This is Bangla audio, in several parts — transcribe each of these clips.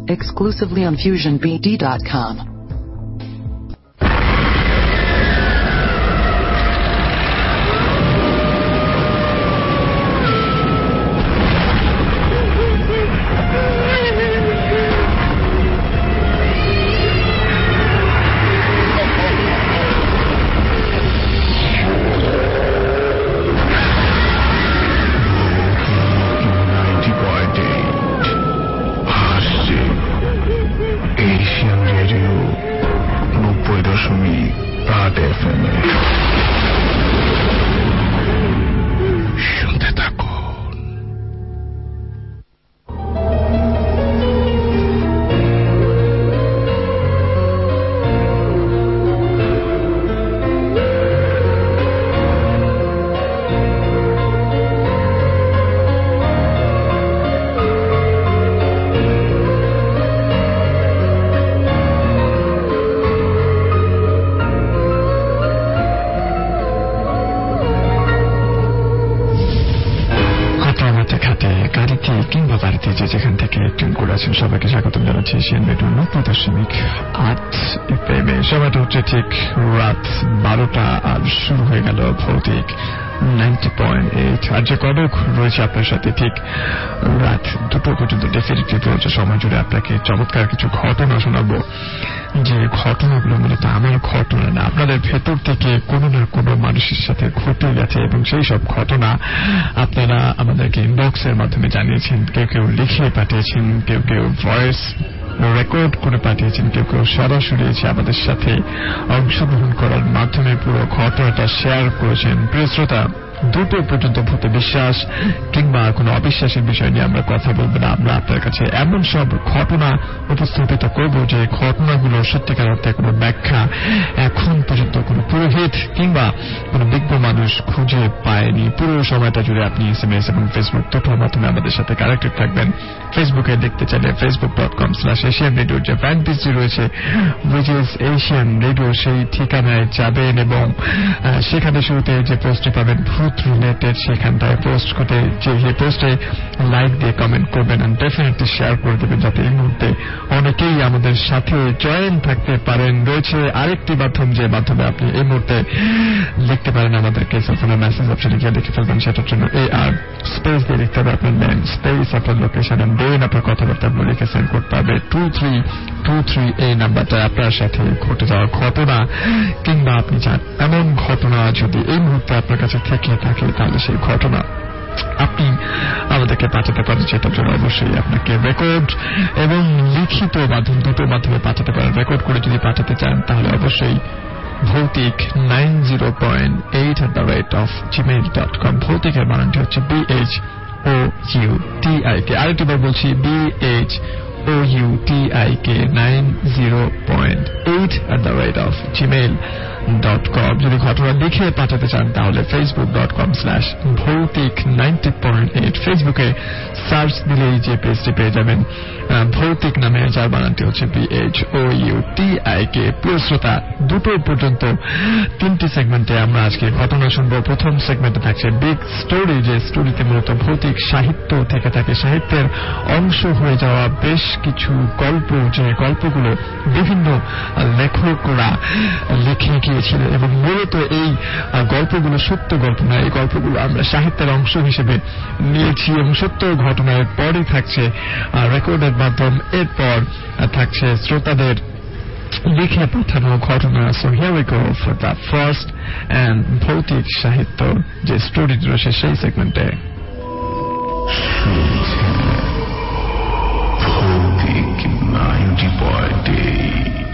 exclusively on FusionBD.com. সবাইকে স্বাগত জানাচ্ছি এশিয়ান রেডিও 90.8 FM সময়টা হচ্ছে ঠিক রাত 12টা আর শুরু হয়ে গেল ভৌতিক 90.8 আর যে কদক রয়েছে আপনার সাথে ঠিক রাত 2টো পর্যন্ত ডেফিনেটলি রয়েছে সময় জুড়ে আপনাকে চমৎকার কিছু ঘটনা শোনাবো যে ঘটনাগুলো মূলত আমার ঘটনা না, আপনাদের ভেতর থেকে কোনো না কোনো মানুষের সাথে ঘটে গেছে এবং সেই সব ঘটনা আপনারা আমাদেরকে ইনবক্সের মাধ্যমে জানিয়েছেন, কেউ কেউ লিখে পাঠিয়েছেন, কেউ কেউ ভয়েস রেকর্ড করে পাঠিয়েছেন, কেউ কেউ সরাসরি এসে আমাদের সাথে অংশগ্রহণ করার মাধ্যমে পুরো ঘটনাটা শেয়ার করেছেন। প্রিয় শ্রোতা, 2টো পর্যন্ত ভূতে বিশ্বাস কিংবা কোনো অবিশ্বাসের বিষয় নিয়ে আমরা কথা বলবো না। আমরা আপনার কাছে এমন সব ঘটনা উপস্থাপিত করব যে ঘটনাগুলো সত্যিকার অর্থে কোনো ব্যাখ্যা এখন পর্যন্ত কোনো পুরোহিত কিংবা কোনো বিজ্ঞ মানুষ খুঁজে পায়নি। পুরো সময়টা জুড়ে আপনি SMS এবং ফেসবুক দুটোর মাধ্যমে আমাদের সাথে কানেক্টেড থাকবেন। ফেসবুকে দেখতে চাইলে facebook.com/Asian Radio যে ফ্যান পেজটি রয়েছে which is Asian Radio, সেই ঠিকানায় যাবেন এবং সেখানে শুরুতে যে পোস্টটি পাবেন ভূত রিলেটেড, সেখানটায় পোস্ট করতে যে পোস্টে লাইক দিয়ে কমেন্ট করবেন আর ডেফিনেটলি শেয়ার করে দেবেন যাতে এই মুহূর্তে অনেকেই আমাদের সাথে জয়েন থাকতে পারেন। রয়েছে আরেকটি মাধ্যম যে মাধ্যমে আপনি এই মুহূর্তে লিখতে পারেন আমাদেরকে সেলফোনের মেসেজ অপশনে গিয়ে লিখে ফেলবেন। সেটার জন্য AR স্পেস দিয়ে লিখতে হবে আপনার নেম স্পেস আপনার লোকেশন এন্ড দেন আপনার কথাবার্তা লিখে সেন্ড করতে হবে 2323 এই নাম্বারটা। আপনার সাথে ঘটে যাওয়া ঘটনা কিংবা আপনি চান এমন ঘটনা যদি এই মুহূর্তে আপনার কাছে থেকে থাকে তাহলে সেই ঘটনা আপনি আমাদেরকে পাঠাতে পারেন। সেটার জন্য অবশ্যই আপনাকে রেকর্ড এবং লিখিত মাধ্যম দুটোর মাধ্যমে পাঠাতে পারেন। রেকর্ড করে যদি পাঠাতে চান তাহলে অবশ্যই ভৌতিক 90.8@gmail.com। ভৌতিকের বানানটি হচ্ছে BHOUTIK। আরেকটিবার বলছি BHOUTIK 90.8@gmail.com। যদি ঘটনা লিখে পাঠাতে চান তাহলে facebook.com/ভৌতিক90.8। ফেসবুকে সার্চ দিলেই যে পেজটি পেয়ে যাবেন ভৌতিক নামে, যার বানানটি হচ্ছে BHOUTIK। প্রিয় শ্রোতা, 2টো পর্যন্ত 3টি সেগমেন্টে আমরা আজকে ঘটনা শুনবো। প্রথম সেগমেন্টে থাকছে বিগ স্টোরি, যে স্টোরিতে মূলত ভৌতিক সাহিত্য থেকে থাকে, সাহিত্যের অংশ হয়ে যাওয়া বেশ কিছু গল্প, যে গল্পগুলো বিভিন্ন লেখকরা লিখে গিয়েছিলেন এবং মূলত এই গল্পগুলো সত্য গল্প নয়, এই গল্পগুলো আমরা সাহিত্যের অংশ হিসেবে নিয়েছি এবং সত্য ঘটনার পরে থাকছে রেকর্ডের মাধ্যম, এরপর থাকছে শ্রোতাদের লিখে পাঠানো ঘটনা। So here we go for the first and ভৌতিক সাহিত্য যে স্টোরি রয়েছে সেই সেগমেন্টে। ভৌতিক 90.8।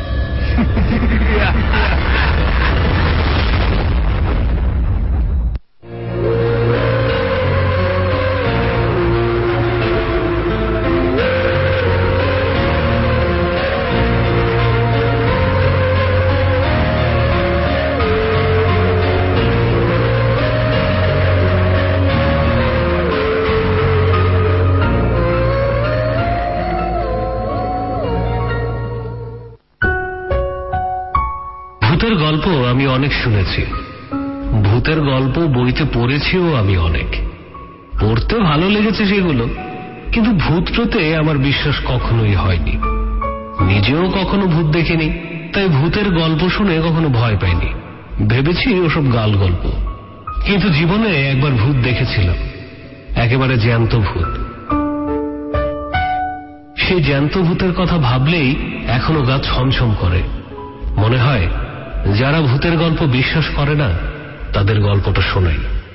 ভূতের গল্প আমি অনেক শুনেছি, ভূতের গল্প বইতে পড়েছিও আমি অনেক, পড়তে ভালো লেগেছে সেগুলো, কিন্তু ভূত প্রেতে আমার বিশ্বাস কখনোই হয়নি। নিজেও কখনো ভূত দেখিনি, তাই ভূতের গল্প শুনে কখনো ভয় পাইনি, ভেবেছি ওসব গাল গল্প। কিন্তু জীবনে একবার ভূত দেখেছিলাম, একেবারে জ্যান্ত ভূত। সেই জ্যান্ত ভূতের কথা ভাবলেই এখনো গা ছমছম করে। মনে হয় যারা ভূতের গল্প বিশ্বাস করে না তাদের গল্পটা শোনাই।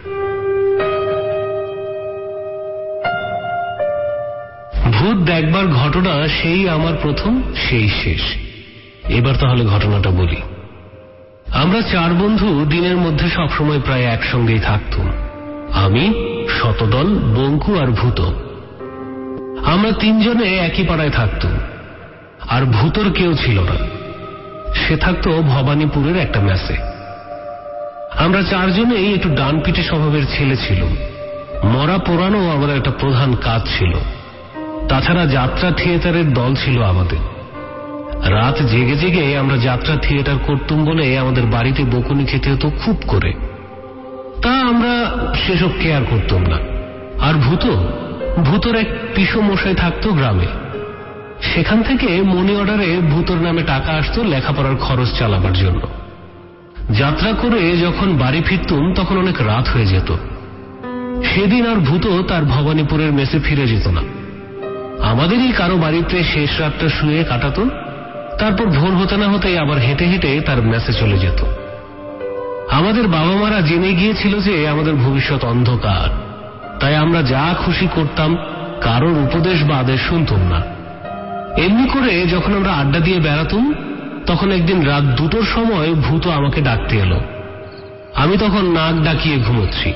ভূত দেখবার ঘটনা সেই আমার প্রথম, সেই শেষ। এবার তাহলে ঘটনাটা বলি। আমরা 4 বন্ধু দিনের মধ্যে সবসময় প্রায় একসঙ্গেই থাকতাম। আমি, শতদল, বঙ্কু আর ভূত। আমরা 3 জনে একই পাড়ায় থাকতাম। আর ভূতর কেউ ছিল না, সে থাকতো ভবানীপুরের একটা মেসে। আমরা 4 জনেই একটু ডানপিটে স্বভাবের ছেলে ছিল। মরা পোড়ানো আমাদের একটা প্রধান কাজ ছিল। তাছাড়া যাত্রা থিয়েটারের দল ছিল আমাদের। রাত জেগে জেগে আমরা যাত্রা থিয়েটার করতুম বলে আমাদের বাড়িতে বকুনি খেতে হতো খুব করে। তা আমরা সেসব কেয়ার করতাম না। আর ভূতর এক পিসো মশাই থাকতো গ্রামে। সেখান থেকে মনি অর্ডারে ভূতর নামে টাকা আসতো লেখাপড়ার খরচ চালাবার জন্য। যাত্রা করে যখন বাড়ি ফিরতুম তখন অনেক রাত হয়ে যেত। সেদিন আর ভূত তার ভবানীপুরের মেসে ফিরে যেত না, আমাদেরই কারো বাড়িতে শেষ রাতটা শুয়ে কাটাতো। তারপর ভোর হতে না হতেই আবার হেঁটে হেঁটে তার মেসে চলে যেত। আমাদের বাবা মারা জেনে গিয়েছিল যে আমাদের ভবিষ্যৎ অন্ধকার, তাই আমরা যা খুশি করতাম, কারোর উপদেশ বা আদেশ শুনতাম না। এমনি করে যখন আমরা আড্ডা দিয়ে বেড়াতুম তখন একদিন রাত 2টোর সময় ভূত আমাকে ডাকতে এলো। আমি তখন নাক ডাকিয়ে ঘুমোচ্ছি।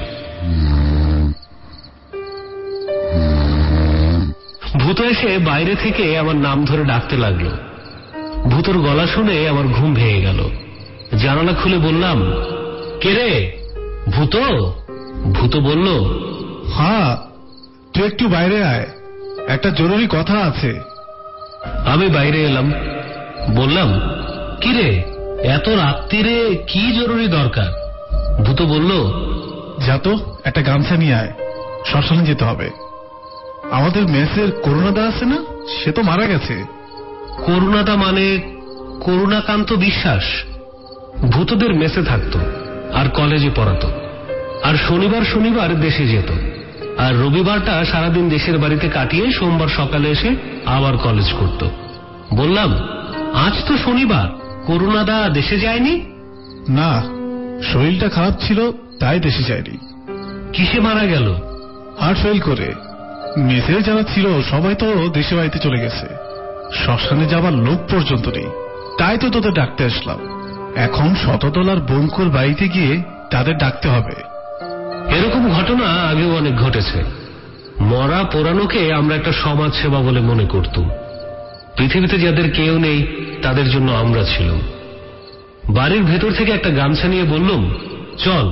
ভূত এসে বাইরে থেকে আমার নাম ধরে ডাকতে লাগলো। ভূতর গলা শুনে আমার ঘুম ভেঙে গেল। জানালা খুলে বললাম, কে রে? ভূত? ভূত বলল, হ্যাঁ, তুই একটু বাইরে আয়, একটা জরুরি কথা আছে। আমি বাইরে এলাম। বললাম, কি রে, এত রাত্রিরে কি জরুরি দরকার? ভূত বলল, যা তো একটা গামছা নিয়ে আয়, শ্মশানে যেতে হবে। আমাদের মেসের করুণাদা আছে না, সে তো মারা গেছে। করুণাদা মানে করুণাকান্ত বিশ্বাস? ভূতদের মেসে থাকতো আর কলেজে পড়াতো, আর শনিবার দেশে যেত, আর রবিবারটা সারাদিন দেশের বাড়িতে কাটিয়ে সোমবার সকালে এসে আবার কলেজ করত। বললাম, আজ তো শনিবার, করুণাদা দেশে যায়নি? না, শরীরটা খারাপ ছিল তাই দেশে যায়নি। কিসে মারা গেল? হার্ট ফেল করে। মেসে যারা ছিল সবাই তো দেশে বাড়িতে চলে গেছে, শ্মশানে যাবার লোক পর্যন্ত নেই। তাই তো তোদের ডাকতে আসলাম। এখন শতদল আর বঙ্কুর বাড়িতে গিয়ে তাদের ডাকতে হবে। এরকম ঘটনা আগেও অনেক ঘটেছে। মরা পোড়ানোকে আমরা একটা সমাজ সেবা বলে মনে করতুম। পৃথিবীতে যাদের কেউ নেই তাদের জন্য আমরা ছিলাম। বাড়ির ভেতর থেকে একটা গামছা নিয়ে বললাম, চল।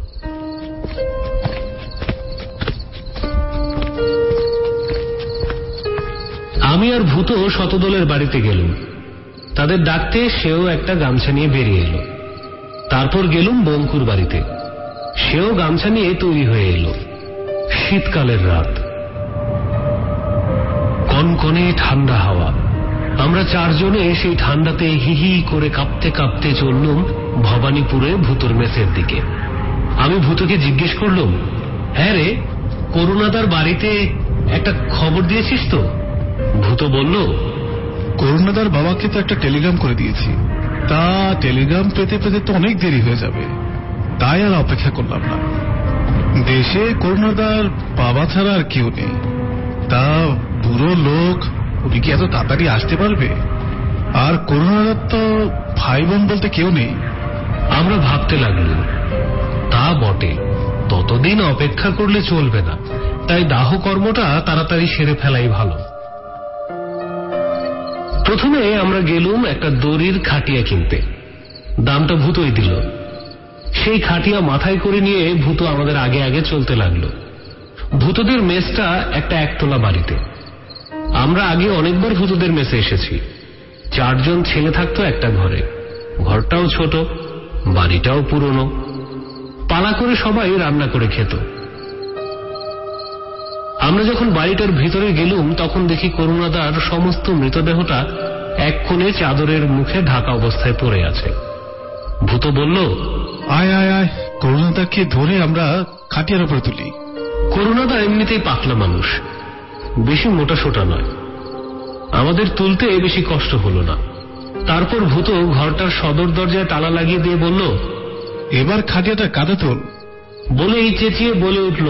আমি আর ভূত শতদলের বাড়িতে গেলুম। তাদের ডাকতে সেও একটা গামছা নিয়ে বেরিয়ে এলো। তারপর গেলুম বঙ্কুর বাড়িতে। সেও গামছা নিয়ে তৈরি হয়ে এলো। শীতকালের রাত, কনকনে ঠান্ডা হাওয়া। আমরা 4 জনে সেই ঠান্ডাতে হিহি করে কাঁপতে কাঁপতে চললুম ভবানীপুরে ভূতর মেসের দিকে। আমি ভূতকে জিজ্ঞেস করলুম, হ্যাঁ রে, করুণাদার বাড়িতে একটা খবর দিয়েছিস তো? ভূত বলল, করুণাদার বাবাকে তো একটা টেলিগ্রাম করে দিয়েছি। তা টেলিগ্রাম পেতে পেতে তো অনেক দেরি হয়ে যাবে, তাই আর অপেক্ষা করলাম না। দেশে করুণাদার বাবা ছাড়া আর কেউ নেই। তা বুড়ো লোক, উনি কি এত তাড়াতাড়ি আসতে পারবে? আর করুণাদার তো ভাই বোন বলতে কেউ নেই। আমরা ভাবতে লাগলাম, তা বটে, ততদিন অপেক্ষা করলে চলবে না, তাই দাহ কর্মটা তাড়াতাড়ি সেরে ফেলাই ভালো। প্রথমে আমরা গেলুম একটা দড়ির খাটিয়া কিনতে। দামটা ভূতই দিল। সেই খাটিয়া মাথায় করে নিয়ে ভূত আমাদের আগে আগে চলতে লাগলো। ভূতদের মেসটা একটা একতলা বাড়িতে। আমরা আগে অনেকবার ভূতদের মেসে এসেছি। 4 জন ছেলে থাকতো একটা ঘরে। ঘরটাও ছোট, বাড়িটাও পুরনো। পালা করে সবাই রান্না করে খেত। আমরা যখন বাড়িটার ভিতরে গেলুম তখন দেখি করুণাদার সমস্ত মৃতদেহটা এক কোণে চাদরের মুখে ঢাকা অবস্থায় পড়ে আছে। ভূত বলল, আয় আয় আয়, করুণাদাকে ধরে আমরা খাটিয়ার উপরে তুলি। করুণাদা এমনিতেই পাতলা মানুষ, বেশি মোটা সোটা নয়। আমাদের তুলতে বেশি কষ্ট হলো না। তারপর ভূত ঘরটার সদর দরজায় তালা লাগিয়ে দিয়ে বলল, এবার খাটিয়াটা কাঁধে তোল। বলেই চেঁচিয়ে বলে উঠল,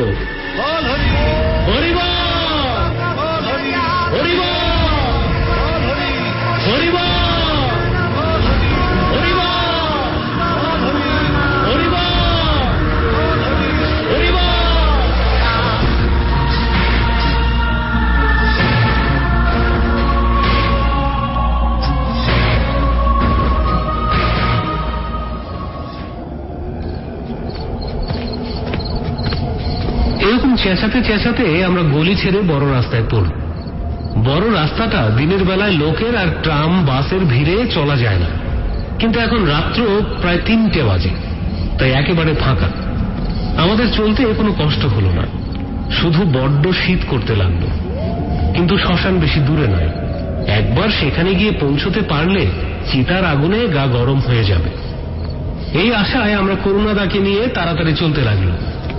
এরকম চেঁচাতে চেঁচাতে আমরা গলি ছেড়ে বড় রাস্তায় পড়ল। বড় রাস্তাটা দিনের বেলায় লোকের আর ট্রাম বাসের ভিড়ে চলা যায় না, কিন্তু এখন রাত্র প্রায় 3টে বাজে, তাই একেবারে ফাঁকা। আমাদের চলতে কোনো কষ্ট হলো না, শুধু বড্ড শীত করতে লাগলো। কিন্তু শ্মশান বেশি দূরে নয়, একবার সেখানে গিয়ে পৌঁছতে পারলে চিতার আগুনে গা গরম হয়ে যাবে। এই আশায় আমরা করুণাদাকে নিয়ে তাড়াতাড়ি চলতে লাগলো।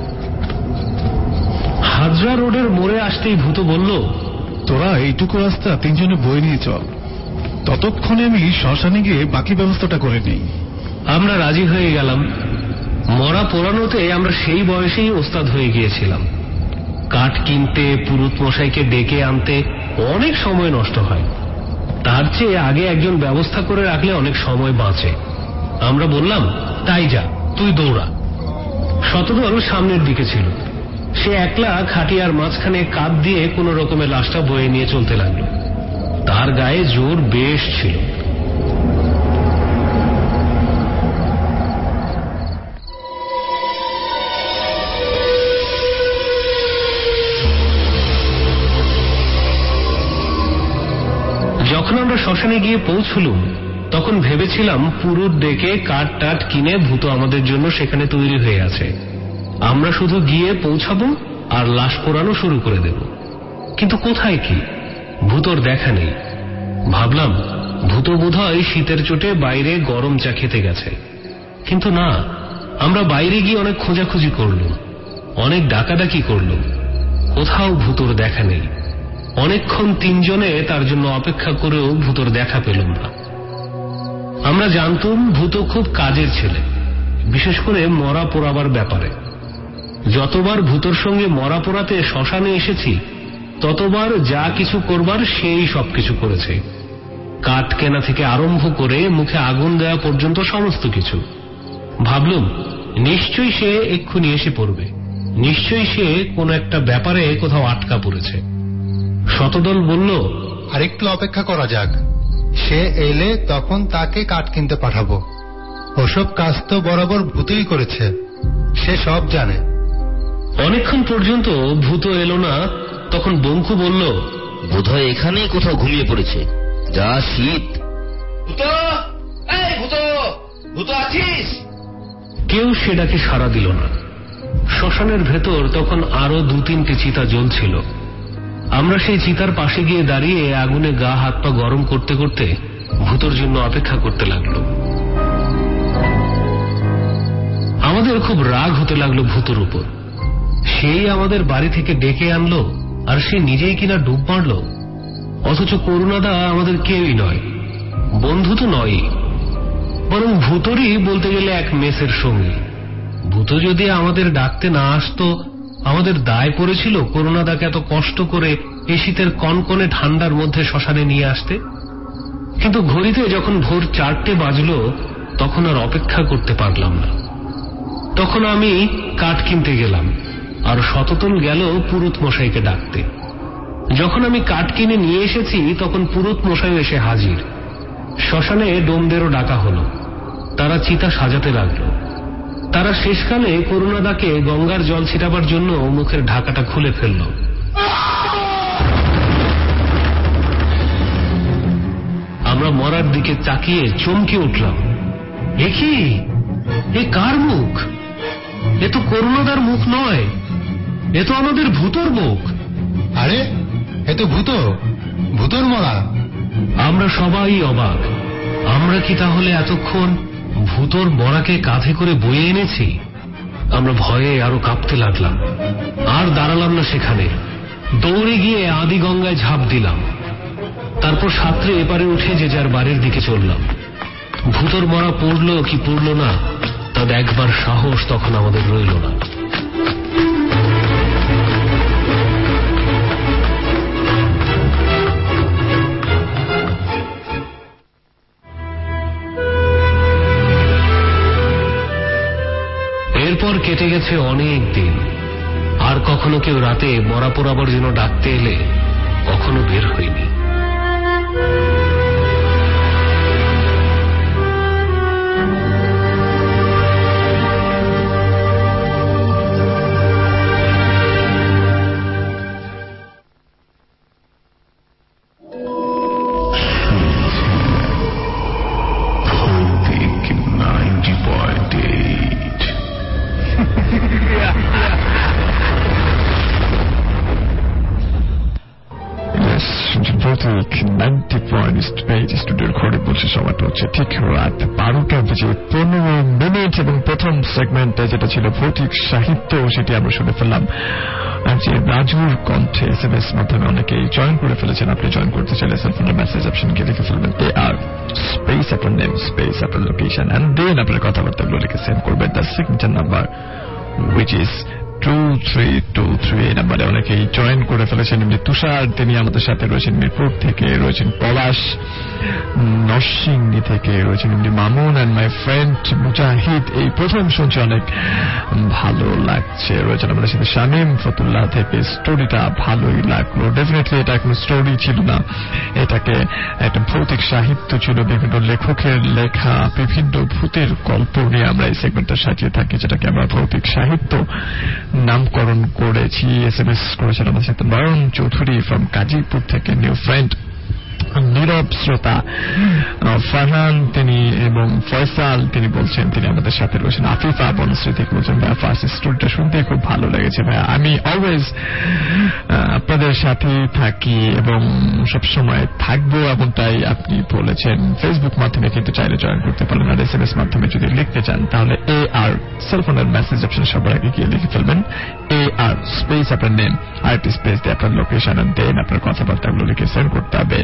হাজরা রোডের মোড়ে আসতেই ভূত বলল, তোরা এইটুকু রাস্তা 3 জনে বয়ে নিয়ে চল, ততক্ষণে আমি শ্মশানে গিয়ে বাকি ব্যবস্থাটা করে নেই। আমরা রাজি হয়ে গেলাম। মরা পোড়ানোতে আমরা সেই বয়সেই ওস্তাদ হয়ে গিয়েছিলাম। কাঠ কিনতে, পুরুত মশাইকে ডেকে আনতে অনেক সময় নষ্ট হয়। তার চেয়ে আগে একজন ব্যবস্থা করে রাখলে অনেক সময় বাঁচে। আমরা বললাম, তাই যা, তুই দৌড়া। শতদল সামনের দিকে ছিল, সে একলা খাটিয়ার মাঝখানে কাঁধ দিয়ে কোন রকমে লাশটা বয়ে নিয়ে চলতে লাগলো। তার গায়ে জোর বেশ ছিল। যখন আমরা শ্মশানে গিয়ে পৌঁছলুম তখন ভেবেছিলাম পুরুত ডেকে কাঠ টাট কিনে ভূত আমাদের জন্য সেখানে তৈরি হয়ে আছে, আমরা শুধু গিয়ে পৌঁছাবো আর লাশ পোড়ানো শুরু করে দেব। কিন্তু কোথায় কি, ভূতর দেখা নেই। ভাবলাম ভূত বোধহয় শীতের চোটে বাইরে গরম চা খেতে গেছে, কিন্তু না। আমরা বাইরে গিয়ে অনেক খোঁজাখুঁজি করলুম, অনেক ডাকাডাকি করলুম, কোথাও ভূতর দেখা নেই। অনেকক্ষণ 3 জনে তার জন্য অপেক্ষা করেও ভূতর দেখা পেলুম না। আমরা জানতুম ভূত খুব কাজের ছেলে, বিশেষ করে মরা পোড়াবার ব্যাপারে। যতবার ভূতর সঙ্গে মরা পোড়াতে শ্মশানে এসেছি ততবার যা কিছু করবার সেই সবকিছু করেছে। কাঠ কেনা থেকে আরম্ভ করে মুখে আগুন দেওয়া পর্যন্ত সমস্ত কিছু। ভাবলুম নিশ্চয়ই সে এক্ষুনি এসে পড়বে, নিশ্চয়ই সে কোনো একটা ব্যাপারে কোথাও আটকা পড়েছে। শতদল বলল, আরেকটু অপেক্ষা করা যাক, সে এলে তখন তাকে কাঠ কিনতে পাঠাবো। ওসব কাজ তো বরাবর ভূতই করেছে, সে সব জানে। অনেকক্ষণ পর্যন্ত ভূত এলো না। তখন বঙ্কু বলল, বোধহয় এখানেই কোথাও ঘুমিয়ে পড়েছে, যা শীত। ভূত আছিস? কেউ সেটাকে সাড়া দিল না। শ্মশানের ভেতর তখন আরো 2-3টে চিতা জ্বলছিল। আমরা সেই চিতার পাশে গিয়ে দাঁড়িয়ে আগুনে গা হাত পা গরম করতে করতে ভূতর জন্য অপেক্ষা করতে লাগলো। আমাদের খুব রাগ হতে লাগলো ভূতর উপর। সেই আমাদের বাড়ি থেকে ডেকে আনলো আর সে নিজেই কিনা ডুব মারল। অথচ করুণাদা আমাদের কেউই নয়, বন্ধু তো নয়ই, বরং ভূতরই বলতে গেলে এক মেসের সঙ্গী। ভূত যদি আমাদের ডাকতে না আসতো, আমাদের দায় পড়েছিল করুণাদাকে এত কষ্ট করে এই শীতের কনকনে ঠান্ডার মধ্যে শ্মশানে নিয়ে আসতে। কিন্তু ঘড়িতে যখন ভোর 4টে বাজলো তখন আর অপেক্ষা করতে পারলাম না। তখন আমি কাঠ কিনতে গেলাম আর শতদল গেল পুরুত মশাইকে ডাকতে। যখন আমি কাঠ কিনে নিয়ে এসেছি তখন পুরুত মশাই এসে হাজির। শ্মশানে ডোমদেরও ডাকা হলো, তারা চিতা সাজাতে লাগলো। তারা শেষকালে করুণাদাকে গঙ্গার জল ছিটাবার জন্য মুখের ঢাকাটা খুলে ফেলল। আমরা মরার দিকে তাকিয়ে চমকে উঠলাম। এ কি, এ কার মুখ? এ তো করুণাদার মুখ নয়, এ তো আমাদের ভূতর মুখ। আরে এ তো ভূতর মরা। আমরা সবাই অবাক। আমরা কি তাহলে এতক্ষণ ভূতর মরাকে কাঁধে করে বয়ে এনেছি? আমরা ভয়ে আরো কাঁপতে লাগলাম। আর দাঁড়ালাম না সেখানে, দৌড়ে গিয়ে আদি গঙ্গায় ঝাঁপ দিলাম। তারপর সাঁতরে এপারে উঠে যে যার বাড়ির দিকে চললাম। ভূতর মরা পড়লো কি পড়লো না তা দেখবার সাহস তখন আমাদের রইল না। এরপর কেটে গেছে অনেক দিন। আর কখনো কেউ রাতে মরা পোড়াবার জন্য ডাকতে এলে কখনো বের হইনি। স্টুডিওর ঘরে বলছে সময়টা হচ্ছে ঠিক রাত 12টা বেজে 15 মিনিট এবং প্রথম সেগমেন্টে যেটা ছিল ভৌতিক সাহিত্য সেটি আমরা শুনে ফেললাম। যে রাজুর কণ্ঠে SMS মাধ্যমে অনেকেই জয়েন করে ফেলেছেন। আপনি জয়েন করতে চাইলে সেলফোনের মেসেজ অপশন গিয়ে লিখে ফেলবেন AR স্পেস আপনার নেম স্পেস আপনার লোকেশন এন্ড দেন আপনার কথাবার্তাগুলো লিখে সেন্ড করবেন the signature number which is 2323 নাম্বারে অনেকেই জয়েন করে ফেলেছেন। এমনি তুষার তিনি আমাদের সাথে রয়েছেন মিরপুর থেকে, রয়েছেন পলাশ নরসিংদী থেকে, রয়েছেন এমনি Mamun and my friend Mujahid. এই প্রথম শুনছি, অনেক ভালো লাগছে। রয়েছেন আমাদের সাথে শামীম ফতুল্লাহ থেকে, স্টোরিটা ভালোই লাগলো। ডেফিনেটলি এটা কোনো স্টোরি ছিল না, এটাকে একটা ভৌতিক সাহিত্য ছিল। বিভিন্ন লেখকের লেখা বিভিন্ন ভূতের গল্প নিয়ে আমরা এই সেগমেন্টটা সাজিয়ে থাকি, যেটাকে আমরা ভৌতিক সাহিত্য নামকরণ করেছি। SMS করেছেন আমাদের সাথে নয়ন চৌধুরী ফ্রম গাজীপুর থেকে, নিউ ফ্রেন্ড নীরব শ্রোতা ফারহান তিনি এবং ফয়সাল তিনি বলছেন তিনি আমাদের সাথে রয়েছেন। আফিফা বনশ্রী থেকে বলছেন ভাইয়া ফার্স্ট স্টোরিটা শুনতে খুব ভালো লেগেছে ভাইয়া, আমি অলওয়েজ আপনাদের সাথে থাকি এবং সবসময় থাকবো এমনটাই আপনি বলেছেন। ফেসবুক মাধ্যমে কিন্তু চাইলে জয়েন করতে পারেন, আর SMS মাধ্যমে যদি লিখতে চান তাহলে AR সেলফোনের মেসেজ অপশন সবার আগে গিয়ে লিখে ফেলবেন AR স্পেস আপনার নেম আর একটি স্পেস দিয়ে আপনার লোকেশন এন্ড দেন আপনার কথাবার্তাগুলো লিখে সেন্ড করতে হবে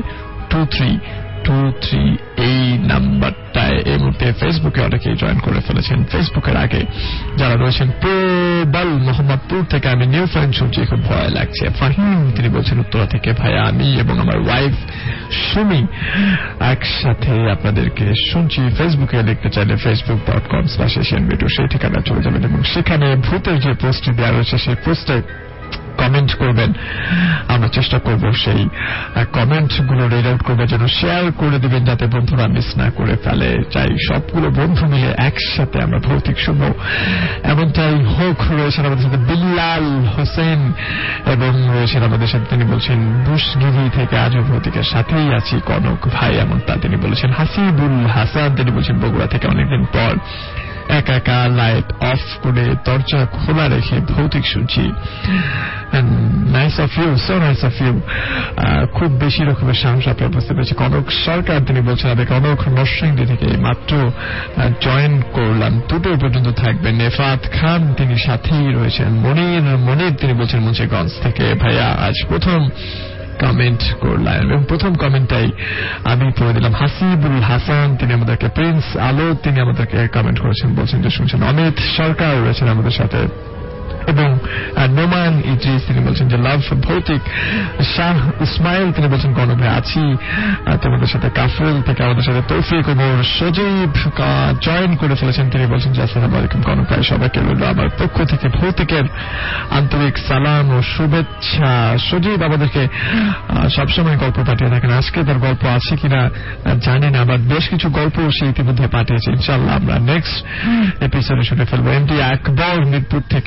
2323 এই নাম্বারটায়। এই মুহূর্তে ফেসবুকে অনেকেই জয়েন করে ফেলেছেন। ফেসবুকের আগে যারা রয়েছেন প্রবল মোহাম্মদপুর থেকে, আমি নিউ ফ্রেন্ড শুনছি খুব ভয় লাগছে। ফাহিম তিনি বলছেন উত্তরা থেকে, ভাইয়া আমি এবং আমার ওয়াইফ সুমি একসাথে আপনাদেরকে শুনছি। ফেসবুকে লিখতে চাইলে facebook.com/asianvideo সেই ঠিকানা চলে যাবেন এবং সেখানে ভূতের যে পোস্টটি দেওয়া রয়েছে সেই পোস্টে কমেন্ট করবেন। আমরা চেষ্টা করব সেই কমেন্ট গুলো রিড আউট করবার জন্য, শেয়ার করে দিবেন যাতে বন্ধুরা মিস না করে ফেলে। চাই সবগুলো বন্ধু মিলে একসাথে আমরা ভৌতিক শুনবো, এমনটাই হোক। রয়েছেন আমাদের সাথে বিল্লাল হোসেন এবং রয়েছেন আমাদের সাথে তিনি বলছেন বুশগিরি থেকে আজও ভৌতিকের সাথেই আছি কনক ভাই, এমনটা তিনি বলেছেন। হাসিবুল হাসান তিনি বলছেন বগুড়া থেকে অনেকদিন পর একা একা লাইট অফ করে দরজা খোলা রেখে ভৌতিক শুনছি। Nice of you, so nice of you. খুব বেশি রকমের সাহস আপনি বুঝতে পেরেছি। কনক সরকার তিনি বলছেন আমি কনক নরসিংদী থেকে মাত্র জয়েন করলাম, 2টো পর্যন্ত থাকবেন। নেফাত খান তিনি সাথেই রয়েছেন। মনির তিনি বলছেন মুন্সিগঞ্জ থেকে, ভাইয়া আজ প্রথম কমেন্ট করলাম এবং প্রথম কমেন্টটাই আমি পড়ে দিলাম। হাসিবুল হাসান তিনি আমাদেরকে, প্রিন্স আলো তিনি আমাদেরকে কমেন্ট করেছেন, বলছেন যে শুনছেন। অমিত সরকার রয়েছেন আমাদের সাথে এবং নোমান ইদ্রিস তিনি বলছেন যে লাভ ভৌতিক। শাহ ইসমাইল তিনি বলছেন কনক ভাই আছি তোমাদের সাথে। কাফরুল থেকে আমাদের সাথে তৌফিক ওমর সজীব জয়েন করে ফেলেছেন, তিনি বলছেন যে আসসালামু আলাইকুম কনক ভাই, সবাইকে রইল আমার পক্ষ থেকে ভৌতিকের আন্তরিক সালাম ও শুভেচ্ছা। সজীব আমাদেরকে সবসময় গল্প পাঠিয়ে থাকেন, আজকে তার গল্প আছে কিনা জানি না, আবার বেশ কিছু গল্প সে ইতিমধ্যে পাঠিয়েছে। ইনশাআল্লাহ আমরা নেক্সট এপিসোডে শুনে ফেলবো। এমডি আকবর মিরপুর থেকে তিনি আমাদের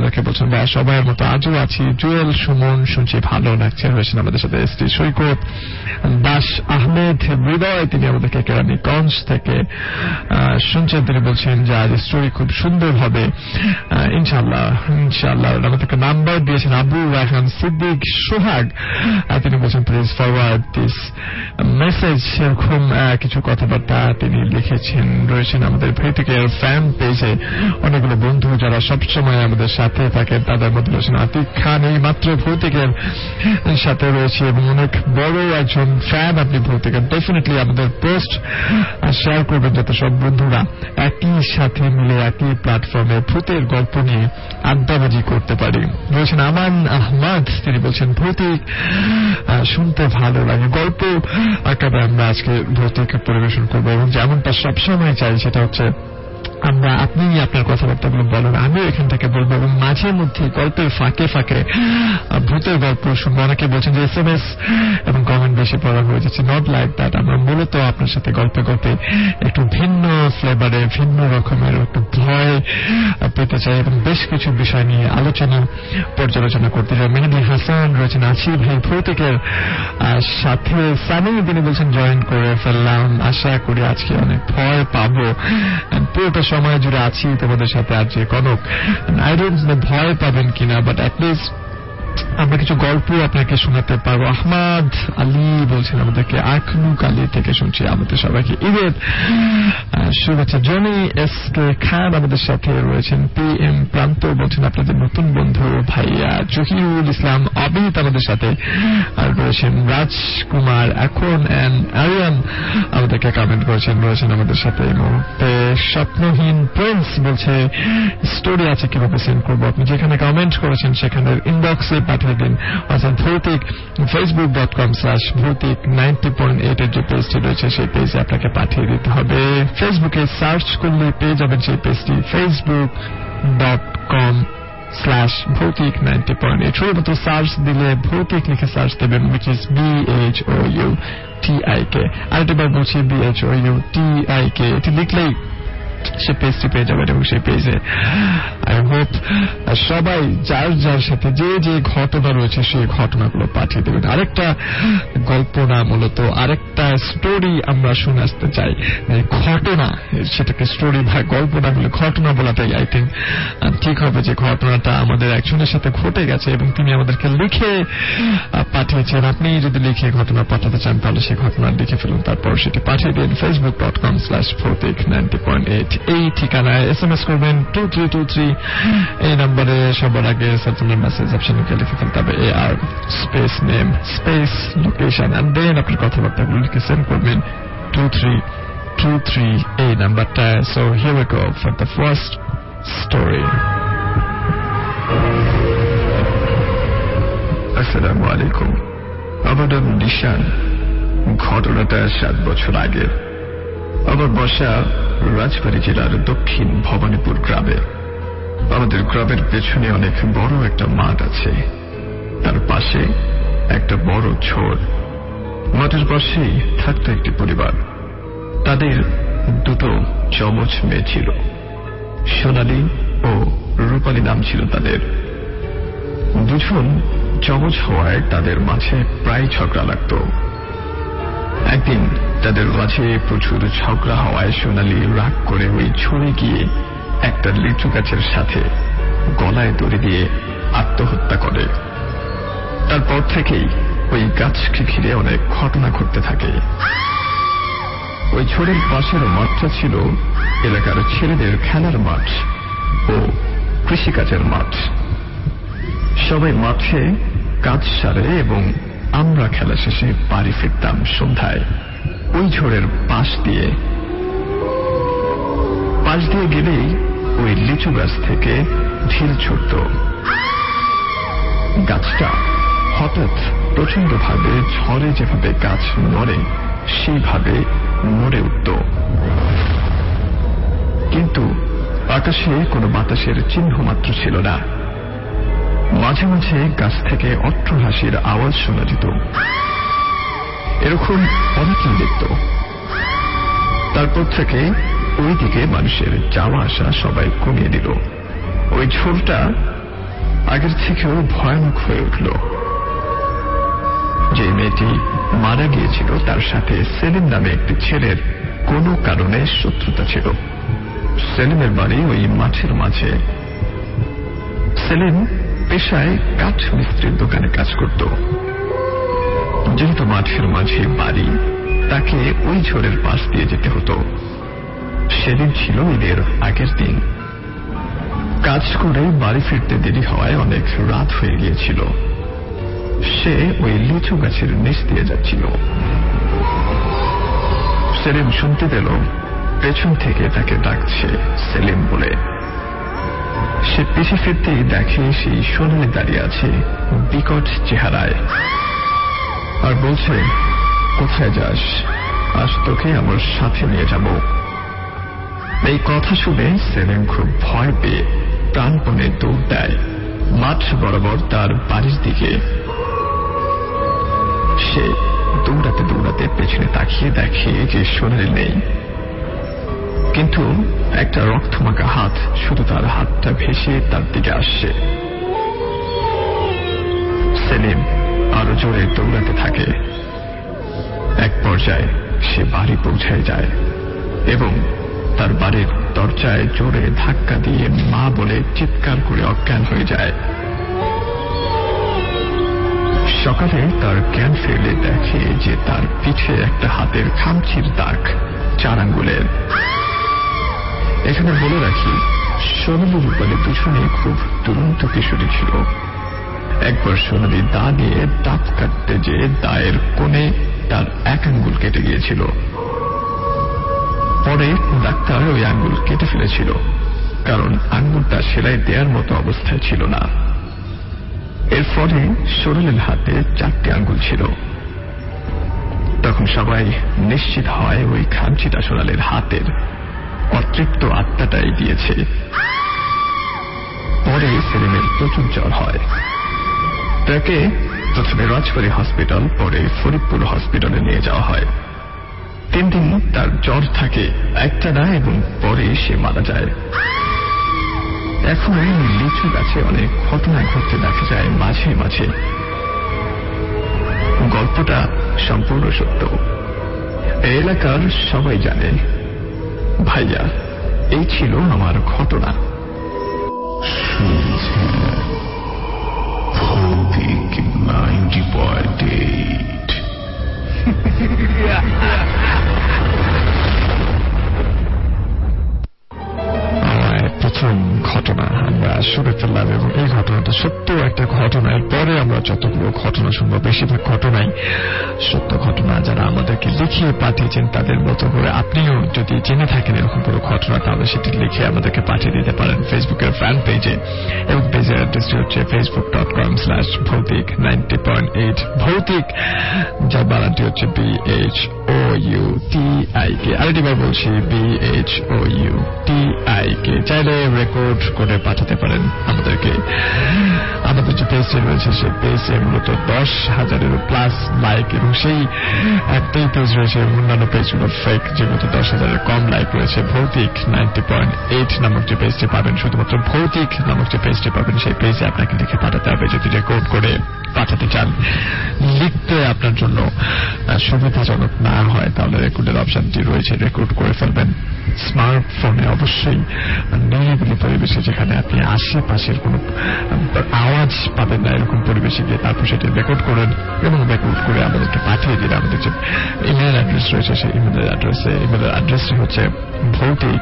আমাদেরকে বলছেন ভাই সবাইয়ের মতো আজও আছি। জুয়েল সুমন শুনছি ভালো লাগছে, রয়েছেন আমাদের সাথে। এসটি সৈকত দাস আহমেদ হৃদয়, তিনি আমাদেরকে কেরানীগঞ্জ থেকে শুনছেন। তিনি বলছেন যে আজ স্টোরি খুব সুন্দর হবে ইনশাআল্লাহ। আমাদেরকে নাম্বার দিয়েছেন আবু রায়হান সিদ্দিক সোহাগ, তিনি বলছেন প্লিজ ফরওয়ার্ড দিস মেসেজ, এরকম কিছু কথাবার্তা তিনি লিখেছেন। রয়েছেন আমাদের ভৌতিকের ফ্যান পেজে অনেকগুলো বন্ধু যারা সবসময় আমাদের সাথে থাকেন, তাদের মধ্যে রয়েছেন আতিক খান, এই মাত্র ভৌতিকের সাথে রয়েছে এবং অনেক বড় একজন ফ্যান আপনি ভৌতিকের। ডেফিনেটলি আমাদের পোস্ট শেয়ার করবেন যাতে সব বন্ধুরা একই সাথে মিলে একই প্ল্যাটফর্মে ভূতের গল্প নিয়ে আড্ডাবাজি করতে পারি। রয়েছেন আমান আহমদ, তিনি বলছেন ভৌতিক শুনতে ভালো লাগে, গল্প আকারে আমরা আজকে ভৌতিক পরিবেশন করবো এবং যেমনটা সবসময় চাই সেটা হচ্ছে আপনি আপনার কথাবার্তাগুলো বলেন, আমিও এখান থেকে বলবো এবং মাঝে মধ্যে গল্পের ফাঁকে ফাঁকে ভূতের গল্প শুনবো। অনেকে বলছেন যে SMS এবং কমেন্ট বেশি পড়া হয়ে যাচ্ছে, নট লাইক দ্যাট। আমরা মূলত আপনার সাথে গল্পে গল্পে একটু ভিন্ন ফ্লেভারে ভিন্ন রকমের একটু ভয় পেতে চাই এবং বেশ কিছু বিষয় নিয়ে আলোচনা পর্যালোচনা করতে চাই। মেহেদি হাসান রয়েছেন আছি ভাই ভৌতিকের সাথে। সানি তিনি বলছেন জয়েন করে ফেললাম, আশা করি আজকে অনেক ভয় পাবো, পুরোটা সময় জুড়ে আছি তোমাদের সাথে। আজ যে কনক আই ডোন্ট নো ভয় পাবেন কিনা, বাট অ্যাটলিস্ট আমরা কিছু গল্প আপনাকে শোনাতে পারবো। আহমদ আলী বলছেন আমাদেরকে আখনুক আলী থেকে শুনছি, আমাদের সবাইকে ঈদের শুভেচ্ছা। জনি এস কে খান আমাদের সাথে রয়েছেন। PM প্রান্ত বলছেন আপনাদের নতুন বন্ধু ভাইয়া। জহিরুল ইসলাম অবিত আমাদের সাথে আর রয়েছেন। রাজকুমার এখন অ্যান্ড আরিয়ান আমাদেরকে কমেন্ট করেছেন, রয়েছেন আমাদের সাথে এই মুহূর্তে। স্বপ্নহীন প্রিন্স বলছে স্টোরি আছে কিভাবে সেন্ড করবো, আপনি যেখানে কমেন্ট করেছেন সেখানে ইনবক্সে পাঠিয়ে দিন, অর্থাৎ ভৌতিক facebook.com/ভৌতিক 90.8 এর যে পেজটি রয়েছে সেই পেজে আপনাকে পাঠিয়ে দিতে হবে। ফেসবুকে সার্চ করলে পেয়ে যাবেন সেই পেজটি facebook.com/ভৌতিক 90.8। শুধুমাত্র সার্চ দিলে ভৌতিক লিখে সার্চ দেবেন, which is BHOUTIK। আরেকবার বলছি BHOUTIK, এটি লিখলেই সে পেজটি পেয়ে যাবেন এবং সেই পেজে আই হোপ সবাই যার যার সাথে যে যে ঘটনা রয়েছে সেই ঘটনাগুলো পাঠিয়ে দেবেন। আরেকটা গল্প না, মূলত আরেকটা স্টোরি আমরা শুনে আসতে চাই। ঘটনা, সেটাকে স্টোরি বা গল্প না বলে ঘটনা বলাটাই আই থিঙ্ক ঠিক হবে, যে ঘটনাটা আমাদের একজনের সাথে ঘটে গেছে এবং তিনি আমাদেরকে লিখে পাঠিয়েছেন। আপনি যদি লিখে ঘটনা পাঠাতে চান তাহলে সেই ঘটনা লিখে ফেলুন, তারপর সেটি পাঠিয়ে দিন facebook.com/ভৌতিক 90.8 এই ঠিকানায়। SMS করবেন 2323 এই নম্বরে। সবার আগে সাবজেক্টের মেসেজ অপশনে লিখে ফেলতে হবে AR space name space location and then আপনার কথাবার্তাগুলো লিখে সেন্ড করবেন 2323 এই নাম্বারটা। So here we go for the first story. আসসালামু আলাইকুম। আমার নাম নিশান। ঘটনাটা 7 বছর আগে। আমার বাসা রাজবাড়ী জেলার দক্ষিণ ভবানীপুর গ্রামে। আমাদের গ্রামের পেছনে অনেক বড় একটা মাঠ আছে, তার পাশে একটা বড় ঝোড়। মাঠের পাশেই থাকতো একটি পরিবার, তাদের 2 যমজ মেয়ে ছিল, সোনালী ও রূপালী নাম ছিল তাদের। দুজন যমজ হওয়ায় তাদের মাঝে প্রায় ঝগড়া লাগত। একদিন তাদের মাঝে প্রচুর ঝগড়া হওয়ায় সোনালী রাগ করে ওই ঝোড়ে গিয়ে একটা লিচু গাছের সাথে গলায় দড়ি দিয়ে আত্মহত্যা করে। তারপর থেকেই ওই গাছকে ঘিরে অনেক ঘটনা ঘটতে থাকে। ওই ঝোড়ের পাশের মাঠটা ছিল এলাকার ছেলেদের খেলার মাঠ ও কৃষিকাজের মাঠ। সবাই মাঠে কাজ সারে এবং আমরা খেলা শেষে বাড়ি ফিরতাম সন্ধ্যায়। ওই ঝোড়ের পাশ দিয়ে গেলেই ওই লিচু গাছ থেকে ঢিল ছুটত। গাছটা হঠাৎ প্রচন্ড ভাবে ঝড়ে যেভাবে গাছ নড়ে সেইভাবে নড়ে উঠত, কিন্তু আকাশে কোনো বাতাসের চিহ্ন মাত্র ছিল না। মাঝে মাঝে গাছ থেকে অট্টহাসির আওয়াজ শোনা যেত। এরকম অনেকেই দেখত। তারপর থেকে ওই দিকে মানুষের যাওয়া আসা সবাই কমিয়ে দিল। ওই ঝোড়টা আগের থেকেও ভয়ানক হয়ে উঠল। যে মেয়েটি মারা গিয়েছিল তার সাথে সেলিম নামে একটি ছেলের কোনো কারণে শত্রুতা ছিল। সেলিমের বাড়ি ওই মাঠের মাঝে। সেলিম পেশায় কাঠ মিস্ত্রির দোকানে কাজ করত। যেহেতু মাঠের মাঝে বাড়ি, তাকে ওই ঝড়ের পাশ দিয়ে যেতে হতো। সেদিন ছিল ঈদের আগের দিন। কাজ করে বাড়ি ফিরতে দেরি হওয়ায় অনেক রাত হয়ে গিয়েছিল। সে ওই লিচু গাছের নিচ দিয়ে যাচ্ছিল। সেলিম শুনতে পেল পেছন থেকে তাকে ডাকছে সেলিম বলে। সে পিছে ফিরতেই দেখে সেই সোনালি দাঁড়িয়ে আছে বিকট চেহারায়, আর বলছে, কোথায় যাস? আজ তোকে আমার সাথে নিয়ে যাব। এই কথা শুনে সেলিম খুব ভয় পেয়ে প্রাণপণে দৌড় দেয় মাঠ বরাবর তার বাড়ির দিকে। সে দৌড়াতে দৌড়াতে পেছনে তাকিয়ে দেখে যে সোনালি নেই, কিন্তু একটা রক্তমাখা হাত শুধু তার হাতটা ভেসে তার দিকে আসছে। সেলিম আরো জোরে দৌড়াতে থাকে। এক পর্যায়ে সে বাড়ি পৌঁছায় যায় এবং তার বাড়ির দরজায় জোরে ধাক্কা দিয়ে মা বলে চিৎকার করে অজ্ঞান হয়ে যায়। সকালে তার জ্ঞান ফিরলে দেখে যে তার পিঠে একটা হাতের খামচির দাগ 4 আঙ্গুলের। এখানে বলে রাখি, সোনালি রূপালী দুজনে খুব দুরন্ত কিশোরী ছিল। একবার সোনালি দা দিয়ে দাঁত কাটতে যে দায়ের কোণে তার 1 আঙ্গুল কেটে গিয়েছিল। পরে ডাক্তার ওই আঙ্গুল কেটে ফেলেছিল, কারণ আঙ্গুলটা সেলাই দেওয়ার মতো অবস্থায় ছিল না। এর ফলে সোনালির হাতে 4টে আঙ্গুল ছিল। তখন সবাই নিশ্চিত হয় ওই খামচিটা সোনালির হাতের অতৃপ্ত আত্মাটাই দিয়েছে। পরে সেলিমের প্রচুর জ্বর হয়। তাকে প্রথমে রাজবাড়ী হসপিটাল, পরে ফরিদপুর হসপিটালে নিয়ে যাওয়া হয়। 3 দিন তার জ্বর থাকে একটানা এবং পরে সে মারা যায়। এখন লিচু গাছে অনেক ঘটনা ঘটতে দেখা যায় মাঝে মাঝে। গল্পটা সম্পূর্ণ সত্য। এই এলাকার সবাই জানে। ভাইয়া, এই ছিল আমার ঘটনা। ভৌতিক 90.8 প্রথম ঘটনা আমরা শুনে ফেললাম এবং এই ঘটনাটা সত্য একটা ঘটনা। এরপরে আমরা যতগুলো ঘটনা শুনবো বেশিরভাগ ঘটনাই সত্য ঘটনা। যারা আমাদেরকে লিখিয়ে পাঠিয়েছেন তাদের মতো করে আপনিও যদি জেনে থাকেন এরকম কোনো ঘটনা, তাহলে সেটি লিখে আমাদেরকে পাঠিয়ে দিতে পারেন ফেসবুকের ফ্যান পেজে। এবং পেজের অ্যাড্রেসটি হচ্ছে facebook.com/ভৌতিক90.8 ভৌতিক, যার বানানটি হচ্ছে BHOUTIK। আরেকবার বলছি BHOUTIK। চাইলে রেকর্ড করে পাঠাতে পারেন আমাদেরকে। আমাদের যে পেজটি রয়েছে সেই পেজে মূলত 10,000-এরও প্লাস লাইক, এবং সেই একটাই পেজ রয়েছে, অন্যান্য পেজগুলো ফেক, যেগুলোতে 10,000-এর কম লাইক রয়েছে। ভৌতিক 90.8 নামক যে পেজটি পাবেন, শুধুমাত্র ভৌতিক নামক যে পেজটি পাবেন, সেই পেজে আপনাকে লিখে পাঠাতে হবে। যদি রেকর্ড করে পাঠাতে চান, লিখতে আপনার জন্য সুবিধাজনক না হয়, তাহলে রেকর্ডের অপশনটি রয়েছে, রেকর্ড করে ফেলবেন স্মার্টফোনে। অবশ্যই নিরিবিলি পরিবেশে, যেখানে আপনি আশেপাশের কোনো আওয়াজ পাবেন না, এরকম পরিবেশে গিয়ে তারপর সেটি রেকর্ড করেন এবং রেকর্ড করে আমাদেরকে পাঠিয়ে দিন। আমাদের যে ইমেল অ্যাড্রেস রয়েছে সেই ইমেলের অ্যাড্রেসটি হচ্ছে ভৌতিক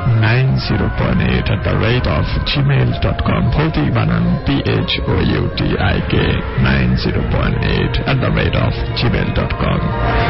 90.8@gmail.com। ভৌতিক বানান BHOUTIK 90.8@gmail.com।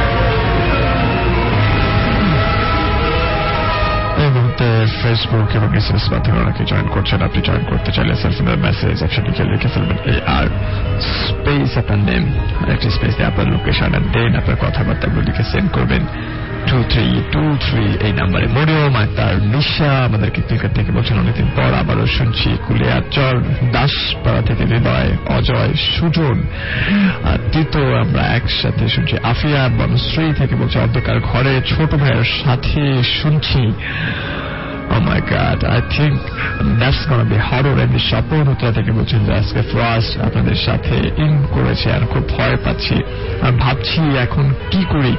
ফেসবুক এবং SMS মাধ্যমে অনেকে জয়েন করছেন। আপনি জয়েন করতে চাইলে সেলফোনের মেসেজ অপশনে লিখে ফেলবেন AR স্পেস আপনার নেম, একটি স্পেস দিয়ে আপনার লোকেশন আর দেন আপনার কথাবার্তাগুলো লিখে সেন্ড করবেন 2323 এই নাম্বারে। মরিয়ম আক্তার নিশা আমাদেরকে ক্রিকেট থেকে বলছেন অনেকদিন পর আবারও শুনছি। কুলিয়াচর দাসপাড়া থেকে হৃদয়, অজয়, সুজন আর তিতো আমরা একসাথে শুনছি। আফিয়া বনশ্রী থেকে বলছে অন্ধকার ঘরে ছোট ভাইয়ের সাথে শুনছি। Oh my God, I think that's gonna be horror. আমি স্বপন উত্তরা থেকে বলছেন যে আজকে ফার্স্ট আপনাদের সাথে ইন করেছে আর খুব ভয় পাচ্ছি আর ভাবছি এখন কি করি।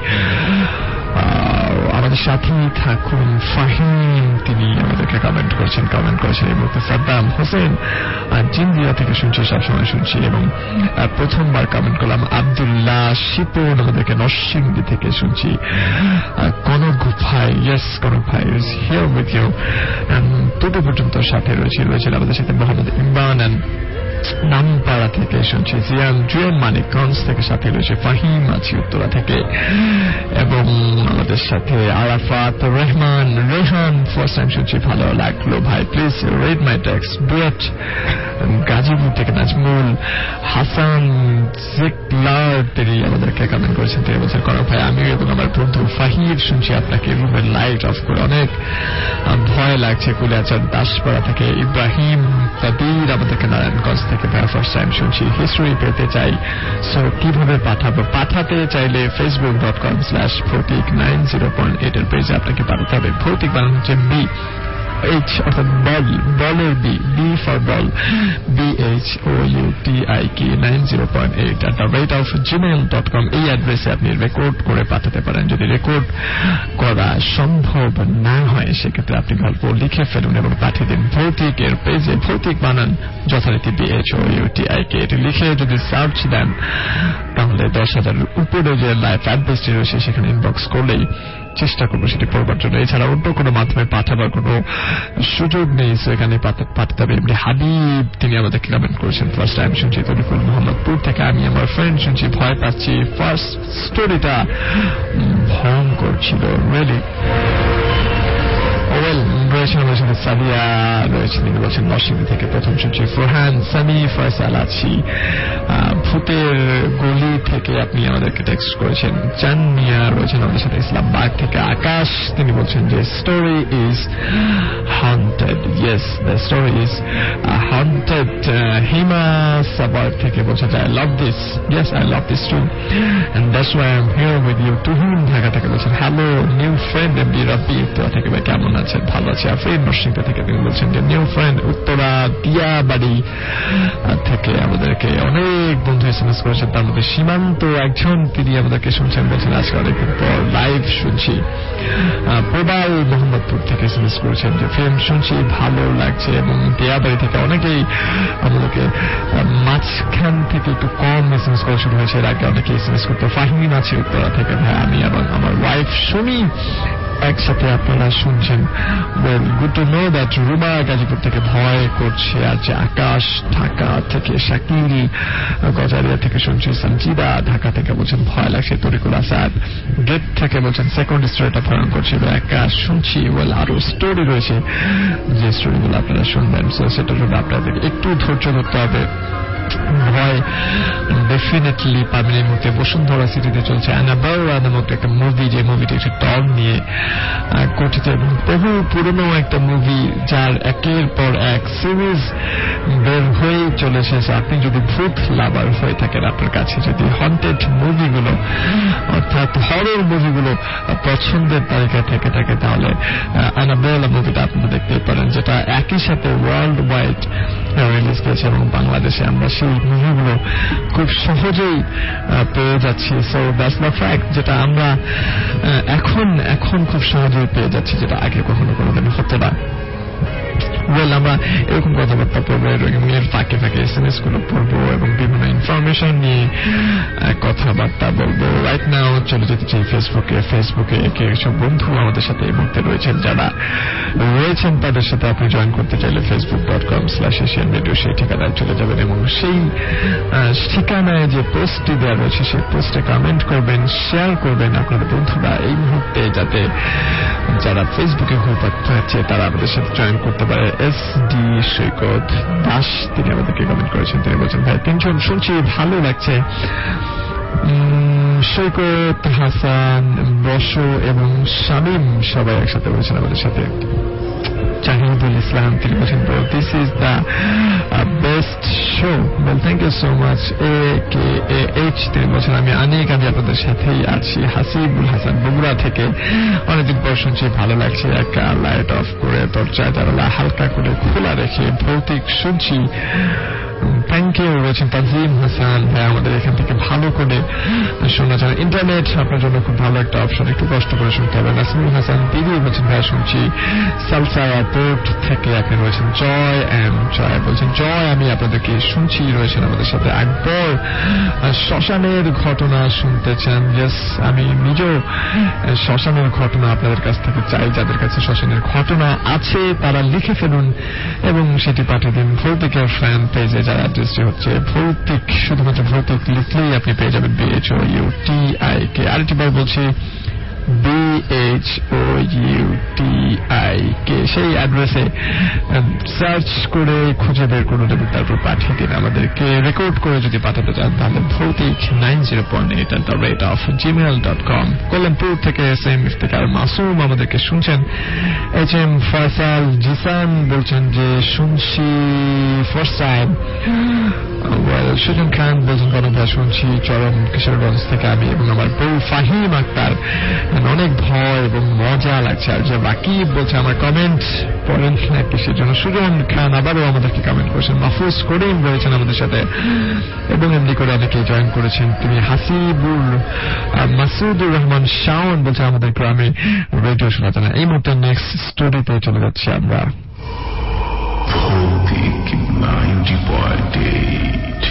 আমাদের সাথেই থাকুন ফাহিম, তিনি আমাদেরকে কমেন্ট করেছেন এই মুহূর্তে। সাদ্দাম হোসেন জিন্দিয়া থেকে শুনছি, সবসময় শুনছি এবং প্রথমবার কমেন্ট করলাম। আব্দুল্লাহ শিপন আমাদেরকে নরসিংদী থেকে শুনছি। কনক ভাই, ইয়েস কনক ভাই ইজ হিয়ার উইথ ইউ, দুটো পর্যন্ত সাথে রয়েছেন আমাদের সাথে। মোহাম্মদ ইমরান নামপাড়া থেকে শুনছি। জিয়ান মানিকগঞ্জ থেকে সাথে রয়েছে। ফাহিম আছি উত্তরা থেকে এবং আমাদের সাথে আরাফাত রেহান ফার্স্ট টাইম শুনছি, ভালো লাগলো ভাই, please read my text. DUET Gazipur থেকে নাজমুল হাসান জিকলার তিনি আমাদেরকে কমেন্ট করেছেন। তিনি বলছেন কনক ভাই, আমি এবং আমার বন্ধু ফাহির শুনছি আপনাকে রুমের লাইট অফ করে, অনেক ভয় লাগছে। কুলিয়াচার দাসপাড়া থেকে ইব্রাহিম তাদির আমাদেরকে নারায়ণগঞ্জ থেকে ফার্স্ট টাইম শুনছি। হিস্ট্রি পেতে চাই, সো কিভাবে পাঠাবো? পাঠাতে চাইলে facebook.com/ভৌতিক90.8 এর পেজে আপনাকে পাঠাতে হবে। ভৌতিক বানানো হচ্ছে BH অর্থাৎ বলের B for ball, BHOUTIK 90.8@gmail.com এই অ্যাড্রেসে আপনি রেকর্ড করে পাঠাতে পারেন। যদি রেকর্ড করা সম্ভব না হয় সেক্ষেত্রে আপনি গল্প লিখে ফেলুন এবং পাঠিয়ে দিন ভৌতিকের পেজে। ভৌতিক বানান যথারীতি BHOUTIK, এটি লিখে যদি সার্চ দেন তাহলে 10,000 উপরে যে লাইভ অ্যাড্রেসটি রয়েছে সেখানে ইনবক্স করলেই চেষ্টা করবো সেটি পড়বার জন্য। এছাড়া অন্য কোনো মাধ্যমে পাঠাবার কোনো সুযোগ নেই, সেখানে পাঠাতে হবে। এমনি হাবিব তিনি আমাদেরকে কমেন্ট করেছেন, ফার্স্ট টাইম শুনছি। তরিকুল মোহাম্মদপুর থেকে আমি আমার ফ্রেন্ড শুনছি, ভয় পাচ্ছি, ফার্স্ট স্টোরিটা ভয়ঙ্কর ছিল রিয়েলি। রয়েছেন আমাদের সাথে সাবিয়া রয়েছেন, তিনি বলছেন নরসিংদী থেকে প্রথম শুনছি। ফরহান সামি ফয়সাল আছি ভূতের গলি থেকে আপনি আমাদেরকে টেক্সট করেছেন। চান মিয়া রয়েছেন আমাদের সাথে ইসলামবাগ থেকে। আকাশ তিনি বলছেন যে story is haunted, yes the story is haunted. Hima Savar থেকে বলছেন যে I love this, yes I love this too and that's why I am here with you. Tuhin Dhaka থেকে বলছেন hello new friend MD Rabbi Uttara থেকে, ভাই কেমন আছেন? ভালো আছে। আফরিন নরসিংদী থেকে তিনি বলছেন যে নিউ ফ্রেন্ড উত্তরা দিয়াবাড়ি থেকে আমাদেরকে অনেক বন্ধু এসএমএস করেছেন, তার মধ্যে সীমান্ত একজন, তিনি আমাদেরকে শুনছেন, বলছেন আজকে অনেকদিন পর লাইভ শুনছি। প্রবাল মোহাম্মদপুর থেকে এসএমএস করেছেন যে ফিল্ম শুনছি, ভালো লাগছে। এবং দিয়াবাড়ি থেকে অনেকেই আমাদেরকে মাঝখান থেকে একটু কম এসএমএস করা শুরু হয়েছে, এর আগে অনেকে এসএমএস করতে। ফাহিম আছে উত্তরা থেকে, ভাই আমি এবং আমার ওয়াইফ শুনি একসাথে আপনারা শুনছেন। Good to know that Ruma Gazipur থেকে ভয় করছে। আর যে আকাশ ঢাকা থেকে, শাকিল গজারিয়া থেকে শুনছি। সঞ্জিদা ঢাকা থেকে বলছেন ভয় লাগছে। তরিকুল আসাদ গেট থেকে বলছেন সেকেন্ড স্টোরিটা ভয়ঙ্কর ছিল, একা শুনছি। ওয়েল আরো স্টোরি রয়েছে যে স্টোরিগুলো আপনারা শুনবেন, সো সেটার জন্য আপনাদের একটু ধৈর্য ধরতে হবে। ভয় ডেফিনেটলি পাবেন। এই মুহূর্তে বসুন্ধরা সিটিতে চলছে অ্যানাবেল নামক একটা মুভি, যে মুভিটি একটা ডগ নিয়ে গঠিত এবং বহু পুরনো একটা মুভি যার একের পর এক সিরিজ বের হয়ে চলেছে। আপনি যদি ভূত লাভার হয়ে থাকেন, আপনার কাছে যদি হন্টেড মুভিগুলো অর্থাৎ হরর মুভিগুলো পছন্দের তালিকা থেকে থাকে, তাহলে অ্যানাবেল মুভিটা আপনারা দেখতে পারেন, যেটা একই সাথে ওয়ার্ল্ড ওয়াইড রিলিজ পেয়েছে এবং বাংলাদেশে আমরা সেই মুভিগুলো খুব সহজেই পেয়ে যাচ্ছি। সো দ্যাটস দ্য ফ্যাক্ট, যেটা আমরা এখন খুব সহজেই পেয়ে যাচ্ছি, যেটা আগে কখনো কোনোদিন হতো না। ওয়েল আমরা এরকম কথাবার্তা পড়বো এবং এর ফাঁকে এসএমএস গুলো পড়বো এবং বিভিন্ন ইনফরমেশন নিয়ে কথাবার্তা বলবো। রাইট নাও চলে যেতে চাই ফেসবুকে সব বন্ধু আমাদের সাথে এই মুহূর্তে রয়েছেন, যারা রয়েছেন তাদের সাথে আপনি জয়েন করতে চাইলে facebook.com/asian radio সেই ঠিকানায় চলে যাবেন এবং সেই ঠিকানায় যে পোস্টটি দেওয়া রয়েছে সেই পোস্টে কমেন্ট করবেন, শেয়ার করবেন আপনাদের বন্ধুরা এই মুহূর্তে, যাতে যারা ফেসবুকে হচ্ছে তারা আমাদের সাথে জয়েন করতে পারে। SD সৈকত দাস তিনি আমাদেরকে কমেন্ট করেছেন, তিনি বলছেন ভাই তিনজন শুনছি, ভালো লাগছে। সৈকত, হাসান, বসু এবং শামীম সবাই একসাথে বলছেন আমাদের সাথে। জাহিদুল ইসলাম তিনি বলছেন this is the best show. Well thank you so much. AKAH তিনি বলছেন আমি অনেক আপনাদের সাথেই আছি। হাসিবুল হাসান বগুড়া থেকে অনেকদিন পর শুনছি, ভালো লাগছে। একটা লাইট অফ করে দরজা জানালা হালকা করে খোলা রেখে ভৌতিক শুনছি। থ্যাংক ইউ রয়েছেন তাজিম হাসান ভাই, আমাদের এখান থেকে ভালো করে শোনা যায়। ইন্টারনেট আপনার জন্য খুব ভালো একটা অপশন, একটু কষ্ট করে শুনতে হবে। নাসিমুল হাসান দিদি বলছেন ভাই শুনছি সালসা এয়ারপোর্ট থেকে। আপনি রয়েছেন জয় বলছেন জয় আমি আপনাদেরকে শুনছি। রয়েছেন আমাদের সাথে আকবর শ্মশানের ঘটনা শুনতে চান। ইয়েস, আমি নিজেও শ্মশানের ঘটনা আপনাদের কাছ থেকে চাই। যাদের কাছে শ্মশানের ঘটনা আছে তারা লিখে ফেলুন এবং সেটি পাঠিয়ে দিন ভৌতিকের ফ্যান পেজে। যার অ্যাড্রেসটি হচ্ছে ভৌতিক, শুধুমাত্র ভৌতিক লিখলেই আপনি পেয়ে যাবেন BHOUTIK। আরেকটিবার বলছি BHOUTIK। সেই অ্যাড্রেসে সার্চ করে খুঁজে বের করুন এবং তারপর পাঠিয়ে দিন আমাদেরকে। রেকর্ড করে যদি পাঠাতে চান তাহলে ভৌতিক 90.8@gmail.com। কল্যাণপুর থেকে SM ইফতেখার মাসুম আমাদেরকে শুনছেন। HM ফয়সাল জিসান বলছেন যে শুনছি ফার্স্ট টাইম। সুজন খান বলছেন গণভা শুনছি চরম কিশোরগঞ্জ থেকে আমি এবং আমার বউ ফাহিম আক্তার। অনেক ভয় এবং মজা লাগছে। আর যে বাকি বলছে আমার কমেন্ট পড়েন না কিসের জন্য। সুজন খান আবারও আমাদেরকে কমেন্ট করেছেন। মাহফুজ করিম রয়েছেন আমাদের সাথে এবং এমনি করে অনেকে জয়েন করেছেন। তিনি হাসিবুল মাসুদুর রহমান শাওন বলছে আমাদের গ্রামে রেডিও শোনা যায় না। এই মুহূর্তে নেক্সট স্টোরিতে চলে যাচ্ছি আমরা। ভৌতিক 90.8।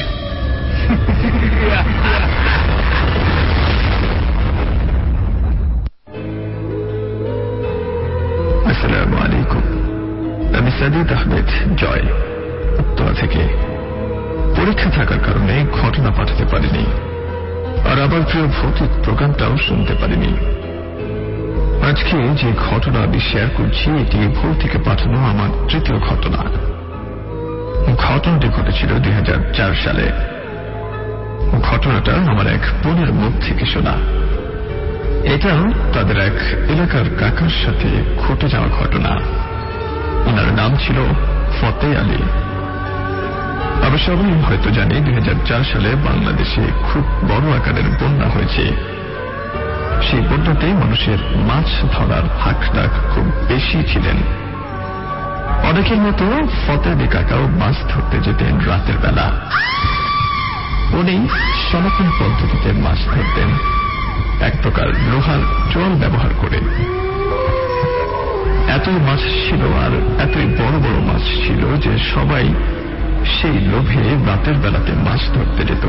আসসালামু আলাইকুম, আমি সাদিদ আহমেদ জয়, উত্তরা থেকে। পরীক্ষা থাকার কারণে ঘটনা পাঠাতে পারিনি, আর আবার প্রিয় ভৌতিক প্রোগ্রামটাও শুনতে পারিনি। আজকে যে ঘটনা আমি শেয়ার করছি এটি ভৌতিকে পাঠানো আমার তৃতীয় ঘটনা। ঘটনাটি ঘটেছিল 2004 সালে। ঘটনাটা আমার এক বোনের মুখ থেকে শোনা। এটা তাদের এক এলাকার কাকার সাথে ঘটে যাওয়া ঘটনা। ওনার নাম ছিল ফতে আলী। আমরা সবাই হয়তো জানি 2004 সালে বাংলাদেশে খুব বড় আকারের বন্যা হয়েছে। সেই বন্যাতে মানুষের মাছ ধরার হাঁকডাক খুব বেশি ছিলেন। অনেকের মতো ফতে আলী কাকাও মাছ ধরতে যেতেন রাতের বেলা। উনি সনাতন পদ্ধতিতে মাছ ধরতেন, এক প্রকার লোহার চোয়াল ব্যবহার করে। এতই মাছ ছিল আর এতই বড় বড় মাছ ছিল যে সবাই সেই লোভে রাতের বেলাতে মাছ ধরতে যেত।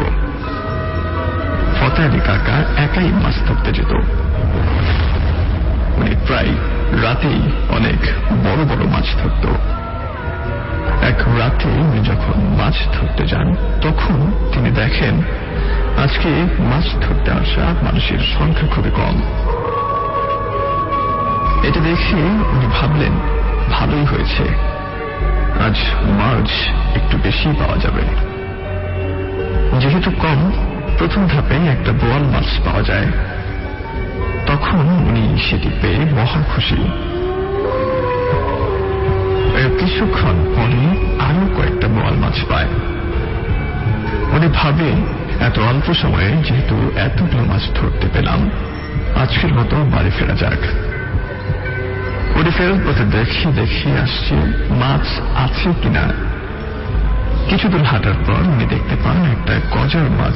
ফতে আলী কাকা একাই মাছ ধরতে যেত। উনি প্রায় রাতেই অনেক বড় বড় মাছ ধরত। এক রাতে উনি যখন মাছ ধরতে যান তখন তিনি দেখেন আজকে মাছ ধরতে আসা মানুষের সংখ্যা খুবই কম। এটা দেখে উনি ভাবলেন ভালোই হয়েছে, আজ মাছ একটু বেশি পাওয়া যাবে। যেহেতু কম, প্রথম ধাপে একটা বোয়াল মাছ পাওয়া যায়। তখন উনি সেটি পেয়ে মহা খুশি। কিছুক্ষণ পরে আরো কয়েকটা বোয়াল মাছ পায়। উনি ভাবে এত অল্প সময়ে যেহেতু এতগুলো মাছ ধরতে পেলাম, আজকের মতো বাড়ি ফেরা যাক। উনি ফেরত পথে দেখিয়ে আসছে মাছ আছে কিনা। কিছুদূর হাঁটার পর উনি দেখতে পান একটা গজার মাছ।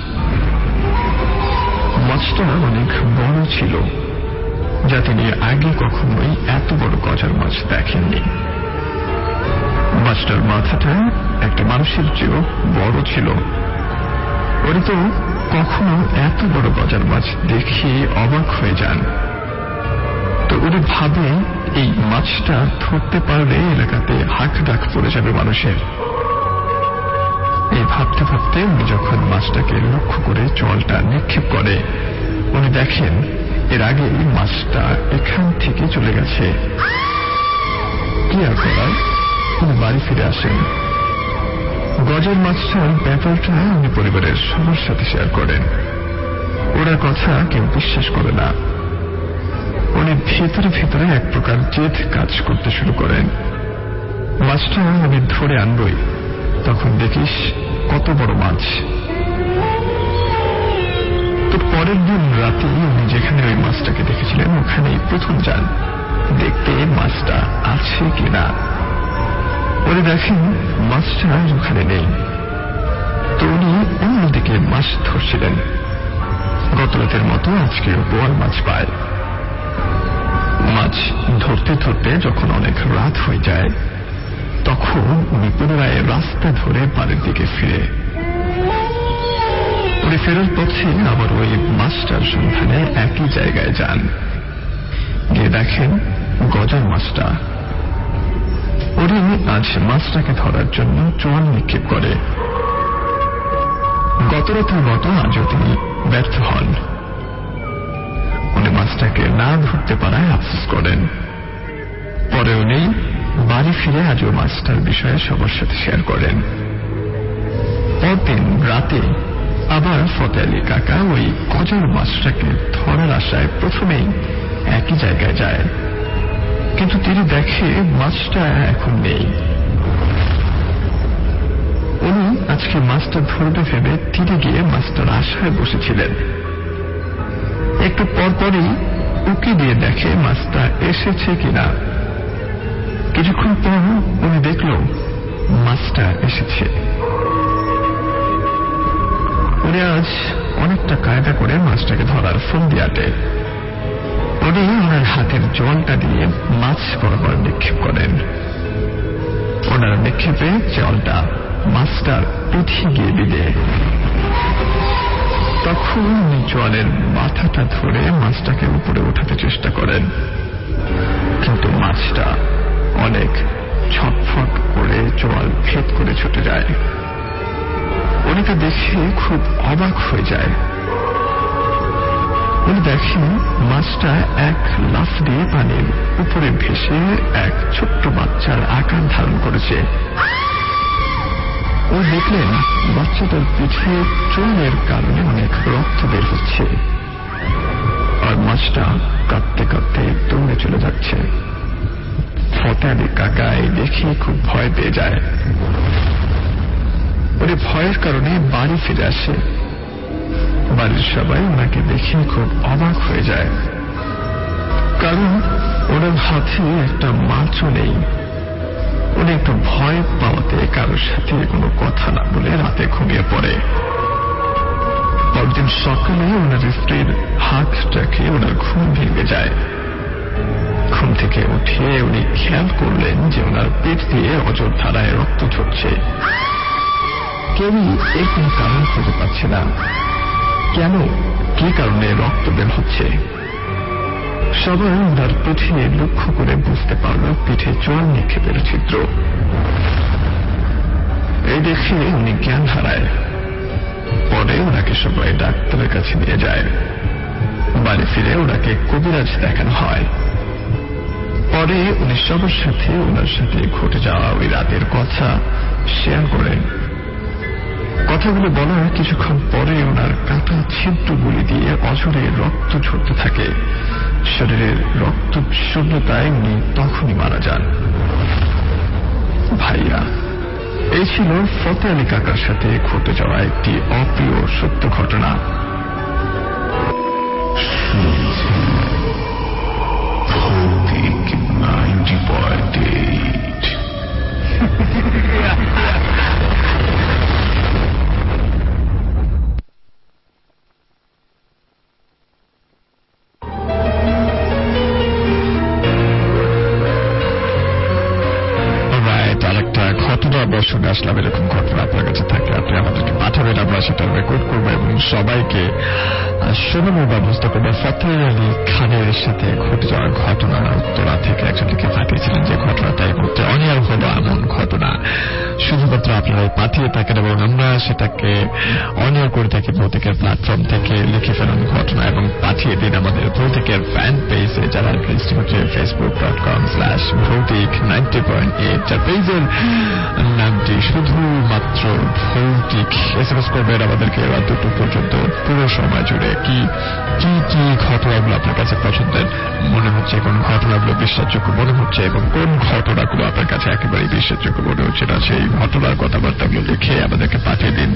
মাছটা অনেক বড় ছিল, যা তিনি আগে কখনোই এত বড় গজার মাছ দেখেননি। মাছটার মাথাটা একটা মানুষের চেয়েও বড় ছিল। উনি তো কখনো এত বড় গজার মাছ দেখে অবাক হয়ে যান। তো উনি ভাবে এই মাছটা ধরতে পারলে এলাকাতে হাঁক ডাক পড়ে যাবে মানুষের। এই ভাবতে ভাবতে উনি যখন মাছটাকে লক্ষ্য করে চলটা নিক্ষেপ করে, উনি দেখেন এর আগে মাছটা এখান থেকে চলে গেছে। কি আর করার, উনি বাড়ি ফিরে আসেন। গজার মাছটার ব্যাপারটা উনি পরিবারের সবার সাথে শেয়ার করেন। ওরা কথা কেউ বিশ্বাস করে না। উনি ভেতরে ভেতরে এক প্রকার জেদ কাজ করতে শুরু করেন। মাছটা আমি ধরে আনবই, তখন দেখিস কত বড় মাছ। তো পরের দিন রাতে উনি যেখানে ওই মাছটাকে দেখেছিলেন ওখানেই প্রথম যান দেখতে মাছটা আছে কিনা। উনি দেখেন মাছটা ওখানে নেই। তো উনি অন্যদিকে মাছ ধরছিলেন। গত রাতের মতো আজকেও বোয়াল মাছ পায়। মাছ ধরতে ধরতে যখন অনেক রাত হয়ে যায় তখন উনি পুনরায় রাস্তা ধরে বাড়ির দিকে ফিরে। উনি ফেরার পথে আবার ওই মাছটার সন্ধানে একই জায়গায় যান। গিয়ে দেখেন গজার মাছটা। উনি আজ মাছটাকে ধরার জন্য চোয়াল নিক্ষেপ করে। গত রাতের মতো আজও তিনি ব্যর্থ হন। উনি মাছটাকে না ধরতে পারায় আফসোস করেন। পরে উনি বাড়ি ফিরে আজও মাছটার বিষয়ে সবার সাথে শেয়ার করেন। পরদিন রাতে আবার ফতে আলী কাকা ওই গজার মাছটাকে ধরার আশায় প্রথমেই একই জায়গায় যায়, কিন্তু তিনি দেখে মাছটা এখন নেই। উনি আজকে মাছটা ধরবে ভেবে তীরে গিয়ে মাছটার আশায় বসেছিলেন। একটু পরপরই উকি দিয়ে দেখে মাছটা এসেছে কিনা। কিছুক্ষণ পর উনি দেখল মাছটা এসেছে। উনি আজ অনেকটা কায়দা করে মাছটাকে ধরার ফন্দি আটে। উনি ওনার হাতের জলটা দিয়ে মাছ বরাবর নিক্ষেপ করেন। ওনার নিক্ষেপে জলটা মাছটার পিঠে গিয়ে বিঁধে। তখন উনি জলের মাথাটা ধরে মাছটাকে উপরে উঠাতে চেষ্টা করেন, কিন্তু মাছটা অনেক ছটফট করে জল ভেদ করে ছুটে যায়। উনি তা দেখে খুব অবাক হয়ে যায়। উনি দেখেন মাছটা এক লাফ দিয়ে পানির উপরে ভেসে এক ছোট্ট বাচ্চার আকার ধারণ করেছে। ও দেখলেন বাচ্চাটার পিঠে চুলের কারণে অনেক রক্ত বের হচ্ছে, আর মাছটা কাঁদতে কাঁদতে দৌড়ে চলে যাচ্ছে। ফতে আলী কাকা এই দেখে খুব ভয় পেয়ে যায়। উনি ভয়ের কারণে বাড়ি ফিরে আসে। বাড়ির সবাই ওনাকে দেখে খুব অবাক হয়ে যায়, কারণ ওনার হাতে একটা মাছও নেই। উনি একটু ভয় পাওয়াতে কারোর সাথে কোনো কথা না বলে রাতে ঘুমিয়ে পড়ে। পরদিন সকালে ওনার স্ত্রীর হাতটাকে ওনার ঘুম ভেঙে যায়। ঘুম থেকে উঠে উনি খেয়াল করলেন যে ওনার পেট দিয়ে অজর ধারায় রক্ত ঝরছে। কেউই এর কোন কারণ খুঁজে পাচ্ছে না, কেন কি কারণে রক্ত বের হচ্ছে। সবাই ওনার পিঠে লক্ষ্য করে বুঝতে পারল পিঠে চোয়াল নিক্ষেপের ছিদ্র। এই দেখে উনি জ্ঞান হারায়। পরে ওনাকে সবাই ডাক্তারের কাছে নিয়ে যায়। বাড়ি ফিরে ওনাকে কবিরাজ দেখানো হয়। পরে উনি সবার সাথে ওনার সাথে ঘটে যাওয়া ওই রাতের কথা শেয়ার করেন। কথাগুলো বলার কিছুক্ষণ পরে ওনার কাটা ছিদ্রগুলি দিয়ে অঝরে রক্ত ঝরতে থাকে। শরীরের রক্ত শূন্যতায় উনি তখনই মারা যান। ভাইয়া, এই ছিল ফতে আলী কাকার সাথে ঘটে যাওয়া একটি অপ্রিয় সত্য ঘটনা। ভৌতিক 90.8 শুনে আসলাম। এরকম ঘটনা আপনার কাছে থাকে আপনি আমাদেরকে পাঠাবেন, আমরা সেটা রেকর্ড করবো এবং সবাইকে শোনানোর ব্যবস্থা করবো। ফতে আলী খানের সাথে ঘটে যাওয়ার ঘটনা উত্তরা থেকে একজনকে পাঠিয়েছিলেন, যে ঘটনাটা এই মুহূর্তে অনিয়ার হলো এমন ঘটনা শুধুমাত্র আপনারাই পাঠিয়ে থাকেন এবং আমরা সেটাকে অনিয়ার করে থাকি ভৌতিকের প্ল্যাটফর্ম থেকে। লিখে ফেলুন ঘটনা এবং পাঠিয়ে দিন আমাদের ভৌতিকের ফ্যান পেজে, যারা লিস্ট হচ্ছে facebook.com/ভৌতিক90.8, যার পেজের নামটি শুধুমাত্র ভৌতিক। এসএমএস করবেন আমাদেরকে রাত 2 পর্যন্ত পুরো সময় জুড়ে কি কি কি ঘটনাগুলো আপনার কাছে পছন্দের মনে হচ্ছে, কোন ঘটনাগুলো বিশ্বাসযোগ্য মনে হচ্ছে এবং কোন ঘটনাগুলো আপনার কাছে একেবারেই বিশ্বাসযোগ্য মনে হচ্ছে না, সেই ঘটনার কথাবার্তাগুলো লিখে আমাদেরকে পাঠিয়ে দিন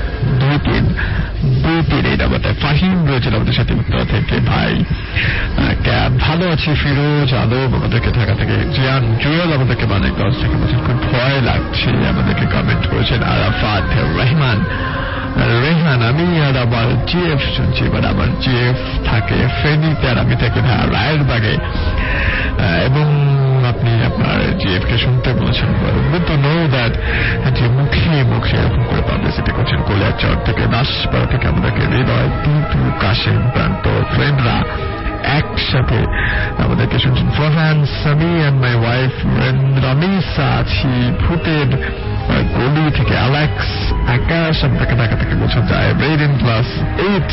2323 এই নাম্বারটা। ফাহিম রয়েছেন আমাদের সাথে উত্তরা থেকে। ভাই ভালো আছি। ফিরোজ আলম আমাদেরকে ঢাকা থেকে। জিয়ান জুয়েল আমাদেরকে মানিকগঞ্জ থেকে বলছেন খুব ভয় লাগছে, আমাদেরকে কমেন্ট করেছেন। আরাফাত রেহান আমি আর আমার জিএফ শুনছি, এবার আমার জিএফ থাকে ফেনীতে আর আমি থাকি রায়েরবাগে, এবং আপনি আপনার জিএফ কে শুনতে বলেছেন। গুড টু নো দ্যাট যে মুখে এরকম করে পাবলিসিটি করছেন। কলিয়াচর থেকে, দাসপাড়া থেকে আমাদেরকে হৃদয়, টিটু, কাশেম, প্রান্ত ফ্রেন্ডরা একসাথে আমাদেরকে শুনছেন। Farhan, Sami and my wife Ramisa আছি ভূতের গলি থেকে। অ্যালেক্স, আকাশ আপনাকে ঢাকা থেকে বলছেন যায় read in class 8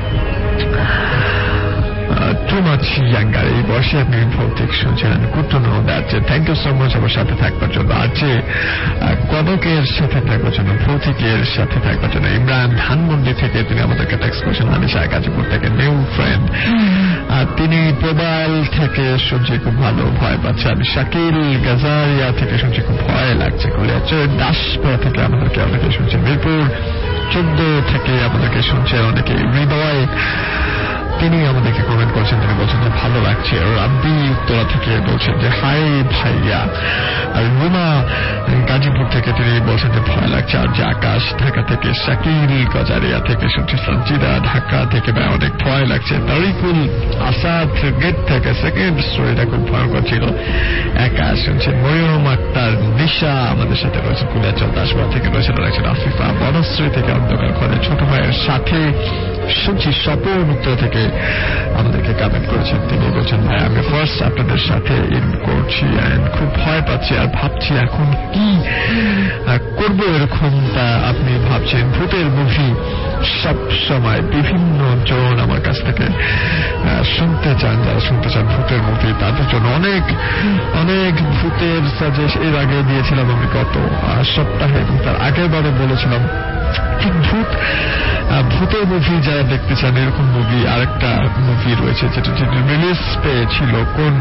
too much younger, এই বয়সে আপনি ভৌতিক শুনছেন। Good to know that. Thank you so much আমার সাথে থাকবার জন্য, আর যে কনকের সাথে থাকবার জন্য, ভৌতিকের সাথে থাকবার জন্য। ইমরান ধানমন্ডি থেকে তিনি আমাদেরকে টেক্সট করেছেন। আনিশা গাজীপুর থেকে নিউ ফ্রেন্ড, আর তিনি প্রবাল থেকে শুনছি খুব ভালো, ভয় পাচ্ছে। আমি শাকিল গাজারিয়া থেকে শুনছি খুব ভয় লাগছে। কলিয়াচর দাসপাড়া থেকে আমাদেরকে অনেকে শুনছেন। মিরপুর 14 থেকে আমাদেরকে শুনছেন অনেকে। হৃদয় তিনি আমাদেরকে কমেন্ট করেছেন, তিনি বলছেন যে ভালো লাগছে। রাব্বি উত্তরা থেকে বলছেন যে হাই ভাইয়া। আর রুমা গাজীপুর থেকে তিনি বলছেন যে ভয় লাগছে। আর যে আকাশ ঢাকা থেকে, শাকিল গজারিয়া থেকে শুনছি। সঞ্জিদা ঢাকা থেকে ভাই অনেক ভয় লাগছে। তারিকুল আসাদ গেট থেকে সেকেন্ড স্টোরিটা খুব ভয়ঙ্কর ছিল, একা শুনছেন। মরিয়ম আক্তার নিশা আমাদের সাথে রয়েছে। কুলিয়াচল দাসপাড়া থেকে রয়েছেন রয়েছেন আফিফা। বনশ্রী থেকে অন্ধকার ঘরে ছোট ভাইয়ের সাথে শুনছি। স্বপন উত্তর থেকে আমাদেরকে কমেন্ট করেছেন, তিনি বলছেন ভাই আমি ফার্স্ট আপনাদের সাথে ইন করছি, খুব ভয় পাচ্ছি আর ভাবছি এখন কি করবো। এরকমটা আপনি ভাবছেন? ভূতের মুভি সব সময় বিভিন্ন জন আমার কাছ থেকে শুনতে চান, যারা শুনতে চান ভূতের মুভি তাদের জন্য অনেক ভূতের সাজেস্ট এর আগে দিয়েছিলাম আমি গত সপ্তাহে, এবং তার আগের বারে বলেছিলাম ঠিক ভূতের মুভি যারা দেখতে চান এরকম মুভি। আরেকটা মুভি রয়েছে যেটা রিলিজ পেয়েছিল, কোন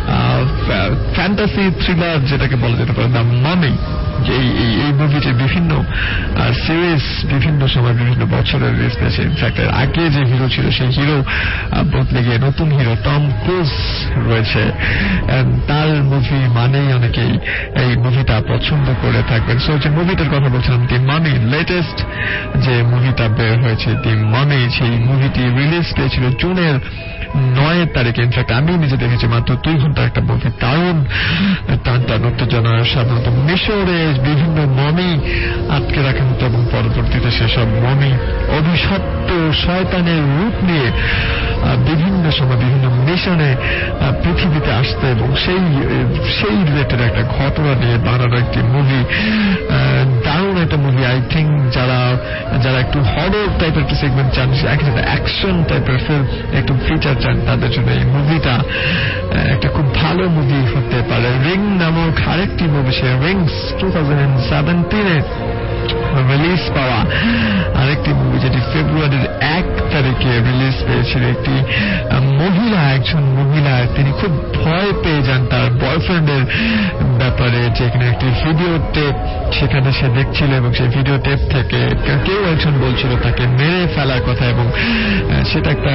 ফ্যান্টাসি থ্রিলার যেটাকে বলা যেতে পারে, দ্য মামি। এই মুভিতে বিভিন্ন সিরিজ বিভিন্ন সময় বিভিন্ন বছরের রিলিজ পেয়েছে। ইনফ্যাক্ট এর আগে যে হিরো ছিল সেই হিরো বদলে গিয়ে নতুন হিরো টম ক্রুজ রয়েছে। তার মুভি মানেই অনেকেই এই মুভিটা পছন্দ করে থাকবেন। সো যে মুভিটার কথা বলছিলাম, দি মামি, লেটেস্ট যে মুভিটা বের হয়েছে দি মামি, সেই মুভিটি রিলিজ পেয়েছিল জুনের 9 তারিখে। ইনফ্যাক্ট আমি নিজে দেখেছি, মাত্র 2 ঘন্টার একটা মুভি। দারুণ টান উত্তেজনা। সাধারণত মিশরে বিভিন্ন মমি আটকে রাখার মতো, এবং পরবর্তীতে সেসব মমি অভিশপ্ত শয়তানের রূপ নিয়ে বিভিন্ন সময় বিভিন্ন মিশনে পৃথিবীতে আসতে, এবং সেই রিলেটেড একটা ঘটনা নিয়ে বানানো একটি মুভি। দারুণ একটা মুভি। আই থিঙ্ক যারা একটু হরর টাইপের একটু সেগমেন্ট চান, একটা অ্যাকশন টাইপের ফিল্ম একটু ফিচার চান, তাদের জন্য এই মুভিটা একটা খুব ভালো মুভি হতে পারে। রিং নামক আরেকটি মুভি, সে রিংস 2017 রিলিজ পাওয়া আরেকটি মুভি, যেটি ফেব্রুয়ারির 1 তারিখে রিলিজ পেয়েছিল। একজন মহিলা তিনি খুব ভয় পেয়ে যান তার বয়ফ্রেন্ডের ব্যাপারে, যেখানে একটি ভিডিও টেপ সেখানে সে দেখছিল, এবং সেই ভিডিও টেপ থেকে কেউ একজন বলছিল তাকে মেরে ফেলার কথা, এবং সেটা একটা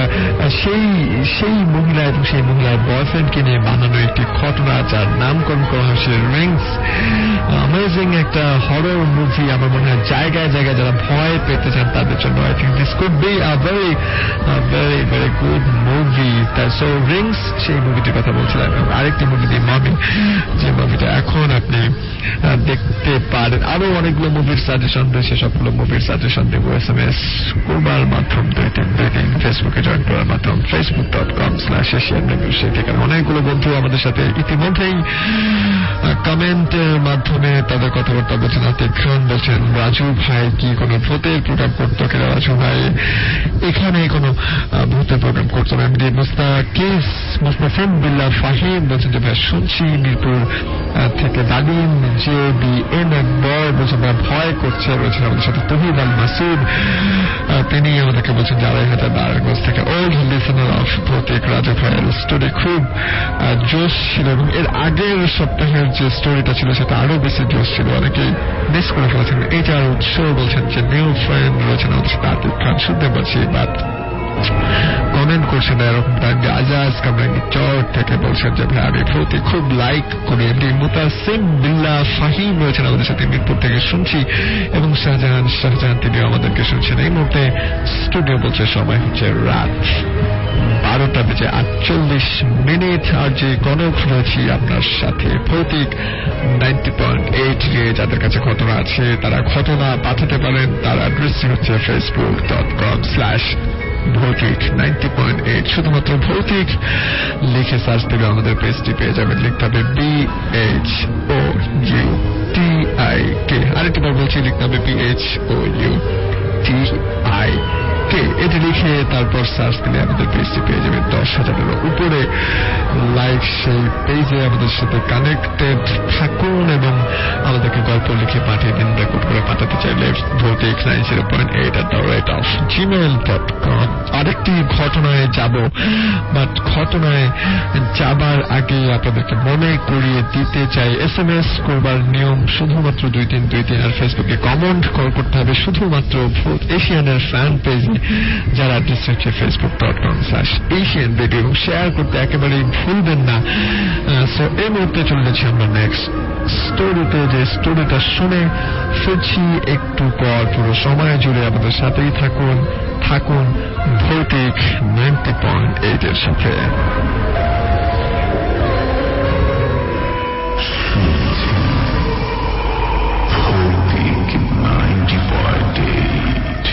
সেই মহিলা এবং সেই মহিলার বয়ফ্রেন্ডকে নিয়ে বানানো একটি ঘটনা, যার নামকরণ করা হয়েছে রিংস। অ্যামেজিং একটা হরর মুভি। আমার মনে হয় জায়গায় যারা ভয় পেতে চান তাদের জন্য I think this could be a very very good movie. So Rings সেই মুভিটির কথা বলছিলাম। আরেকটি মুভি দি মামি, যে মুভিটা এখন আপনি দেখতে পারেন। আরো অনেকগুলো মুভির সাজেশন রয়েছে, সবগুলো মুভির সাজেশন দেবো SMS করবার মাধ্যম 2-3 ফেসবুকে জয়েন করার মাধ্যম facebook.com/asiannews। সেখানে অনেকগুলো বন্ধু আমাদের সাথে ইতিমধ্যেই কমেন্টের মাধ্যমে তাদের কথাবার্তা বলছেন। আতিক খান বলছেন রাজু ভাই কি কোনো ভূতের প্রোগ্রাম করতো কিনা? রাজু ভাই এখানে কোনো ভূতের প্রোগ্রাম করতো না। এমডি মুস্তাফিজ সেম বিল্লাহ ফাহিম বলছেন যে ভাই শুনছি মিরপুর থেকে দাদিন JBN একবার বলছেন ভাই ভয় করছে বলছেন আমাদের সাথে তহিদ আল মাসুদ তিনি আমাদেরকে বলছেন যে 2500 নারায়ণগঞ্জ থেকে ওল্ড লিসেনার অফ প্রত্যেক রাজা ভাইয়ের স্টোরি খুব জোশ ছিল এবং এর আগের সপ্তাহের যে স্টোরিটা ছিল সেটা আরো বেশি জোশ ছিল অনেকেই মিস করে ফেলেছেন এইটার উৎস বলছেন যে নিউ ফ্রেন্ড রয়েছেন আমাদের সাথে আতিফ খান শুনতে পাচ্ছি বাট কমেন্ট করছেন এরকম টাইমে আজাজ কামরাঙ্গি চট থেকে বলছেন যে ভাই আমি প্রতি খুব লাইক করি এমনি মুতাসিম বিল্লাহ ফাহিম রয়েছেন আমাদের সাথে মিরপুর থেকে শুনছি এবং শাহজাহান তিনি আমাদেরকে শুনছেন এই মুহূর্তে স্টুডিও বলছে সময় হচ্ছে রাত 12:48 আর যে কনক রয়েছি আপনার সাথে ভৌতিক 90.8 নিয়ে যাদের কাছে ঘটনা আছে তারা ঘটনা পাঠাতে পারেন তার অ্যাড্রেসটি হচ্ছে facebook.com/ভৌতিক 90.8 শুধুমাত্র ভৌতিক লিখে সার্চ দেবে আমাদের পেজটি পেয়ে যাবেন লিখতে হবে BHOUTIK আরেকবার বলছি লিখতে হবে BHOUTIK এটি লিখে তারপর সার্চ দিলে আমাদের পেজটি পেয়ে যাবেন 10,000-এর উপরে লাইক সেই পেজে আমাদের সাথে কানেক্টেড থাকুন এবং আমাদেরকে গল্প লিখে পাঠিয়ে দিন রেকর্ড করে পাঠাতে চাইলে ভৌতিক 90.8@gmail.com আরেকটি ঘটনায় যাব বাট ঘটনায় যাবার আগে আপনাদেরকে মনে করিয়ে দিতে চাই SMS করবার নিয়ম শুধুমাত্র 2323 আর ফেসবুকে কমেন্ট করতে হবে শুধুমাত্র এশিয়ানের ফ্যান পেজে যার অ্যাড্রেস হচ্ছে facebook.com/Asian Radio এবং শেয়ার করতে একেবারেই ভুলবেন না সো এই মুহূর্তে চলে যাচ্ছি আমরা নেক্সট স্টোরিতে যে স্টোরিটা শুনে ফিরছি একটু পর পুরো সময় জুড়ে আমাদের সাথেই থাকুন ভৌতিক 90.8 এর সাথে ভৌতিক 90.8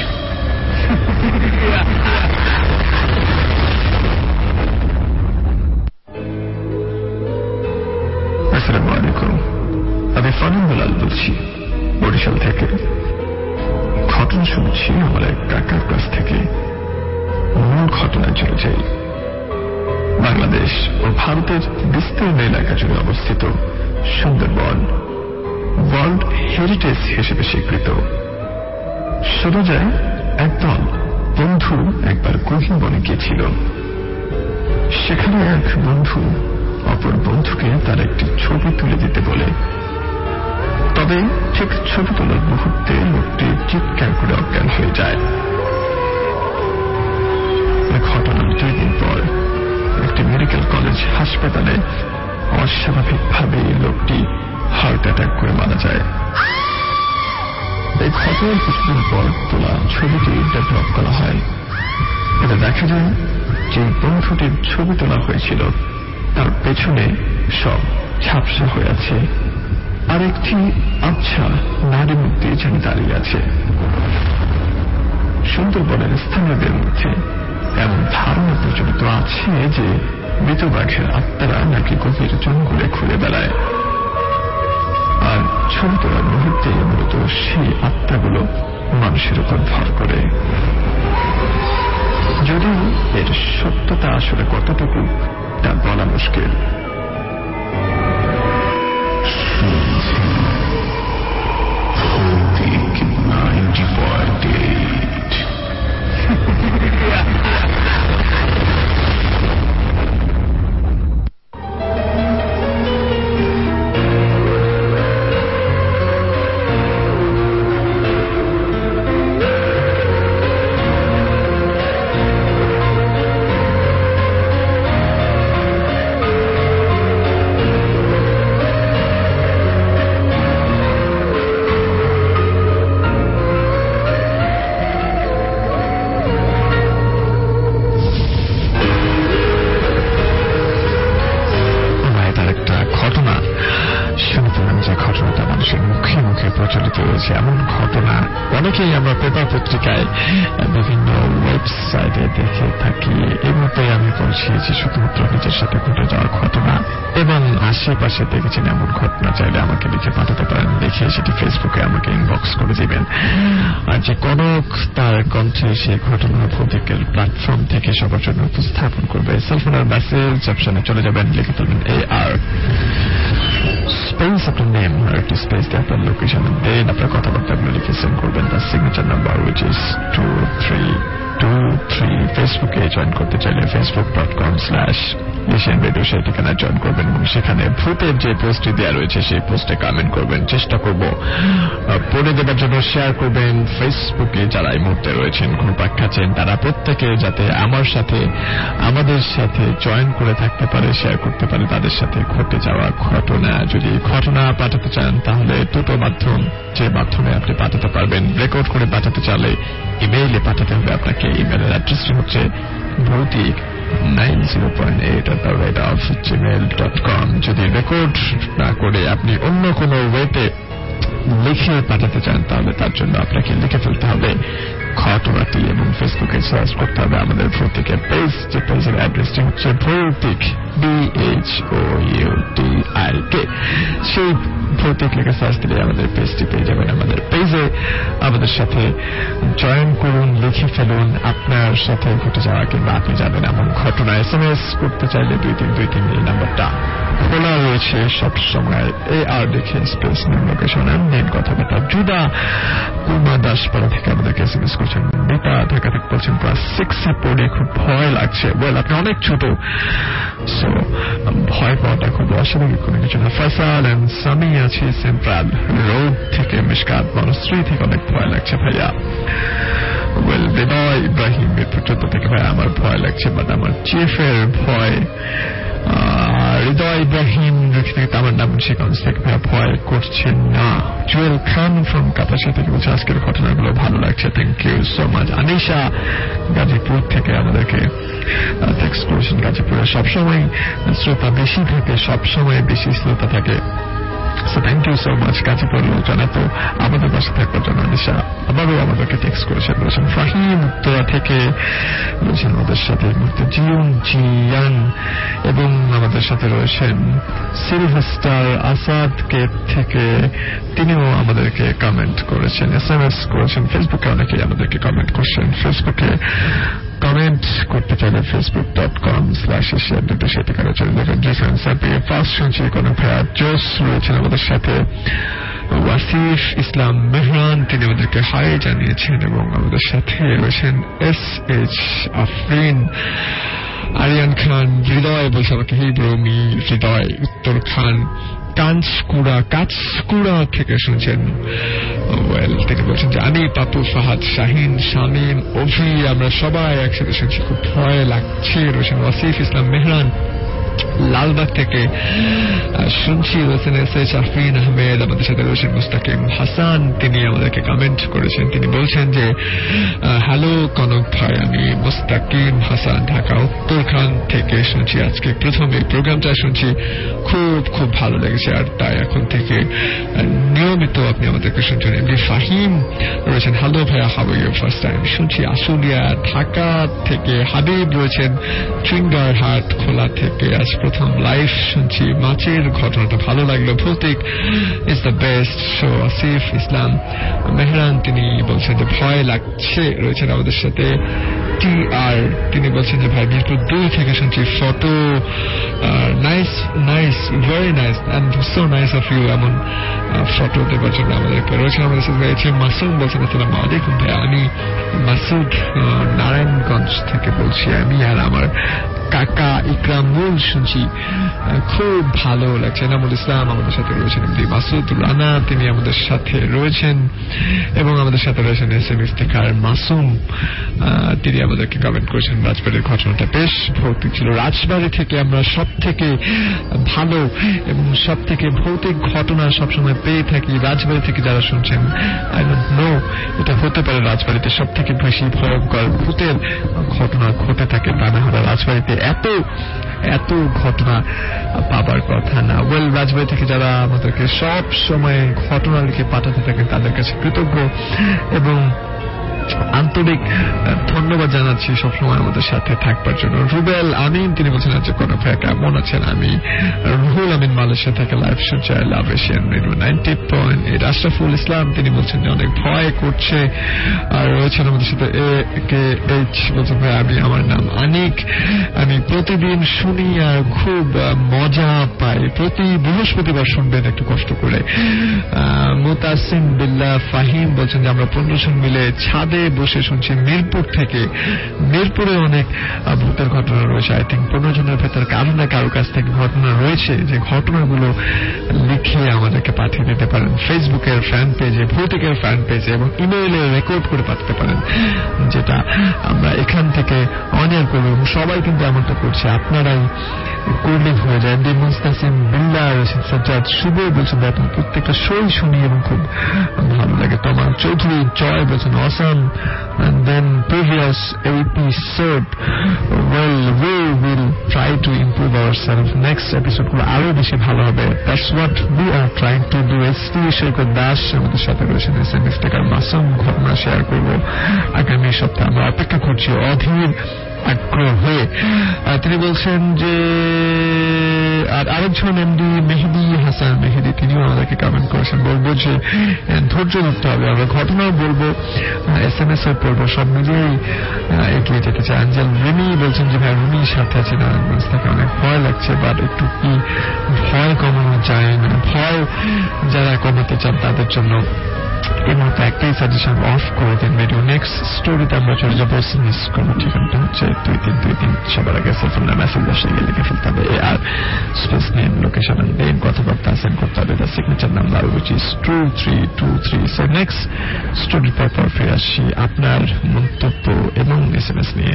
আসসালামু আলাইকুম আমি ফানুল বেলাল বলছি বরিশাল থেকে ঘটনা শুনছি আমার এক কাকার কাছ থেকে মূল ঘটনায় চলে যাই বাংলাদেশ ও ভারতের বিস্তীর্ণ এলাকা জুড়ে অবস্থিত সুন্দরবন ওয়ার্ল্ড হেরিটেজ হিসেবে স্বীকৃত শোনা যায় একদল বন্ধু একবার গহীন বনে গিয়েছিল সেখানে এক বন্ধু অপর বন্ধুকে তার একটি ছবি তুলে দিতে বলে তবে ঠিক ছবি তোলার মুহূর্তে লোকটি চিৎকার করে অজ্ঞান হয়ে যায় ঘটনার 2 দিন পর একটি মেডিকেল কলেজ হাসপাতালে অস্বাভাবিকভাবে লোকটি হার্ট অ্যাটাক করে মারা যায় এই ঘটনার কিছুদিন পর তোলা ছবিটি ডেভেলপ করা হয় এতে দেখা যায় যে বন্ধুটির ছবি তোলা হয়েছিল তার পেছনে সব ঝাপসা হয়ে আছে আর একটি আবছা নারী মূর্তি যেন দাঁড়িয়ে আছে সুন্দরবনের স্থানীয়দের মধ্যে এমন ধারণা প্রচলিত আছে যে মৃত বাঘের আত্মারা নাকি গভীর জঙ্গলে ঘুরে বেড়ায় আর ছবি তোলার মুহূর্তে মূলত সেই আত্মাগুলো মানুষের উপর ভর করে যদিও এর সত্যতা আসলে কতটুকু তা বলা মুশকিল ভৌতিক 90.8 অনেকেই আমরা পেপার পত্রিকায় বিভিন্ন ওয়েবসাইটে দেখে থাকি এই মতে আমি বলছি যে শুধুমাত্র নিজের সাথে ঘটে যাওয়ার ঘটনা এবং আশেপাশে দেখেছেন এমন ঘটনা চাইলে আমাকে লিখে পাঠাতে পারেন, লিখে সেটি ফেসবুকে আমাকে ইনবক্স করে দিবেন। আর যে কনক তার কণ্ঠে সেই ঘটনা ভৌতিকের প্ল্যাটফর্ম থেকে সবার জন্য উপস্থাপন করবে। সেলফোনের মেসেজ অপশনে চলে যাবেন, লিখে ফেলবেন AR স্পেস আপনার নেম আর একটি স্পেস দিয়ে আপনার লোকেশন দেন, আপনার কথাবার্তাগুলো লিখে সেন্ড করবেন। তার সিগনেচার নাম্বার উইচ ইজ 2323। ফেসবুকে জয়েন করতে চাইলে facebook.com/AsianRadio সেই ঠিকানায় জয়েন করবেন এবং সেখানে ভূতের যে পোস্টটি দেওয়া রয়েছে সেই পোস্টে কমেন্ট করবেন। চেষ্টা করব পড়ে দেবার জন্য, শেয়ার করবেন। ফেসবুকে যারা এই মুহূর্তে রয়েছেন ঘুরপাক খাচ্ছেন তারা প্রত্যেকে যাতে আমাদের সাথে জয়েন করে থাকতে পারে, শেয়ার করতে পারে তাদের সাথে ঘটে যাওয়া ঘটনা। যদি ঘটনা পাঠাতে চান তাহলে দুটো মাধ্যম, যে মাধ্যমে আপনি পাঠাতে পারবেন। রেকর্ড করে পাঠাতে চাইলে ইমেইলে পাঠাতে হবে আপনাকে। ইমেইলের অ্যাড্রেসটি হচ্ছে ভৌতিক 90.8@gmail.com। যদি রেকর্ড না করে আপনি অন্য কোনো ওয়েতে লিখে পাঠাতে চান তাহলে তার জন্য আপনাকে লিখে ফেলতে হবে ঘটনাটি এবং ফেসবুকে সার্চ করতে হবে আমাদের ভৌতিকের পেজ। যে পেজের অ্যাড্রেসটি হচ্ছে ভৌতিক BHOUTIK। সেই ভৌতিক লিখে সার্চ দিলে আমাদের পেজটি পেয়ে যাবেন। আমাদের পেজে আমাদের সাথে জয়েন করুন, লিখে ফেলুন আপনার সাথে ঘটে যাওয়া কিংবা আপনি যাবেন এমন ঘটনা। SMS করতে চাইলে 2323 এই নাম্বারটা খোলা রয়েছে সবসময়। AR দেখে স্পেস নেম লোকেশন নেম কথাবার্তা। জুদা কুমা দাসপাড়া থেকে আমাদেরকে SMS করছেন। নেতা ঢাকা থেকে বলছেন ক্লাস 6 পড়ে খুব ভয় লাগছে। ওয়েল, আপনি অনেক ছোট, সো ভয় পাওয়াটা খুব অস্বাভাবিক কোনো কিছু না। ফয়সাল এন্ড সামি আছে সেন্ট্রাল রোড থেকে, মিশকাত বনশ্রী থেকে অনেক ভয় লাগছে ভাইয়া। ওয়েল, হৃদয় ইব্রাহিম মিরপুর 14 থেকে, ভাই আমার ভয় লাগছে বাট আমার চিফের ভয়। হৃদয় ইব্রাহিম আমার নাম সেগঞ্জ থেকে, ভাইয়া ভয় করছেন না। জুয়েল খান ফ্রম কাপাসিয়া থেকে বলছে আজকের ঘটনাগুলো ভালো লাগছে, thank you so much. Anisha Gazipur থেকে আমাদেরকে টেক্সট করেছেন। গাজীপুরে সবসময় শ্রোতা বেশি থাকে, সবসময় বেশি শ্রোতা থাকে। So thank you so much Gazipur লোকজন এত আমাদের পাশে থাকবার জন্য। আনিশা আবারও আমাদেরকে টেক্সট করেছেন, বলেছেন ফাহিম উত্তরা থেকে, বলেছেন আমাদের সাথে জিয়ান এবং আমাদের সাথে রয়েছেন সিলভেস্টার আসাদ কেপ থেকে, তিনিও আমাদেরকে কমেন্ট করেছেন, SMS করেছেন। ফেসবুকে অনেকেই আমাদেরকে কমেন্ট করছেন। ফেসবুকে কমেন্ট করতে চাইলে facebook.com/AsianRadio সেই ঠিকানায় চলে যাবেন। ফার্স্ট শুনছি কোনো ভাইয়া জোস রয়েছেন আমাদের সাথে। ওয়াসিফ ইসলাম মেহরান তিনি আমাদেরকে হাই জানিয়েছেন এবং আমাদের সাথে রয়েছেন SH আফরিন। আরিয়ান খান হৃদয় বলছে আমাকে হিব্রমি হৃদয় উত্তর খান কাঁচকুড়া থেকে শুনছেন। ওয়েল, তিনি বলছেন যে আমি পাপু ফাহাদ শাহিন শামীম অভি আমরা সবাই একসাথে শুনছি, খুব ভয় লাগছে। রয়েছেন ওয়াসিফ ইসলাম মেহরান লালবাগ থেকে শুনছি। রয়েছেন SH আফরিন আহমেদ, আমাদের সাথে রয়েছেন মুস্তাকিম হাসান, তিনি আমাদেরকে কমেন্ট করেছেন। তিনি বলছেন যে হ্যালো কনক ভাই, আমি মুস্তাকিম হাসান ঢাকা উত্তরখান থেকে শুনছি, আজকে প্রথম এই প্রোগ্রামটা শুনছি, খুব ভালো লেগেছে আর তাই এখন থেকে নিয়মিত আপনি আমাদেরকে শুনছেন। এমনি ফাহিম রয়েছেন হ্যালো ভাইয়া how are you, first time শুনছি আশুলিয়া ঢাকা থেকে। হাবিব রয়েছেন ট্রিঙ্গার হাট খোলা থেকে, আজ প্রথম লাইভ শুনছি, মাছের ঘটনাটা ভালো লাগলো, Bhoutik is the best show. Asif Islam Mehran তিনি বলছেন যে ভয় লাগছে, রয়েছেন আমাদের সাথে। TR তিনি বলছেন যে ভাই মিরপুর 2 থেকে শুনছি, photo nice very nice and so nice of you, এমন ফটো দেবার জন্য আমাদেরকে। রয়েছেন আমাদের সাথে রয়েছে মাসুম, বলছেন আসসালামু আলাইকুম ভাই, আমি মাসুদ নারায়ণগঞ্জ থেকে বলছি, আমি আর আমার কাকা ইকরামুল শুনছি, খুব ভালো লাগছে। নামুল ইসলাম আমাদের সাথে রয়েছেন। এমডি মাসুদ রানা তিনি আমাদের সাথে রয়েছেন এবং আমাদের সাথে রয়েছেন SMS থেকে মাসুম, তিনি আমাদেরকে কমেন্ট করেছেন রাজবাড়ির ঘটনাটা বেশ ভৌতিক ছিল। রাজবাড়ি থেকে আমরা সব থেকে ভালো এবং সব থেকে ভৌতিক ঘটনা সবসময় পেয়ে থাকি। রাজবাড়ি থেকে যারা শুনছেন, আই ডোন্ট নো, এটা হতে পারে রাজবাড়িতে সব থেকে বেশি ভয়ঙ্কর ভূতের ঘটনা ঘটে থাকে, তা না হলে রাজবাড়িতে এত ঘটনা পাবার কথা না। ওয়েল, রাজবাড়ি থেকে যারা আমাদেরকে সব সময় ঘটনা লিখে পাঠাতে থাকেন তাদের কাছে কৃতজ্ঞ এবং আন্তরিক ধন্যবাদ জানাচ্ছি সবসময় আমাদের সাথে থাকবার জন্য। রুবেল আমিন তিনি বলছেন আচ্ছা কোন ভাই কেমন আছেন? আমি রুহুল আমিন মালয়েশিয়া থেকে লাইভ শুনছি love Asian radio 90.8। Ashraful Islam তিনি বলছেন যে অনেক ভয় করছে। আর রয়েছেন আমাদের সাথে AKH বলছেন ভাই আমি আমার নাম আনিক, আমি প্রতিদিন শুনি আর খুব মজা পাই, প্রতি বৃহস্পতিবার শুনবেন একটু কষ্ট করে। মুতাসিম বিল্লাহ ফাহিম বলছেন যে আমরা 15 জন মিলে ছাদে বসে শুনছি মিরপুর থেকে। মিরপুরে অনেক ভূতের ঘটনা রয়েছে। আই থিঙ্ক 15 জনের ভেতর কারো না কারো কাছ থেকে ঘটনা রয়েছে, যে ঘটনাগুলো লিখে আমাদেরকে পাঠিয়ে দিতে পারেন ফেসবুকের ফ্যান পেজে, ভৌতিকের ফ্যান পেজে, এবং ইমেইলে রেকর্ড করে পাঠাতে পারেন, যেটা আমরা এখান থেকে অন এয়ার করবো। সবাই কিন্তু এমনটা করছে, আপনারাই করলে হয়ে যায়। মুস্তাসিম বিল্লাহ সাজ্জাদ শুভ বলছেন প্রত্যেকটা শোই শুনি এবং খুব ভালো লাগে। তোমার চৌধুরী জয় বলছেন awesome, and then previous episode, well we will try to improve ourselves, next episode গুলো আরো বেশি ভালো হবে, that's what we are trying to do। সৈকত দাস আমাদের সাথে রয়েছেন, SMS থেকে মাসুম ঘটনা শেয়ার করবো আগামী সপ্তাহে। আমরা অপেক্ষা করছি অধীর আগ্রহ হয়ে। তিনি বলছেন যে আর আরেকজন এমডি মেহেদি হাসান মেহেদি তিনিও আমাদেরকে কমেন্ট করেছেন, বলবো যে ধৈর্য ধরতে হবে, আমরা ঘটনাও বলবো, SMS ও পড়বো, সব মিলিয়েই এগিয়ে যেতে চাই। আঞ্জেল রিমি বলছেন যে ভাই রুমির সাথে আছে না, তাকে অনেক ভয় লাগছে, বাট একটু কি ভয় কমানো যায় না? ভয় যারা কমাতে চান তাদের জন্য এই মুহূর্তে একটাই সাজেশন, অফ করে দিন ভিডিও। নেক্সট স্টোরিতে আমরা চলে যাবো মিস করবো, ঠিকানাটা হচ্ছে 2323। সবার আগে সেলফোন না মেসেজ আসে গিয়ে লিখে ফেলতে হবে আর space name, location and name, কথাবার্তা সেন্ড করতে হবে, তার signature number which is 2323। So next স্টোরির পর ফিরে আসি আপনার মন্তব্য এবং SMS নিয়ে।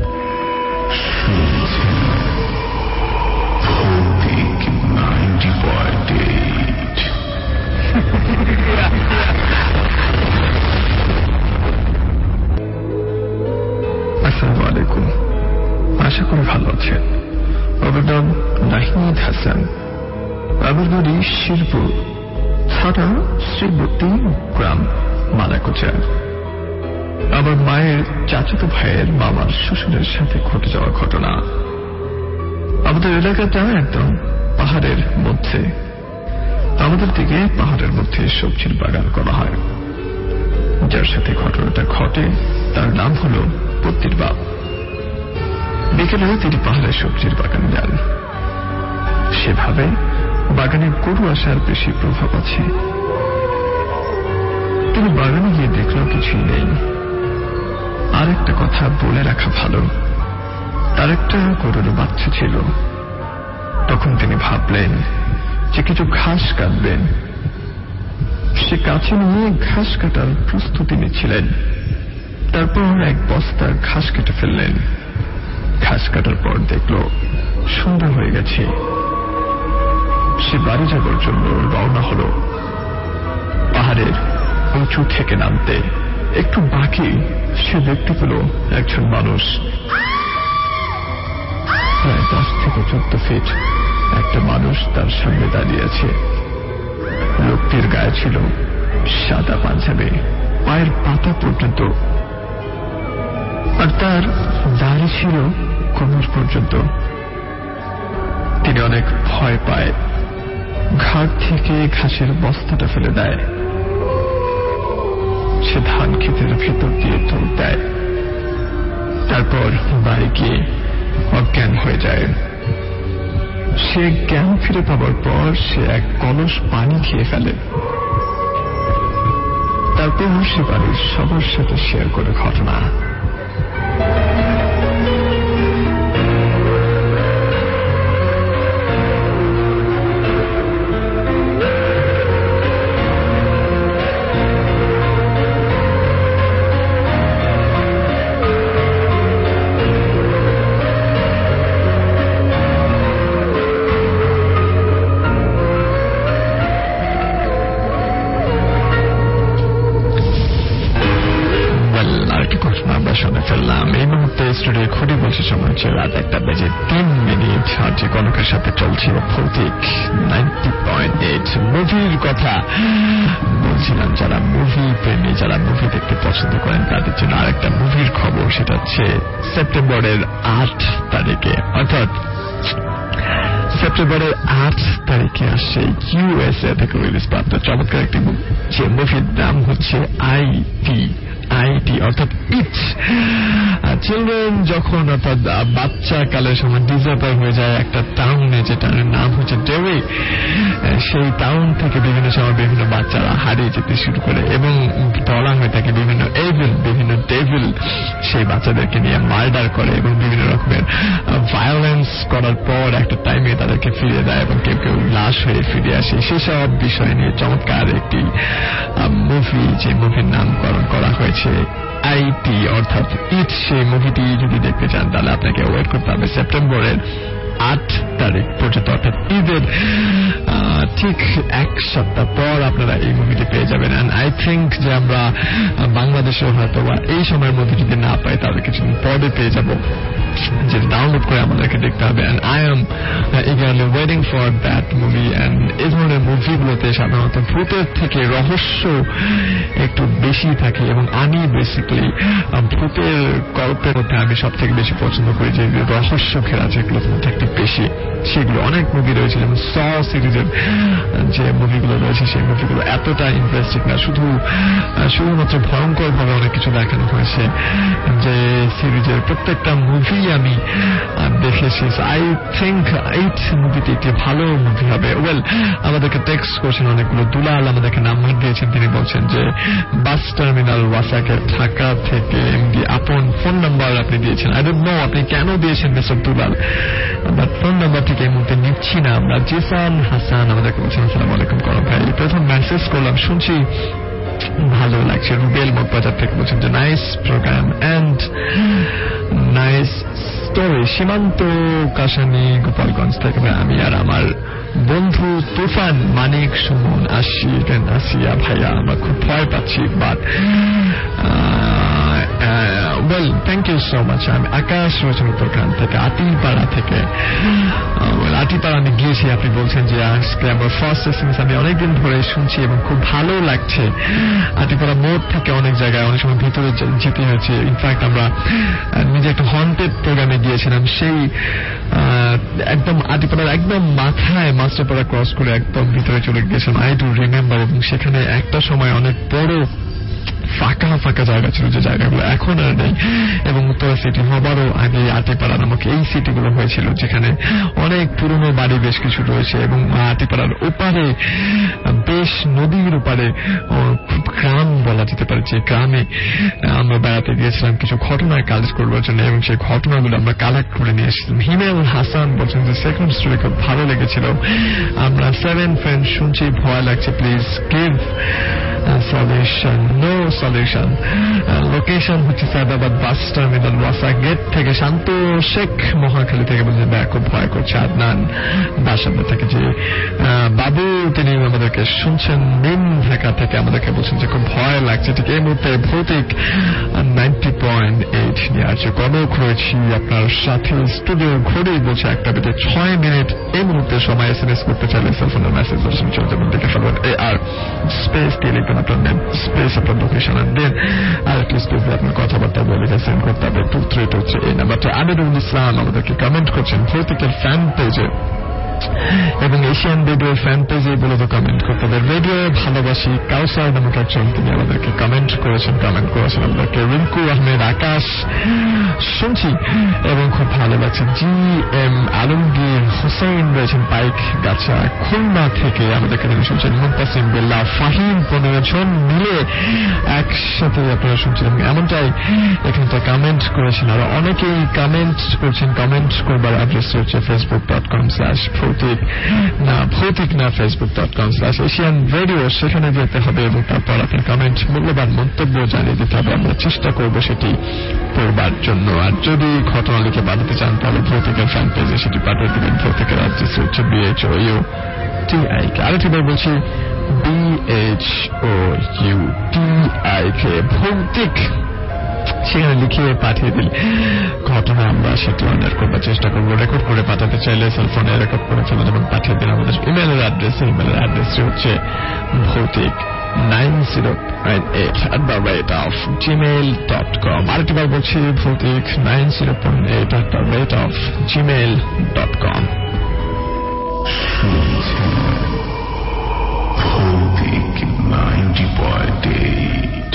আসসালামু আলাইকুম, আশা করি ভালো আছেন। আমার নাম নাহিদ হাসান, আমার বাড়ি শিরপুর থানা শ্রীবতী গ্রাম মালাকুচা। আমার মায়ের চাচাতো ভাইয়ের মামার শ্বশুরের সাথে ঘটে যাওয়া ঘটনা। আমাদের এলাকাটা একদম পাহাড়ের মধ্যে, আমাদের দিকে পাহাড়ের মধ্যে সবজির বাগান করা হয়। যার সাথে ঘটনাটা ঘটে তার নাম হলো পত্তির বাপ। বিকেলে তিনি পাহাড়ের সবজির বাগানে যান। সেভাবে বাগানে গরু আসার বেশি প্রভাব আছে। তিনি বাগানে গিয়ে দেখলেও কিছুই নেই। আর একটা কথা বলে রাখা ভালো, তার একটা গরুর বাচ্চা ছিল। তখন তিনি ভাবলেন যে কিছু ঘাস কাটবেন। সে কাছে নিয়ে ঘাস কাটার প্রস্তুতি নিচ্ছিলেন। তারপর এক বস্তা ঘাস কেটে ফেললেন। ঘাস কাটার পর দেখল সন্ধ্যা হয়ে গেছে। সে বাড়ি যাবার জন্য রওনা হল। পাহাড়ের উঁচু থেকে নামতে একটু বাকি সে দেখতে পেল একজন মানুষ প্রায় 10 থেকে 14 ফিট একটা মানুষ তার সামনে দাঁড়িয়ে আছে। লোকটির গায়ে ছিল সাদা পাঞ্জাবি, পায়ের পাতা পর্যন্ত, আর তার দাড়ি ছিল কোমর পর্যন্ত। তিনি অনেক ভয় পায়, ঘাট থেকে ঘাসের বস্তাটা ফেলে দেয়। সে ধান ক্ষেতের ভেতর দিয়ে দৌড় দেয়। তারপর বাড়ি গিয়ে অজ্ঞান হয়ে যায়। সে জ্ঞান ফিরে পাবার পর সে এক কলস পানি খেয়ে ফেলে। তারপর সে বাড়ির সবার সাথে শেয়ার করে ঘটনা। স্টুডিও খুঁড়ি বলছে সময় হচ্ছে রাত 1:03। আর যে কনকের সাথে চলছিল ভৌতিক 90.8 মুভির কথা বলছিলাম। যারা মুভি প্রেমী, যারা মুভি দেখতে পছন্দ করেন, তাদের জন্য আরেকটা মুভির খবর। সেটা হচ্ছে সেপ্টেম্বরের 8 তারিখে, অর্থাৎ সেপ্টেম্বরের 8 তারিখে আসছে ইউএসএ থেকে রিলিজ প্রাপ্ত চমৎকার একটি যে মুভির নাম হচ্ছে আইটি, অর্থাৎ ইট। চিলড্রেন যখন, অর্থাৎ বাচ্চা কালের সময় ডিসঅ্যাপিয়ার হয়ে যায় একটা টাউনে, যে টাউনের নাম হচ্ছে ডেরি, সেই টাউন থেকে বিভিন্ন সময় বিভিন্ন বাচ্চারা হারিয়ে যেতে শুরু করে এবং ধরা হয়ে থাকে বিভিন্ন ডেভিল সেই বাচ্চাদেরকে নিয়ে মার্ডার করে এবং বিভিন্ন রকমের ভায়োলেন্স করার পর একটা টাইমে তাদেরকে ফিরিয়ে দেয় এবং কেউ কেউ লাশ হয়ে ফিরে আসে। সেসব বিষয় নিয়ে চমৎকার একটি মুভি, যে মুভির নামকরণ করা হয়েছে আইটি, অর্থাৎ ইট। সেই মুভিটি যদি দেখতে চান তাহলে আপনাকে ওয়েট করতে হবে সেপ্টেম্বরের 8 তারিখ পর্যন্ত, অর্থাৎ ঈদের ঠিক এক সপ্তাহ পর আপনারা এই মুভিটি পেয়ে যাবেন। এন্ড আই থিঙ্ক যে আমরা বাংলাদেশেও হয়তো বা এই সময়ের মধ্যে যদি না পাই তাহলে কিছুদিন পরে পেয়ে যাব, যে ডাউনলোড করে আমাদেরকে দেখতে হবে। And I am eagerly waiting for that movie. And এই ধরনের মুভিগুলোতে সাধারণত ভূতের থেকে রহস্য একটু বেশি থাকে এবং আমি বেসিক্যালি ভূতের গল্পের মধ্যে আমি সব থেকে বেশি পছন্দ করি যে রহস্য ঘেরা যেগুলোর মধ্যে একটু বেশি, সেগুলো অনেক মুভি রয়েছে। যেমন স সিরিজের যে মুভিগুলো রয়েছে সেই মুভিগুলো এতটা ইন্টারেস্টিং না, শুধুমাত্র ভয়ঙ্কর ভাবে অনেক কিছু দেখানো হয়েছে। যে সিরিজের প্রত্যেকটা মুভি আমি দেখেছি। আই থিঙ্ক এইট মুভিটি একটি ভালো মুভি হবে। ওয়েল, আমাদেরকে টেক্সট করছেন অনেকগুলো। দুলাল আমাদেরকে নাম্বার দিয়েছেন, তিনি বলছেন যে বাস টার্মিনাল ওয়াসাকে ঢাকা থেকে এমডি আপন ফোন নাম্বার আপনি দিয়েছেন। আই ডোন্ট নো আপনি কেন দিয়েছেন mister Dulal, but phone number থেকে এই মুহূর্তে নিচ্ছি না আমরা। জিসান হাসান আমাদেরকে বলছেন আসসালামু আলাইকুম করম ভাই, প্রথম মেসেজ করলাম, শুনছি ভালো লাগছে। রুবেল মগবাজার থেকে বলছেন যে nice program and nice story. Simanta Kashiani Gopalganj থেকে আমি আর আমার বন্ধু তুফান, মানিক, সুমন, আসিয়া ভাইয়া আমরা খুব ভয় পাচ্ছি, but well thank you so much. আমি আকাশ রয়েছেন উত্তরখান থেকে, আটিপাড়া থেকে। আটিপাড়া আমি গিয়েছি, আপনি বলছেন যে আজকে আমার ফার্স্ট এসএমএস আমি অনেকদিন ধরে শুনছি এবং খুব ভালো লাগছে। আটিপাড়া মোড় থেকে অনেক জায়গায় অনেক সময় ভিতরে যেতে হয়েছে। ইনফ্যাক্ট আমরা নিজে একটা হন্টেড প্রোগ্রামে গিয়েছিলাম, সেই একদম আটিপাড়ার একদম মাথায় মাস্টারপাড়া ক্রস করে একদম ভিতরে চলে গিয়েছিলাম। I do remember. এবং সেখানে একটা সময় অনেক বড় ফাঁকা ফাঁকা জায়গা ছিল, যে জায়গাগুলো এখন আর নেই। এবং উত্তরা সিটি হবারও আগে আটিপাড়া নামক এই সিটিগুলো হয়েছিল, যেখানে অনেক পুরনো বাড়ি বেশ কিছু রয়েছে। এবং আটিপাড়ার ওপারে বেশ নদীর ওপারে গ্রাম বলা যেতে পারে, যে গ্রামে আমরা বেড়াতে গিয়েছিলাম কিছু ঘটনায় কালেক্ট করবার জন্য, এবং সেই ঘটনাগুলো আমরা কালেক্ট করে নিয়ে এসেছিলাম। হিমেল হাসান বলছেন যে সেকেন্ড স্টোরি খুব ভালো লেগেছিল, আমরা 7 ফ্রেন্ড শুনছি, ভয় লাগছে, please give solution. No solution. Location হচ্ছে সায়দাবাদ বাস টার্মিনাল ওয়াসা গেট থেকে। শান্ত শেখ মহাখালী থেকে বলছেন খুব ভয় করছে। আদনান বাসাবাদ থেকে যে বাবু, তিনি আমাদেরকে শুনছেন নিম ঢাকা থেকে, আমাদেরকে বলছেন যে খুব ভয় লাগছে। ঠিক এই মুহূর্তে ভৌতিক 90.8 নিয়ে আছে কনক রয়েছি আপনার সাথে। স্টুডিও ঘড়ি বলছে 1:06 এই মুহূর্তে সময়। এসএমএস করতে চাইলে সেলফোনের মেসেজ অপশন চলতে দেখে ফেলবেন। আর স্পেস দিয়ে লিখবেন আপনার নেম, স্পেস আপনার লোকেশন, আর দেন আর একটু স্পেস দিয়ে আপনার কথাবার্তা বলে সেন্ড করতে হবে 23 এই নাম্বারটা। আমিরুল ইসলাম আমাদেরকে কমেন্ট করছেন ভৌতিকের ফ্যান পেজে এবং এশিয়ান রেডিওর ফ্যান পেজে বলে তো কমেন্ট করতে হবে। রেডিও ভালোবাসি কাউসার নামক একজন, তিনি আমাদেরকে কমেন্ট করেছেন আমাদেরকে। রিঙ্কু আহমেদ, আকাশ শুনছি এবং খুব ভালো লাগছে। জি এম আলমগীর হোসেন রয়েছেন পাইক গাছা খুলনা থেকে, আমাদেরকে তিনি শুনছেন। মুনতাসিম বিল্লাহ, ফাহিম, 15 জন মিলে একসাথে আপনারা শুনছেন। এমনটাই এখানটা কমেন্ট করেছেন, আর অনেকেই কমেন্ট করছেন। কমেন্ট করবার অ্যাড্রেস হচ্ছে facebook.com/ভৌতিক না facebook.com/এশিয়ান রেডিও, সেখানে যেতে হবে এবং তারপর আপনার কমেন্ট, মূল্যবান মন্তব্য জানিয়ে দিতে হবে। আমরা চেষ্টা করব সেটি করবার জন্য। আর যদি ঘটনা লিখে পাঠাতে চান তাহলে ভৌতিকের ফ্যান পেজে সেটি পাঠিয়ে দেবেন। ভৌতিকের অ্যাড্রেস হচ্ছে BHOUTIK। আরেকটিবার বলছি BHOUTIK। ভৌতিক সেখানে লিখিয়ে পাঠিয়ে দিলে ঘটনা আমরা সেটি অনেক করবার চেষ্টা করবো। রেকর্ড করে পাঠাতে চাইলে সেলফোনে রেকর্ড করে ফেলে যেমন পাঠিয়ে দিন আমাদের ইমেলের অ্যাড্রেসে। ইমেলের অ্যাড্রেসটি হচ্ছে ভৌতিক 90.8@gmail.com। আরেকবার বলছি, ভৌতিক 90.8@gmail.com। ভৌতিক 90.8।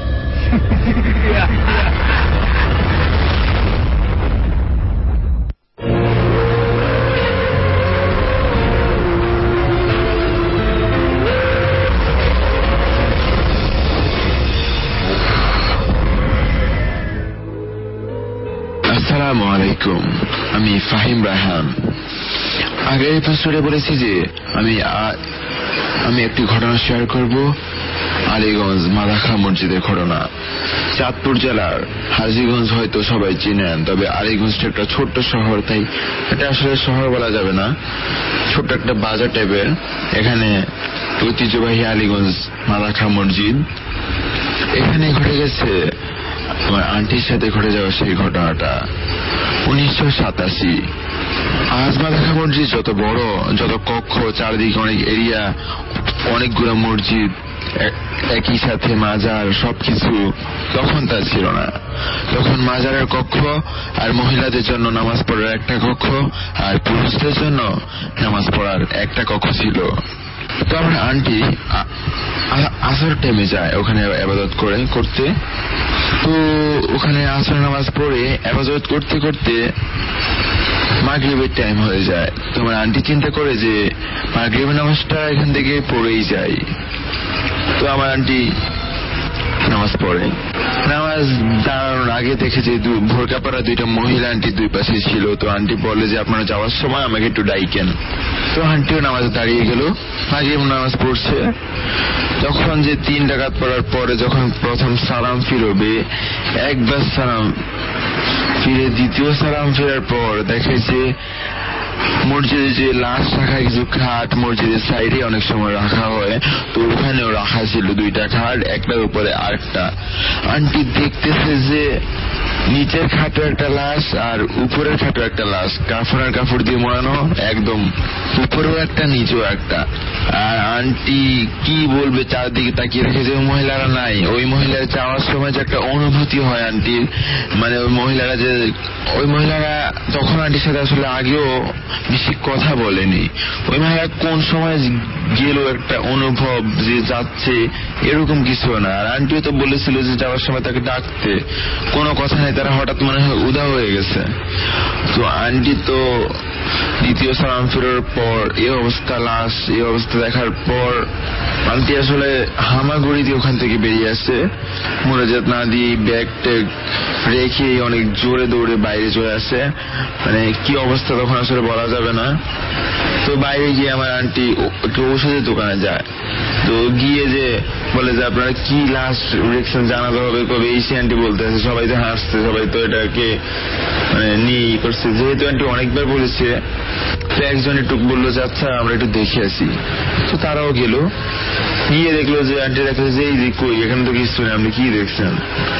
আসসালামু আলাইকুম, আমি ফাহিম রায়হান। আগের এপিসোডে বলেছি যে আমি একটি ঘটনা শেয়ার করব, আলীগঞ্জ মাদাখা মসজিদের ঘটনা। চাঁদপুর জেলার হাজীগঞ্জ হয়তো সবাই চিনেন, তবে আলীগঞ্জটা একটা ছোট্ট শহর, তাই এটা আসলে শহর বলা যাবে না, ছোট্ট একটা বাজার টাইপের। এখানে ঐতিহ্যবাহী আলীগঞ্জ মাদাখা মসজিদ, এখানে ঘটে গেছে আমার আন্টির সাথে ঘটে যাওয়া সেই ঘটনাটা 1987। আজ মাদাখা মসজিদ যত বড়, যত কক্ষ, চারদিকে অনেক এরিয়া, অনেকগুলো মসজিদ, একই সাথে মাজার, সবকিছু, তখন তা ছিল না। তখন মাজারের কক্ষ আর মহিলাদের জন্য নামাজ পড়ার একটা কক্ষ আর পুরুষদের জন্য নামাজ পড়ার একটা কক্ষ ছিল। তো আমার আন্টি আসর টাইমে যায় ওখানে ইবাদত করতে। তো ওখানে আসর নামাজ পড়ে ইবাদত করতে করতে মাগরিবের টাইম হয়ে যায়। তো আমার আন্টি চিন্তা করে যে মাগরিবের নামাজটা এখান থেকে পড়েই যায়। তো আমার আন্টি নামাজ পড়ে। নামাজ দাঁড়ানোর আগে দেখে যে ভোরকা পরা দুইটা মহিলা আন্টি দুই পাশে ছিল। তো আন্টি বলে যে আপনারা যাওয়ার সময় আমাকে একটু ডাইকেন। তো আন্টিও নামাজে দাঁড়িয়ে গেল, মাগরিব নামাজ পড়ছে। তখন যে 3 রাকাত পড়ার পরে যখন প্রথম সালাম ফিরবে, একবার সালাম ফিরে দ্বিতীয় সালাম ফেরার পর দেখে যে মসজিদে যে লাশ রাখা কিছু খাট মসজিদের সাইডে অনেক সময় রাখা হয়, তো ওখানেও রাখা ছিল 2টা খাট, একটার উপরে আরেকটা। আন্টি দেখতেছে যে নিচের খাটে একটা লাশ আর উপরের খাটে একটা লাশ, কাফনের কাপড় দিয়ে মোড়ানো, একদম উপরেও একটা নিচেও একটা। আর আন্টি কি বলবে, চারদিকে তাকিয়ে রেখেছে, ওই মহিলারা নাই। ওই মহিলার যাওয়ার সময় যে একটা অনুভূতি হয় আন্টির, মানে ওই মহিলারা তখন আন্টির সাথে আসলে আগেও বেশি কথা বলেনি। ওই মহিলা কোন সময় গেল একটা অনুভব যে যাচ্ছে, এরকম কিছু না। আর আন্টিও তো বলেছিল যে যাওয়ার সময় তাকে ডাকতে, কোনো কথা নেই, তারা হঠাৎ মনে হয় উদা হয়ে গেছে। তো আন্টি তো দ্বিতীয় সালাম ফেরার পর এই অবস্থা, লাশ এই অবস্থা দেখার পর আন্টি আসলে হামাগুড়ি দিয়ে ওখান থেকে বেরিয়ে আসে, মোনাজাত না দিয়ে ব্যাগ ট্যাগ রেখে অনেক জোরে দৌড়ে বাইরে চলে আসে। মানে কি অবস্থা তখন আসলে বলা যাবে না। তো বাইরে গিয়ে আমার আন্টি একটু ওষুধের দোকানে যায়। তো গিয়ে যে বলে যে আপনারা কি লাস্ট রিঅ্যাকশন জানাতে হবে কবে, এই আন্টি বলতে আছে। সবাই তো হাসছে, সবাই তো এটাকে মানে নিয়ে করছে, যেহেতু আন্টি অনেকবার বলেছে। তো একজন একটু বললো যে আচ্ছা আমরা একটু দেখে আসি। তো তারাও গেল, গিয়ে দেখলো যে আন্টি দেখলো যে এই যে কই, এখানে তো কিছু নেই, আপনি কি দেখছেন?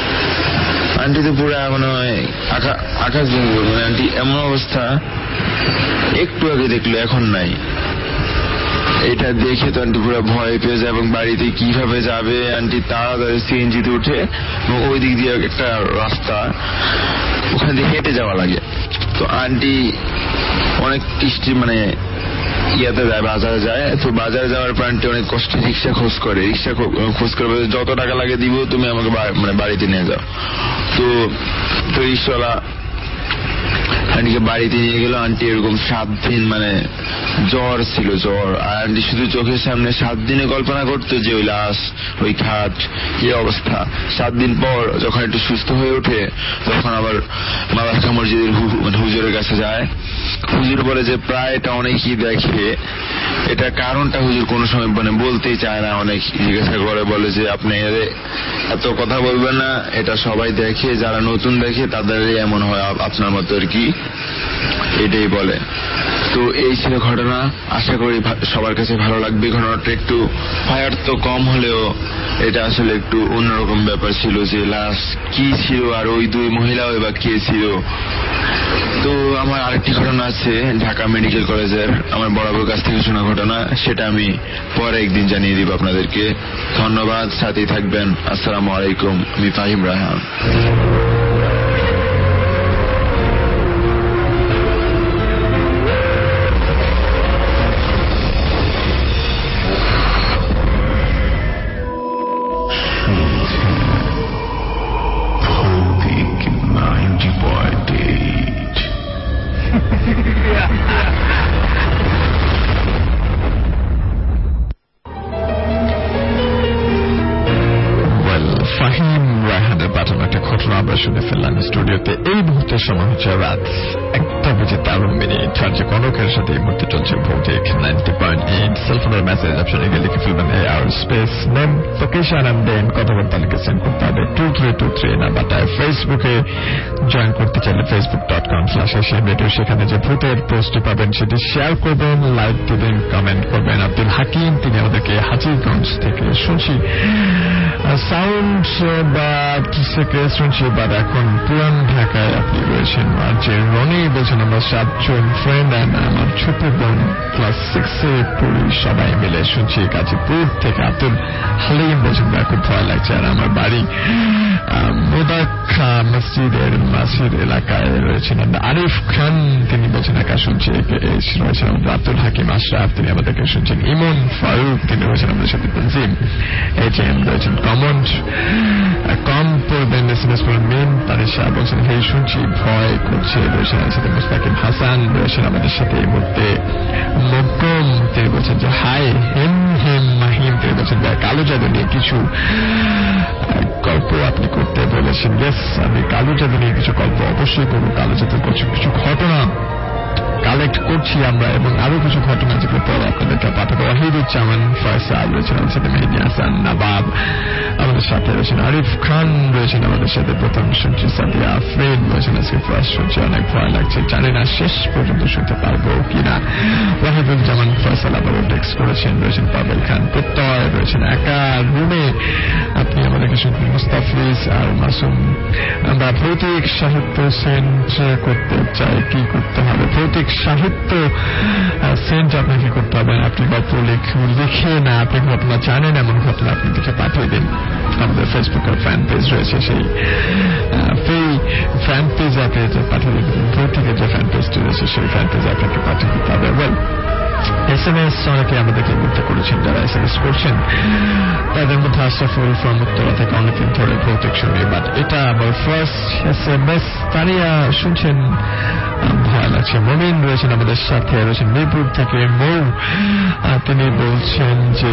আন্টি তো পুরো মনে হয় আকাশ ভেঙে গেল। মানে আন্টি এমন অবস্থা, একটু আগে দেখলো এখন নাই। এটা দেখে তো আন্টি পুরো ভয় পেয়ে যায় এবং বাড়িতে কিভাবে যাবে। আন্টি তাড়াতাড়ি সিএনজিতে উঠে, এবং ওই দিক দিয়ে একটা রাস্তা, ওখান দিয়ে হেঁটে যাওয়া লাগে। তো আন্টি অনেক মানে ইয়াতে যায়, বাজারে যায়। তো বাজারে যাওয়ার পর আন্টি অনেক কষ্টে রিক্সা খোঁজ করে যত টাকা লাগে দিব, তুমি আমাকে মানে বাড়িতে নিয়ে যাও। তো রিক্সাওয়ালা আন্টিকে বাড়িতে নিয়ে গেল। আন্টি এরকম 7 দিন মানে জ্বর ছিল, জ্বর। আর আন্টি শুধু চোখের সামনে 7 দিনে কল্পনা করতো যে ওই লাশ, ওই খাট, এই অবস্থা। 7 দিন পর যখন একটু সুস্থ হয়ে ওঠে, তখন আবার মাদাখা মসজিদের হুজুরের কাছে যায়। হুজুর বলে যে প্রায় এটা অনেকেই দেখে, এটা কারণটা হুজুর কোনো সময় মানে বলতেই চায় না। অনেক জিজ্ঞাসা করে, বলে যে আপনি এত কথা বলবেন না, এটা সবাই দেখে, যারা নতুন দেখে তাদের এমন হয় আপনার মতো আর কি, এটাই বলে। তো এই ছিল ঘটনা। আশা করি সবার কাছে ভালো লাগবে। ঘটনাটা একটু ফায়ার তো কম হলেও এটা আসলে একটু অন্যরকম ব্যাপার ছিল, যে লাশ কি ছিল আর ওই দুই মহিলাও বা কে ছিল। তো আমার আরেকটি ঘটনা আছে ঢাকা মেডিকেল কলেজের, আমার বরাবর কাছ থেকে শোনা ঘটনা, সেটা আমি পরে একদিন জানিয়ে দিব আপনাদেরকে। ধন্যবাদ, সাথেই থাকবেন। আসসালামু আলাইকুম, আমি ফাহিম রায়হান। ফাহিম রায়হানের পাঠানো একটা ঘটনা আমরা শুনে ফেললাম স্টুডিওতে। এই মুহূর্তে সময় হচ্ছে রাত 1:53। আর যে কনকের সাথে এই মুহূর্তে চলছে ভৌতিক 90.8। সেলফোনের মেসেজ অপশনে গিয়ে লিখে ফেলবেন AR space name location and then কথাবার্তা লিখে সেন্ড করতে হবে 2323 নাম্বারটায়। ফেসবুকে জয়েন করতে চাইলে facebook.com/asianradio, সেখানে যে ভূতের পোস্টটি পাবেন সেটি শেয়ার করবেন, লাইক দিবেন, কমেন্ট করবেন। আব্দুল হাকিম তিনি আমাদেরকে হাজিগঞ্জ থেকে শুনছি সাউন্ড বা থেকে শুনছি, বাট এখন পুরান ঢাকায় আপনি রয়েছেন। আর যে রনি বলছেন আমরা 7জন ফ্রেন্ড অ্যান্ড আমার ছোট বোন ক্লাস 6-এ পড়ি, সবাই মিলে শুনছি গাজীপুর থেকে। আব্দুল হালিম বলছেন খুব ভয় লাগছে। আর আমার বাড়ি মোদাক্ষা মসজিদের মাসির এলাকায় রয়েছেন আরিফ খান, তিনি বলছেন একা শুনছি। রয়েছেন আব্দুল হাকিম আশরাফ, তিনি আমাদেরকে শুনছেন। ইমন ফারুক তিনি রয়েছেন আমাদের সাথে। তনজিম HM রয়েছেন। কম পড়বেন SMS করেন। মেন তারিশা বলছেন হেই শুনছি ভয় করছে, রয়েছেন আমাদের সাথে। মুস্তাকিম হাসান রয়েছেন আমাদের সাথে এই মুহূর্তে। মকম তিনি বলছেন যে হাই। হেম মাহিম তিনি বলছেন কালো জাদু নিয়ে কিছু গল্প আপনি করতে বলেছেন। ইয়েস, আমি কালো জাদু নিয়ে কিছু গল্প অবশ্যই করবো। কালো জাদুর কিছু ঘটনা কালেক্ট করছি আমরা, এবং আরো কিছু ঘটনা যেগুলো পরে আপনাদেরকে পাঠাবো। ওয়াহিদুজ্জামান ফয়সাল রয়েছেন আমাদের সাথে। মেহেদি হাসান নবাব আমাদের সাথে রয়েছেন। আরিফ খান রয়েছেন আমাদের সাথে। প্রথম শুনছি সাদিয়া আফরিন রয়েছেন। আজকে ফার্স্ট শুনছি, অনেক ভয় লাগছে, জানি না শেষ পর্যন্ত শুনতে পারবো কিনা। ওয়াহিদুজ্জামান ফয়সাল আবারও টেক্সট করেছেন। রয়েছেন পাবেল খান প্রত্যয় রয়েছেন একা রুমে, আপনি আমাদেরকে শুনছেন। মুস্তাফিজ আর মাসুম, আমরা ভৌতিক সাহিত্য সেন্ট করতে চাই, কি করতে হবে? ভৌতিক সাহিত্য সেন্ট আপনাকে করতে হবে। আপনি গল্প লিখে না, আপনি ঘটনা জানেন এমন ঘটনা আপনি লিখে পাঠিয়ে দিন। আমাদের ফেসবুকের ফ্যান পেজ রয়েছে, সেই ফ্যান পেজ আপনাকে পাঠিয়ে দিন। ভৌতিকের যে ফ্যান পেজটি রয়েছে সেই ফ্যান পেজ আপনাকে পাঠিয়ে দিতে হবে। SMS অনেকে আমাদেরকে বলতে করেছেন, যারা SMS করছেন তাদের মধ্যে আশরাফুল ফ্রম উত্তরা থেকে অনেকদিন ধরে ভৌতিক শুনি, বাট এটা আমার ফার্স্ট SMS। তারিয়া শুনছেন ভয় লাগছে। মমিন রয়েছেন আমাদের সাথে, রয়েছেন মিরপুর থেকে মৌ, তিনি বলছেন যে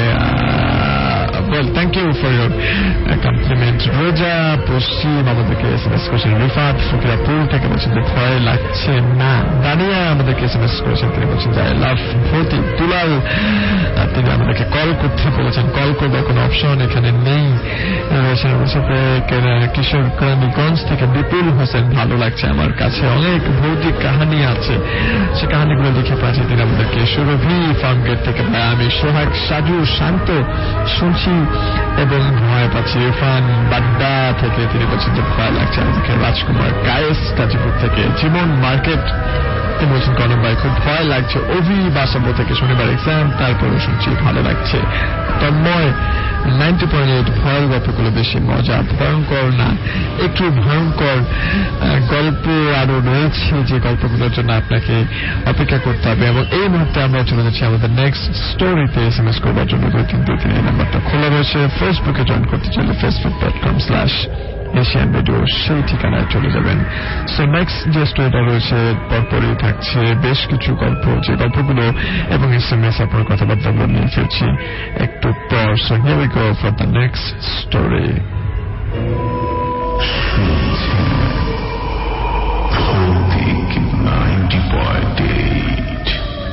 well thank you for your compliment। রোজা পশ্চিম আমাদেরকে SMS করেছেন। রিফাত ফকিরাপুর থেকে বলছেন যে ভয় লাগছে না। দানিয়া আমাদেরকে SMS করেছেন, তিনি বলছেন যে আই লাভ ভৌতিক। দুলাল তিনি আমাদেরকে কল করতে বলেছেন, কল করবার কোনো অপশন এখানে নেই। রয়েছেন আমাদের সাথে কিশোর কেরানীগঞ্জ থেকে বিপুল হোসেন, ভালো লাগছে আমার কাছে, অনেক ভৌতিক কাহিনী আছে, সে কাহিনীগুলো লিখে পাঠিয়ে দিন আমাদেরকে। সুরভি ফার্মগেট থেকে আমি সোহাগ সাজু শান্ত শুনছি এবং ভয় পাচ্ছি। ইরফান বাড্ডা থেকে তিনি বলছেন যে ভয় লাগছে আমাদেরকে। রাজকুমার কায়েস গাজীপুর থেকে। জীবন মার্কেট তিনি বলছেন কনক ভাই খুব ভয় লাগছে। অভি বাসাবো থেকে শনিবার এক্সাম, তারপরে শুনছি ভালো লাগছে। তন্ময় 90.8 ভয়ের গল্পগুলো বেশি মজা, ভয়ঙ্কর না, একটু ভয়ঙ্কর গল্প আরো রয়েছে যে গল্পগুলোর জন্য আপনাকে অপেক্ষা করতে হবে। এবং এই মুহূর্তে আমরা চলে যাচ্ছি আমাদের নেক্সট স্টোরিতে। SMS করবার জন্য 2323 এই নাম্বারটা খোলা রয়েছে। ফেসবুকে জয়েন করতে চাইলে facebook.com/asianradio সেই ঠিকানায় চলে যাবেন। সো নেক্সট যে স্টোরিটা রয়েছে পরপরই থাকছে বেশ কিছু গল্প, যে গল্পগুলো এবং SMS আপনার কথাবার্তাগুলো নিয়ে ফেলছি একটু পর। So here we go for the next story. Bhoutik 90.8।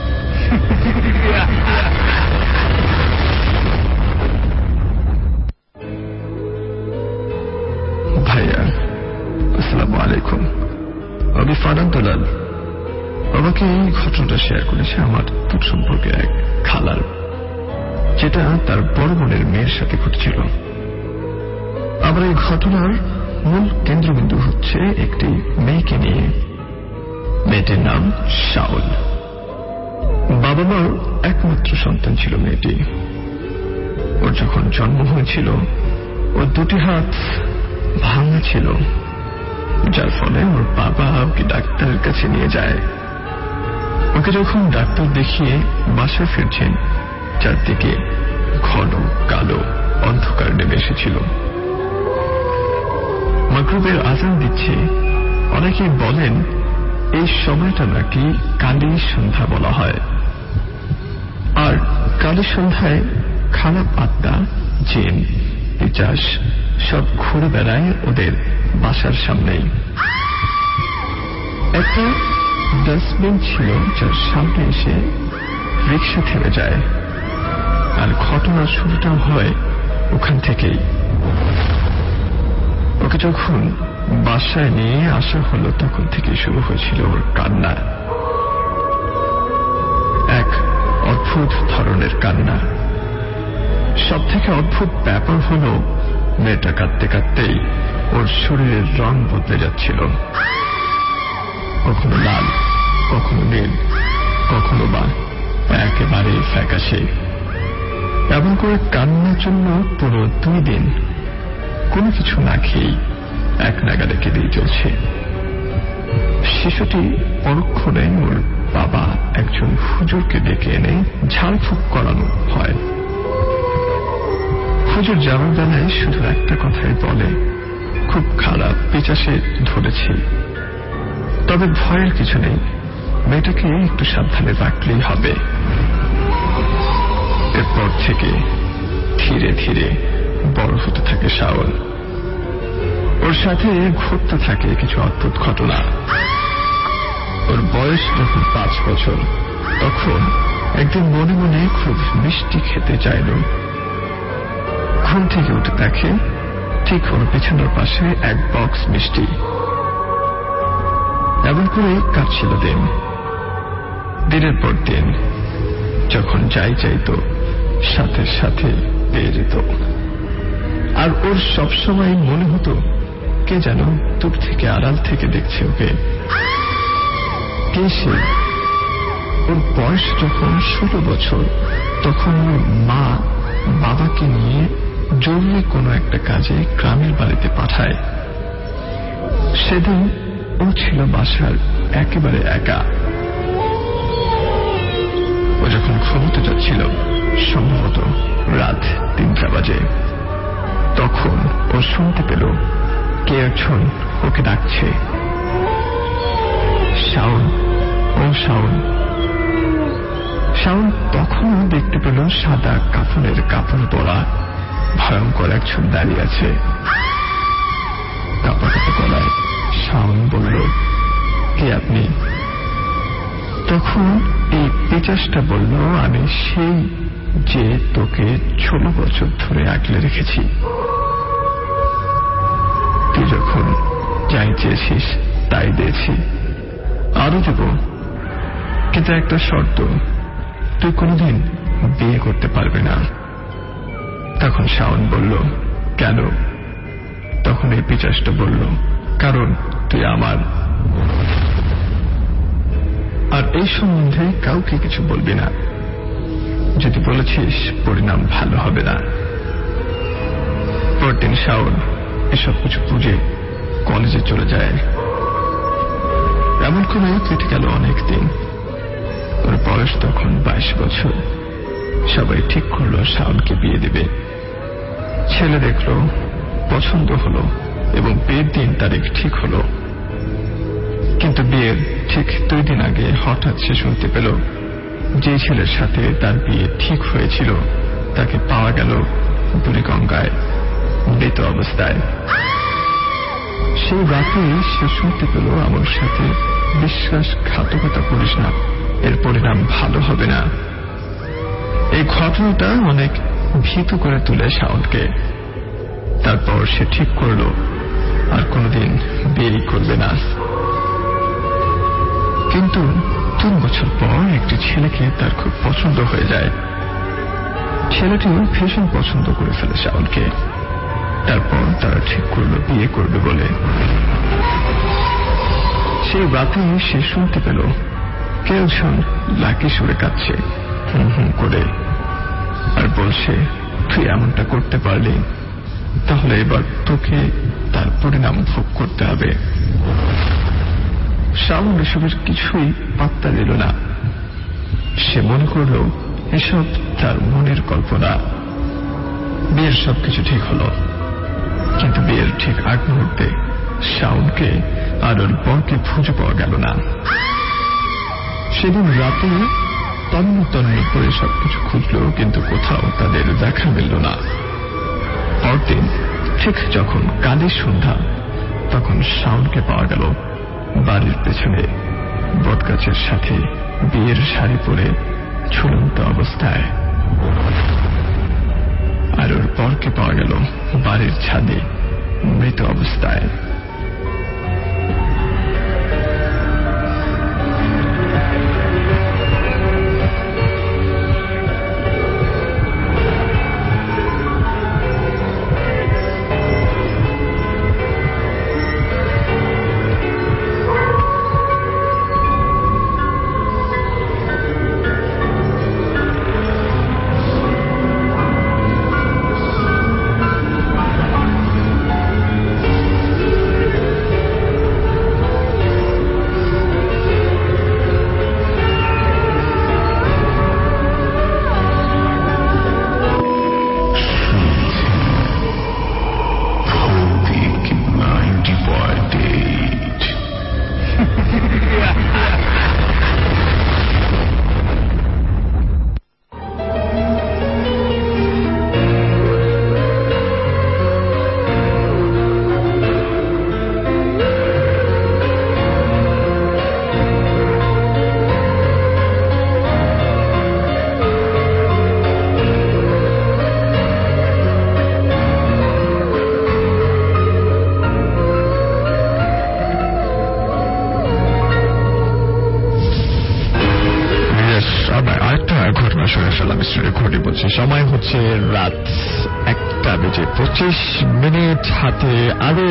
ভাইয়া আসসালামু আলাইকুম, আমি ফারান দুলাল। আমাকে এই ঘটনাটা শেয়ার করেছে আমার দূর সম্পর্কে এক খালার, যেটা তার বড় বোনের মেয়ের সাথে ঘটেছিল। আবার এই ঘটনার মূল কেন্দ্রবিন্দু হচ্ছে একটি মেয়েকে নিয়ে। মেয়েটির নাম শাওল। বাবা মার একমাত্র সন্তান ছিল মেয়েটি। ওর যখন জন্ম হয়েছিল ওর দুটি হাত ভাঙা ছিল, যার ফলে ওর বাবা ওকে ডাক্তারের কাছে নিয়ে যায়। ওকে যখন ডাক্তার দেখিয়ে বাসায় ফিরছেন, চারদিকে ঘন কালো অন্ধকার নেমে এসেছিল। মাগরিবের আজান দিচ্ছে। অনেকেই বলেন এই সময়টা নাকি কালী সন্ধ্যা বলা হয়। আর কালী সন্ধ্যায় খারাপ আত্মা, জিন, পিশাচ সব ঘুরে বেড়ায় ওদের বাসার সামনেই। একটা ডাস্টবিন ছিল যার সামনে এসে রিক্সা থেমে যায়, আর ঘটনার শুরুটাও হয় ওখান থেকেই। ওকে যখন বাসায় নিয়ে আসা হলো তখন থেকে শুরু হয়েছিল ওর কান্না। এক অদ্ভুত ধরনের কান্না। সব থেকে অদ্ভুত ব্যাপার হলো মেয়েটা কাঁদতে কাঁদতেই ওর শরীরের রং বদলে যাচ্ছিল, কখনো লাল, কখনো নীল, কখনো বা একেবারে ফ্যাকাশে। এমন করে কান্নার জন্য পুরো 2 দিন কোনো কিছু না খেয়েই এক নাগাড়ে কেঁদেই চলছে। শিশুটি পরক্ষণে ওর বাবা একজন হুজুরকে ডেকে এনে ঝাড়ফুঁক করানো হয়। হুজুর যাওয়ার বেলায় শুধু একটা কথাই বলে, খুব খারাপ পিশাচে ধরেছি, তবে ভয়ের কিছু নেই, মেয়েটাকে একটু সাবধানে রাখলেই হবে। এরপর থেকে ধীরে ধীরে বড় হতে থাকে শাওল। ওর সাথে ঘটতে থাকে কিছু অদ্ভুত ঘটনা। ওর বয়স যখন 5 বছর, তখন একদিন মনে মনে খুব মিষ্টি খেতে চাইল। ঘুম থেকে উঠে দেখে ঠিক ওর বিছানার পাশে এক বক্স মিষ্টি। এমন করে কাটছিল দিন। দিনের পর দিন যখন যাই চাইত সাথে সাথে পেয়ে যেত। আর ওর সবসময় মনে হতো কে যেন দূর থেকে আড়াল থেকে দেখছে ওকে। কে সে? ওর বয়স যখন 16 বছর, তখন ওর মা বাবাকে নিয়ে জরুরি কোনো একটা কাজে গ্রামের বাড়িতে পাঠায়। সেদিন ও ছিল বাসার একেবারে একা। ও যখন ঘুমোতে যাচ্ছিল, সম্ভবত রাত 3টা বাজে, তখন ও শুনতে পেল কে একজন ওকে ডাকছে, শাওন, ও শাওন। শাওন তখনও দেখতে পেল সাদা কাফনের কাপড় পরা ভয়ঙ্কর একজন দাঁড়িয়ে আছে। কাপা কাপা গলায় শাওন বলল, কে আপনি? তখন এই পিশাচটা বলল, আমি সেই যে তোকে 16 বছর ধরে আগলে রেখেছি। তুই যখন যাই চেয়েছিস তাই দিয়েছি, আরো দেব, কিন্তু একটা শর্ত, তুই কোনোদিন বিয়ে করতে পারবি না। তখন শাওন বলল, কেন? তখন এই পিশাচটা বলল, কারণ তুই আমার, আর এই সম্বন্ধে কাউকে কিছু বলবি না। যদি বলেছিস পরিণাম ভালো হবে না। পরদিন শাওন এসব কিছু বুঝে কলেজে চলে যায়। এমন করে কেটে গেল অনেক দিন। ওর বয়স তখন 22 বছর। সবাই ঠিক করলো শাওনকে বিয়ে দেবে। ছেলে দেখলো, পছন্দ হলো এবং বিয়ের দিন তারিখ ঠিক হলো। কিন্তু বিয়ের ঠিক 2 দিন আগে হঠাৎ সে শুনতে পেল যে ছেলের সাথে তার বিয়ে ঠিক হয়েছিল তাকে পাওয়া গেল বুড়িগঙ্গায় মৃত অবস্থায়। সেই রাতে সে শুনতে পেল, আমার সাথে বিশ্বাসঘাতকতা করিস না, এর পরিণাম ভালো হবে না। এই ঘটনাটা অনেক ভীত করে তুলে শাওনকে। তারপর সে ঠিক করল আর কোনোদিন বিয়ে করবে না। কিন্তু 3 বছর পর একটি ছেলেকে তার খুব পছন্দ হয়ে যায়। ছেলেটি ভীষণ পছন্দ করে ফেলে শাওনকে। তারপর তারা ঠিক করলো বিয়ে করবে বলে। সেই রাতে সে শুনতে পেল কেলজন লাকি সুরে কাঁদছে, হুম হুম করে, আর বলছে, তুই এমনটা করতে পারলি, তাহলে এবার তোকে তার পরিণাম ভোগ করতে হবে। শাওন এসবের কিছুই পাত্তা দিল না। সে মনে করল এসব তার মনের কল্পনা। বিয়ের সবকিছু ঠিক হলো, কিন্তু বিয়ের ঠিক আগ মুহূর্তে শাওনকে আর ওর বরকে খুঁজে পাওয়া গেল না। সেদিন রাতে তন্ন তন্ন করে সবকিছু খুঁজল, কিন্তু কোথাও তাদের দেখা মিলল না। পরদিন ঠিক যখন কালের সন্ধ্যা, তখন শাওনকে পাওয়া গেল বাড়ির পেছনে বটগাছের সাথে বিয়ের শাড়ি পরে ঝুলন্ত অবস্থায়। আর ওর বরকে পাওয়া গেল বাড়ির ছাদে মৃত অবস্থায়। সময় হচ্ছে রাত 1:25 হাতে আরো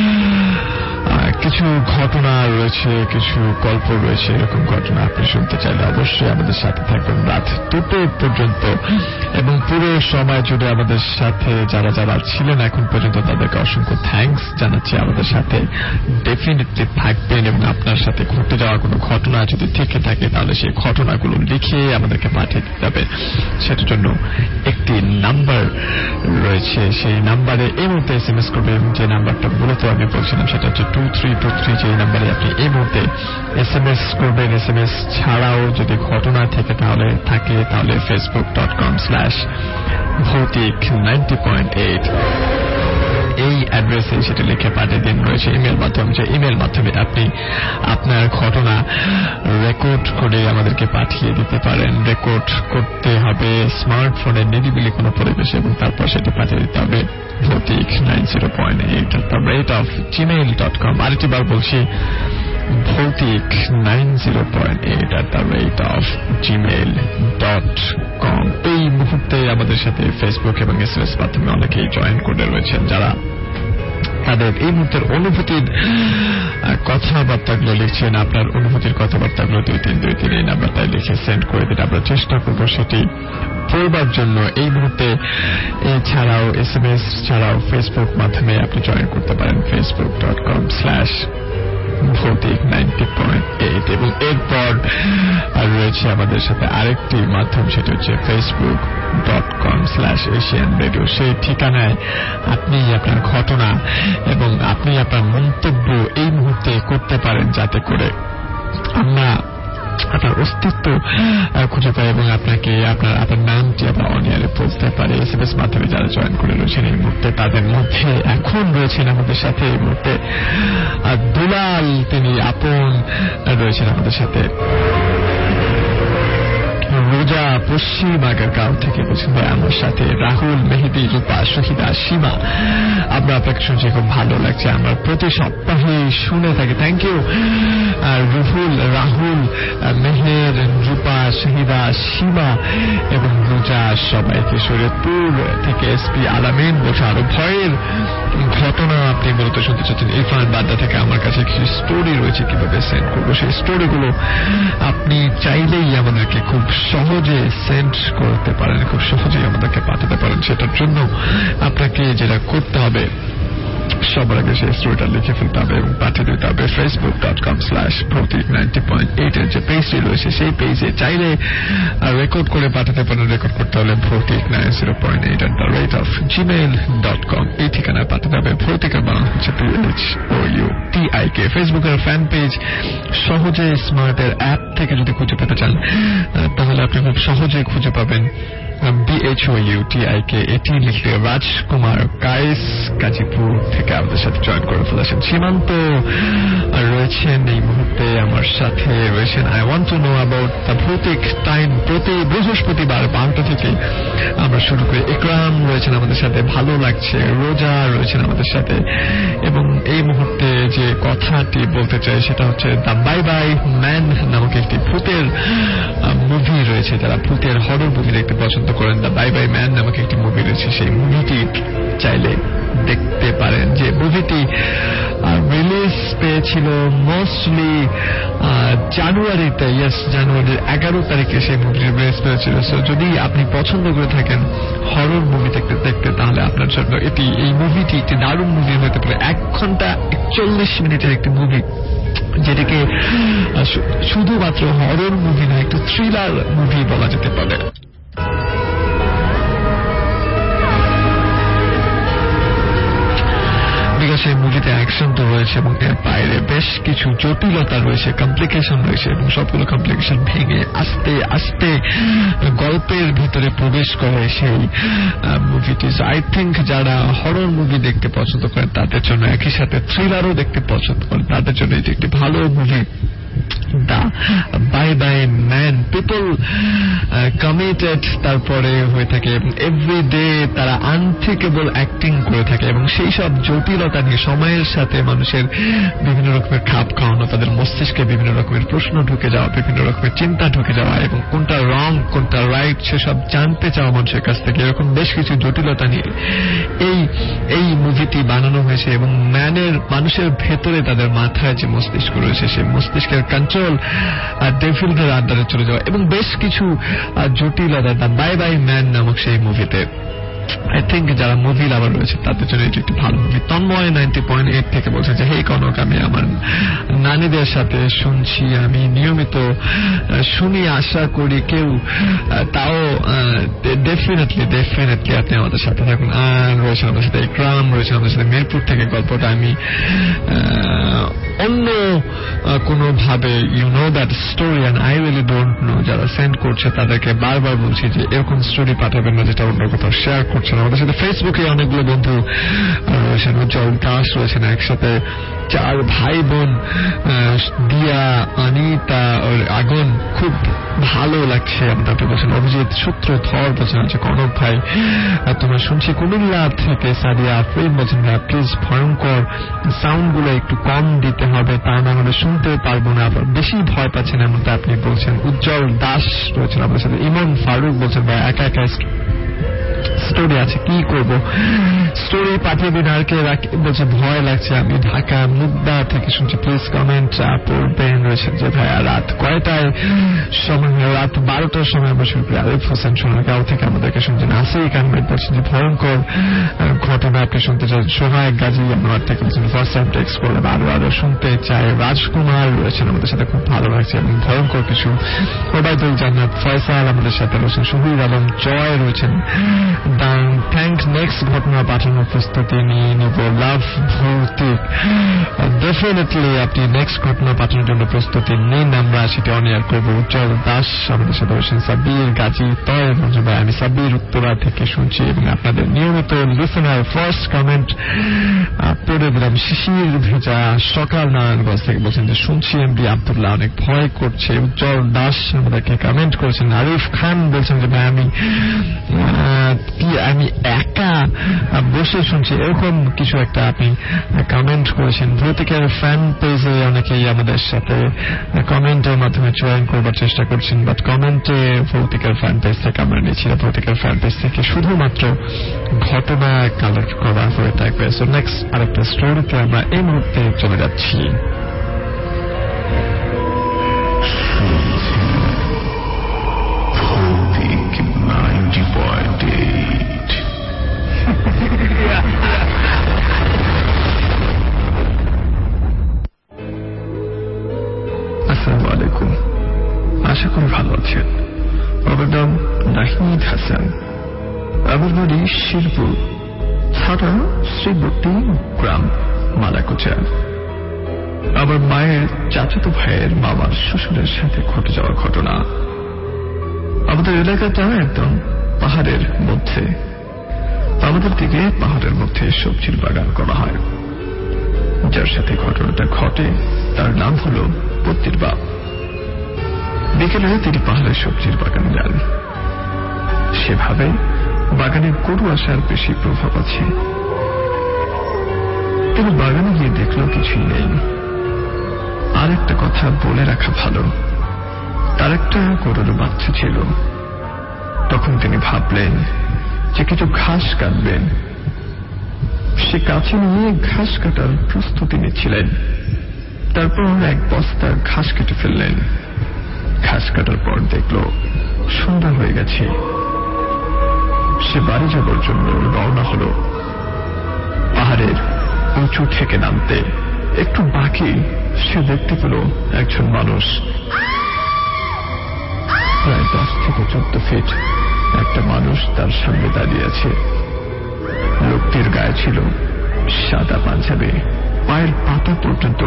কিছু ঘটনা রয়েছে, কিছু গল্প রয়েছে। এরকম ঘটনা আপনি শুনতে চাইলে অবশ্যই আমাদের সাথে থাকবেন রাত 2টো পর্যন্ত, এবং পুরো সময় জুড়ে আমাদের সাথে যারা যারা ছিলেন এখন পর্যন্ত তাদেরকে অসংখ্য থ্যাঙ্কস জানাচ্ছি। আমাদের সাথে ডেফিনেটলি থাকবেন, এবং আপনার সাথে ঘটে যাওয়া কোনো ঘটনা যদি থেকে থাকে তাহলে সেই ঘটনাগুলো লিখে আমাদেরকে পাঠিয়ে দিতে হবে। সেটার জন্য একটি নাম্বার রয়েছে, সেই নাম্বারে এই মুহূর্তে SMS করবেন। যে নাম্বারটা মূলত আমি বলছিলাম সেটা হচ্ছে 2323, যে নাম্বারে আপনি এই মুহূর্তে SMS করবেন। SMS ছাড়াও যদি ঘটনা থেকে তাহলে facebook.com/bhautik90.8 এই অ্যাড্রেসে সেটা লিখে পাঠিয়ে দিন। রয়েছে ইমেল মাধ্যম, যে ইমেল মাধ্যমে আপনি আপনার ঘটনা রেকর্ড করে আমাদেরকে পাঠিয়ে দিতে পারেন। রেকর্ড করতে হবে স্মার্টফোনের নিরিবিলি কোনো পরিবেশে, এবং তারপর সেটা পাঠিয়ে দিতে হবে bhautik90.8@gmail.com। আরেকটিবার বলছি, bhautik90.8@gmail.com। এই মুহূর্তে আমাদের সাথে ফেসবুক এবং SMS মাধ্যমে অনেকেই জয়েন করে রয়েছেন, যারা তাদের এই মুহূর্তের অনুভূতির কথাবার্তাগুলো লিখছেন। আপনার অনুভূতির কথাবার্তাগুলো 2323 এই নাম্বারটায় লিখে সেন্ড করে দিন। আমরা চেষ্টা করবো সেটি পড়বার জন্য। এই মুহূর্তে এছাড়াও SMS ছাড়াও ফেসবুক মাধ্যমে আপনি জয়েন করতে পারেন facebook.com/bhautik90.8, এবং এরপর রয়েছে আমাদের সাথে আরেকটি মাধ্যম, সেটা হচ্ছে facebook.com/asianradio। সেই ঠিকানায় আপনি আপনার ঘটনা এবং আপনি আপনার মন্তব্য এই মুহূর্তে করতে পারেন, যাতে করে আমরা আপনার অস্তিত্ব খুঁজে পাই এবং আপনাকে আপনার নামটি আমরা অনিয়ারে পৌঁছতে পারি। SMS মাধ্যমে যারা জয়েন করে রয়েছেন এই মুহূর্তে, তাদের মধ্যে এখন রয়েছেন আমাদের সাথে এই মুহূর্তে দুলাল, তিনি আপন রয়েছেন আমাদের সাথে। রোজা পশ্চিম আগারগাঁও থেকে বলছেন ভাই আমার সাথে রাহুল, মেহেদি, রূপা, শহীদা, সীমা, আমরা আপনাকে শুনছি, খুব ভালো লাগছে, আমরা প্রতি সপ্তাহে শুনে থাকি। থ্যাংক ইউ রুহুল, রাহুল, মেহের, রূপা, শহীদা, সীমা এবং রোজা সবাইকে। শরীয়তপুর থেকে এসপি আলামিন বলছে আরো ভয়ের ঘটনা আপনি মূলত শুনতে চাচ্ছেন। ইরফান বাড্ডা থেকে আমার কাছে কিছু স্টোরি রয়েছে, কিভাবে সেন্ড করবো সেই স্টোরিগুলো আপনি চাইলেই আমাদেরকে খুব সহজে সেন্ড করতে পারেন, খুব সহজেই আমাদেরকে পাঠাতে পারেন। সেটার জন্য আপনাকে যেটা করতে হবে, সবার আগে সেই স্টোরিটা লিখে ফেলতে হবে এবং পাঠিয়ে দিতে হবে facebook.com/protik90.8 এর যে পেজটি রয়েছে সেই পেজে। চাইলে রেকর্ড করে পাঠাতে পারেন, রেকর্ড করতে হলে protik90.8@gmail.com এই ঠিকানায় পাঠাতে হবে। প্রতিকের বানানো হচ্ছে PHOUTIK। ফেসবুকের ফ্যান পেজ সহজে স্মার্টের অ্যাপ থেকে যদি খুঁজে পেতে চান তাহলে আপনি খুব সহজে খুঁজে পাবেন BHOUTIK। এটি লিখলে রাজকুমার কায়েস গাজীপুর থেকে আমাদের সাথে জয়েন করে ফেলেছেন। সীমান্ত রয়েছেন এই মুহূর্তে আমার সাথে রয়েছেন। I want to know about the Bhoutik time প্রতি বৃহস্পতিবার 12টা থেকে আমরা শুরু করি। ইকরাম রয়েছেন আমাদের সাথে, ভালো লাগছে। রোজা রয়েছেন আমাদের সাথে এবং এই মুহূর্তে যে কথাটি বলতে চাই সেটা হচ্ছে দ্য বাই বাই ম্যান নামক একটি ভূতের মুভি রয়েছে। যারা ভূতের হরর মুভি দেখতে পছন্দ করেন, দ্য বাই বাই ম্যান নামক একটি মুভি রয়েছে, সেই মুভিটি চাইলে দেখতে পারেন। যে মুভিটি রিলিজ পেয়েছিল মোস্টলি জানুয়ারিতে, জানুয়ারির 11 তারিখে সেই মুভিটি রিলিজ পেয়েছিল। সো যদি আপনি পছন্দ করে থাকেন হরর মুভি দেখতে তাহলে আপনার জন্য এই মুভিটি একটি দারুণ মুভি হতে পারে। 1 ঘন্টা 41 মিনিটের একটি মুভি, যেটাকে শুধুমাত্র হরর মুভি নয়, একটু থ্রিলার মুভি বলা যেতে পারে। সেই মুভিতে অ্যাকশন তো রয়েছে এবং এর বাইরে বেশ কিছু জটিলতা রয়েছে, কমপ্লিকেশন রয়েছে এবং সবগুলো কমপ্লিকেশন ভেঙে আস্তে আস্তে গল্পের ভিতরে প্রবেশ করে সেই মুভিটি। আই থিঙ্ক যারা হরর মুভি দেখতে পছন্দ করেন তাদের জন্য, একই সাথে থ্রিলারও দেখতে পছন্দ করেন তাদের জন্য এটি একটি ভালো movie. The Bye Bye Man, people committed তারপরে হয়ে থাকে এবং এভরিডে তারা আনথিঙ্কেবল অ্যাক্টিং করে থাকে এবং সেই সব জটিলতা নিয়ে সময়ের সাথে মানুষের বিভিন্ন রকমের খাপ খাওয়ানো, তাদের মস্তিষ্কে বিভিন্ন রকমের প্রশ্ন ঢুকে যাওয়া, বিভিন্ন রকমের চিন্তা ঢুকে যাওয়া এবং কোনটা রং কোনটা রাইট সেসব জানতে চাওয়া মানুষের কাছ থেকে, এরকম বেশ কিছু জটিলতা নিয়ে এই মুভিটি বানানো হয়েছে। এবং মানুষের ভেতরে তাদের মাথায় যে মস্তিষ্ক রয়েছে সেই মস্তিষ্কের কন্ট্রোল ডেভিলদের আন্ডারে চলে যাওয়া এবং বেশ কিছু জটিলতা দ্য বাই বাই ম্যান নামক সেই মুভিতে। আই থিঙ্ক যারা মুভি লাভার রয়েছে তাদের জন্য এটি একটি ভালো মুভি। তন্ময় 90.8 থেকে বলছে যে হেই কনক, আমি আমার নানীদের সাথে শুনছি, আমি নিয়মিত শুনি, আশা করি কেউ তাও ডেফিনেটলি আপনি আমাদের সাথে থাকুন। আর রয়েছে আমাদের সাথে ইকরাম, রয়েছে আমাদের সাথে মিরপুর থেকে। গল্পটা আমি অন্য কোনোভাবে you know that story and I really don't know. যারা সেন্ড করছে তাদেরকে বারবার বলছি যে এরকম স্টোরি পাঠাবেন না যেটা অন্য কোথাও শেয়ার করছেন। আমাদের সাথে ফেসবুকে অনেকগুলো বন্ধু রয়েছেন, উজ্জ্বল দাস রয়েছেন, একসাথে 4 ভাই বোন, দিয়া, অনিতা, আগুন, খুব ভালো লাগছে আপনাকে বলছেন। অভিজিৎ সূত্রধর বলছেন আছে কনক ভাই তোমরা শুনছি কুমিল্লা থেকে। সাদিয়া আফরিন বলছেন ভাই প্লিজ ভয়ঙ্কর সাউন্ডগুলো একটু কম দিতে হবে, তা না হলে শুনতে পারবো না। আবার বেশি ভয় পাচ্ছেন এমনটা আপনি বলছেন। উজ্জ্বল দাস রয়েছেন আমাদের সাথে। ইমন ফারুক বলছেন ভাই একা স্টোরি আছে, কি করব, স্টোরি পাঠিয়ে দিন। আর কে বলছে ভয় লাগছে, আমি ঢাকা মুগদা থেকে শুনছি, প্লিজ কমেন্ট পড়বেন। রয়েছেন যে ভাই রাত কয়টায় সময়, রাত 12টার সময় আমরা শুরু করি। আরিফ হোসেন সোনাগাঁও থেকে আমাদেরকে শুনছেন। আসিক আহমেদ বলছেন যে ভয়ঙ্কর ঘটনা আপনি শুনতে চান। সোহাগ গাজী আমার থেকে বলছেন ফার্স্ট টাইম টেক্সট করলাম, আরো শুনতে চাই। রাজকুমার রয়েছেন আমাদের সাথে, খুব ভালো লাগছে এবং ভয়ঙ্কর কিছু। ওবায়দুল জান্নাত, ফয়সাল আমাদের সাথে রয়েছেন। শহীদ আলম, জয় রয়েছেন। থ্যাংক নেক্সট ঘটনা পাঠানোর প্রস্তুতি নিয়ে নিব লাভ ভৌতিক। ডেফিনেটলি আপনি নেক্সট ঘটনা পাঠানোর জন্য প্রস্তুতি নিন, আমরা সেটা অন এয়ার করবো। উজ্জ্বল দাস আমাদের সাথে রয়েছেন, সাব্বির গাজী তয় ভাই, আমি সাব্বির উত্তরা থেকে শুনছি এবং আপনাদের নিয়মিত লিসেনার। ফার্স্ট কমেন্ট পড়ে দিলাম, শিশির ভেজা সকাল নারায়ণগঞ্জ থেকে বলছেন যে শুনছি এমডি আব্দুল্লাহ অনেক ভয় করছে। উজ্জ্বল দাস আমাদেরকে কমেন্ট করেছেন। আরিফ খান বলছেন যে ভাই আমি একা বসে শুনছি, এরকম কিছু একটা আপনি কমেন্ট করেছেন। ভৌতিকের ফ্যান পেজে অনেকেই আমাদের সাথে কমেন্টের মাধ্যমে জয়েন করবার চেষ্টা করছেন, বাট কমেন্টে ভৌতিকের ফ্যান পেজ থেকে আমরা নিচ্ছি না, ভৌতিকের ফ্যান পেজ থেকে শুধুমাত্র ঘটনা কালেক্ট করা হয়ে থাকবে। সো নেক্সট আরেকটা স্টোরিতে আমরা এই মুহূর্তে চলে যাচ্ছি। আসসালামু আলাইকুম, আশা করি ভালো আছেন। আমার নাম নাহিদ হাসান, আমার বাড়ি শিরপুর থানা শ্রীবর্তী গ্রাম মালাকুচা। আমার মায়ের চাচাতো ভাইয়ের মামার শ্বশুরের সাথে ঘটে যাওয়া ঘটনা। আমাদের এলাকাটা একদম পাহাড়ের মধ্যে, আমাদের দিকে পাহাড়ের মধ্যে সবজির বাগান করা হয়। যার সাথে ঘটনাটা ঘটে তার নাম হলো পত্তির বাপ। বিকেলে তিনি পাহাড়ের সবজির বাগানে যান, সেভাবে বাগানে গরু আসার বেশি প্রভাব আছে। তিনি বাগানে গিয়ে দেখলো কিছুই নেই। আর একটা কথা বলে রাখা ভালো, তার একটা গরুর বাচ্চা ছিল। তখন তিনি ভাবলেন যে কিছু ঘাস কাটবেন। সে কাছে নিয়ে ঘাস কাটার প্রস্তুতি নিচ্ছিলেন। তারপর এক বস্তা ঘাস কেটে ফেললেন। ঘাস কাটার পর দেখল সন্ধ্যা হয়ে গেছে। সে বাড়ি যাবার জন্য রওনা হলো। পাহাড়ের উঁচু থেকে নামতে একটু বাকি সে দেখতে পেল একজন মানুষ প্রায় 10 থেকে 14 ফিট একটা মানুষ তার সামনে দাঁড়িয়ে আছে। লোকটির গায়ে ছিল সাদা পাঞ্জাবি, পায়ের পাতা পর্যন্ত,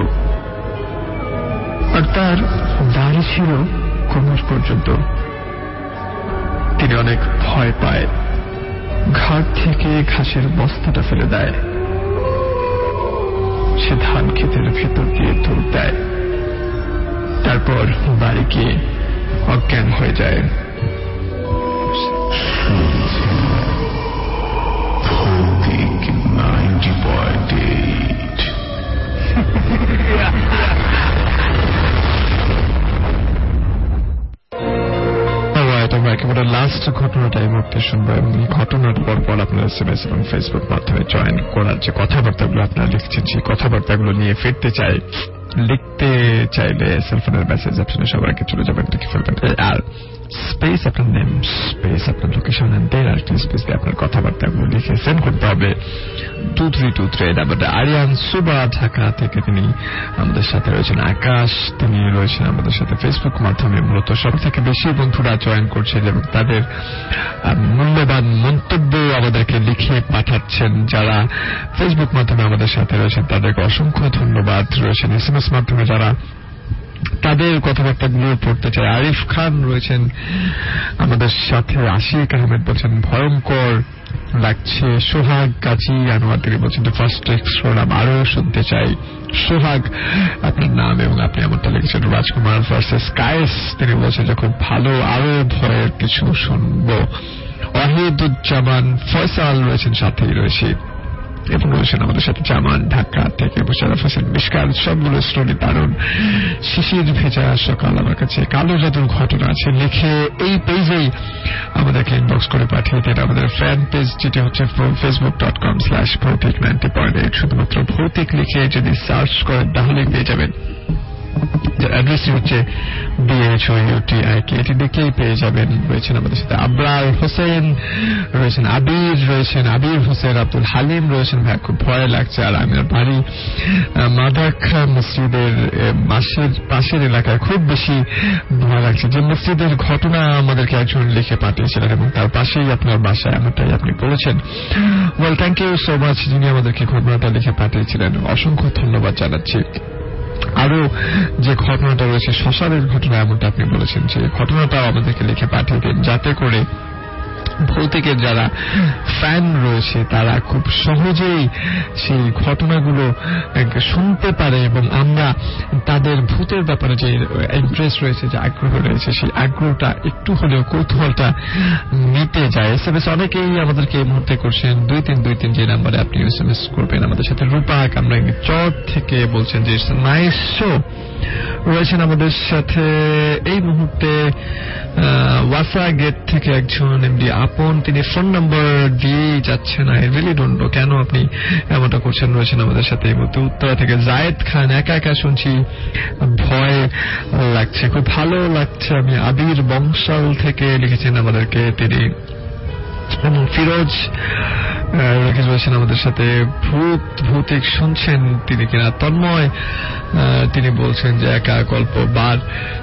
আর তার দাড়ি ছিল কোমর পর্যন্ত। তিনি অনেক ভয় পায়, ঘাট থেকে ঘাসের বস্তাটা ফেলে দেয়। সে ধান ক্ষেতের ভেতর দিয়ে দৌড় দেয়, তারপর বাড়ি গিয়ে অজ্ঞান হয়ে যায়। একেবারে লাস্ট ঘটনাটা এই মুহূর্তে শুনবো এবং এই ঘটনার পর আপনারা এসএমএস এবং ফেসবুক মাধ্যমে জয়েন করার যে কথাবার্তাগুলো আপনারা লিখছেন, সেই কথাবার্তাগুলো নিয়ে ফিরতে চাই। লিখতে চাইলে সেলফোনের মেসেজ অপশনে সবার আগে চলে যাবেন, লিখে ফেলবেন, আর স্পেস আপনার নেম, স্পেস আপনার লোকেশন, আর স্পেস দিয়ে আপনার কথাবার্তাগুলো লিখে সেন্ড করতে হবে 2323। আমাদের আরিয়ান সুবা ঢাকা থেকে তিনি আমাদের সাথে রয়েছেন। আকাশ তিনি রয়েছেন আমাদের সাথে ফেসবুক মাধ্যমে। মূলত সব থেকে বেশি বন্ধুরা জয়েন করছেন এবং তাদের মূল্যবান মন্তব্য আমাদেরকে লিখে পাঠাচ্ছেন। যারা ফেসবুক মাধ্যমে আমাদের সাথে রয়েছেন তাদেরকে অসংখ্য ধন্যবাদ। রয়েছেন এসএমএস মাধ্যমে যারা তাদের কথাবার্তাগুলো পড়তে চায়। আরিফ খান রয়েছেন আমাদের সাথে। আশিক আহমেদ বলছেন ভয়ঙ্কর লাগছে। সোহাগ গাজী আনোয়ার তিনি বলছেন ফার্স্ট এক্সপ্লোরাম আরো শুনতে চাই। সোহাগ আপনার নাম এবং আপনি আমারটা লিখেছেন। রাজকুমার ভার্সেস স্কাইস তিনি বলছেন যে খুব ভালো, আরো ভয়ের কিছু শুনবো। ওয়াহিদুজ্জামান ফয়সাল রয়েছেন, সাথেই রয়েছে এবং রয়েছেন আমাদের সাথে জামান ঢাকা থেকে। মোশাররফ হোসেন মিশকাত সবগুলো স্টোরি দারুণ। শিশির ভেজা সকাল আমার কাছে কালো জাদুর ঘটনা আছে লিখে এই পেজেই আমাদেরকে ইনবক্স করে পাঠিয়ে দেন। আমাদের ফ্যান পেজ যেটি হচ্ছে facebook.com/ভৌতিক 90.8। শুধুমাত্র ভৌতিক লিখে যদি সার্চ করেন তাহলে পেয়ে যাবেন। যার অ্যাড্রেসটি হচ্ছে BHOUTIK, এটি দেখলেই পেয়ে যাবেন। রয়েছেন আমাদের সাথে আবরার হোসেন, রয়েছেন আবির, রয়েছেন আবির হোসেন, আব্দুল হালিম রয়েছেন। ভাই খুব ভয় লাগছে, আর আমার বাড়ি মাদাক মসজিদের পাশের এলাকায়, খুব বেশি ভয় লাগছে। যে মসজিদের ঘটনা আমাদেরকে একজন লিখে পাঠিয়েছিলেন এবং তার পাশেই আপনার বাসা, এমনটাই আপনি বলেছেন। Well, thank you so much যিনি আমাদেরকে ঘটনাটা লিখে পাঠিয়েছিলেন, অসংখ্য ধন্যবাদ জানাচ্ছি। আরো যে ঘটনাটা রয়েছে শ্মশানের ঘটনা, এমনটা আপনি বলেছেন, যে ঘটনাটা আমাদেরকে লিখে পাঠিয়ে দিন, যাতে করে ভৌতিকের যারা ফ্যান রয়েছে তারা খুব সহজেই সেই ঘটনাগুলো শুনতে পারে এবং আমরা তাদের ভূতের ব্যাপারে যে ইন্টারেস্ট রয়েছে, যে আগ্রহ রয়েছে, সেই আগ্রহটা একটু হলেও, কৌতূহলটা মিটে যায়। এসএমএস অনেকেই আমাদেরকে এই মুহূর্তে করছেন 2323 যে নাম্বারে আপনি এসএমএস করবেন আমাদের সাথে। রূপা কামরাঙ্গি চট থেকে বলছেন যে নাইস শো। রয়েছেন আমাদের সাথে এই মুহূর্তে ওয়াফা গেট থেকে একজন এমডি আপন, তিনি ফোন নাম্বার দিয়ে যাচ্ছেন। আই রিয়েলি ডোন্ট নো কেন আপনি এমনটা করছেন। রয়েছেন আমাদের সাথে এই মুহূর্তে উত্তরা থেকে জায়েদ খান, একা একা শুনছি, ভয় লাগছে, খুব ভালো লাগছে। আমি আবির বংশাল থেকে লিখেছেন আমাদেরকে তিনি, এবং ফিরোজ রয়েছেন আমাদের সাথে ভৌতিক শুনছেন তিনি কিনা। তন্ময় তিনি বলছেন যে একা গল্প বার,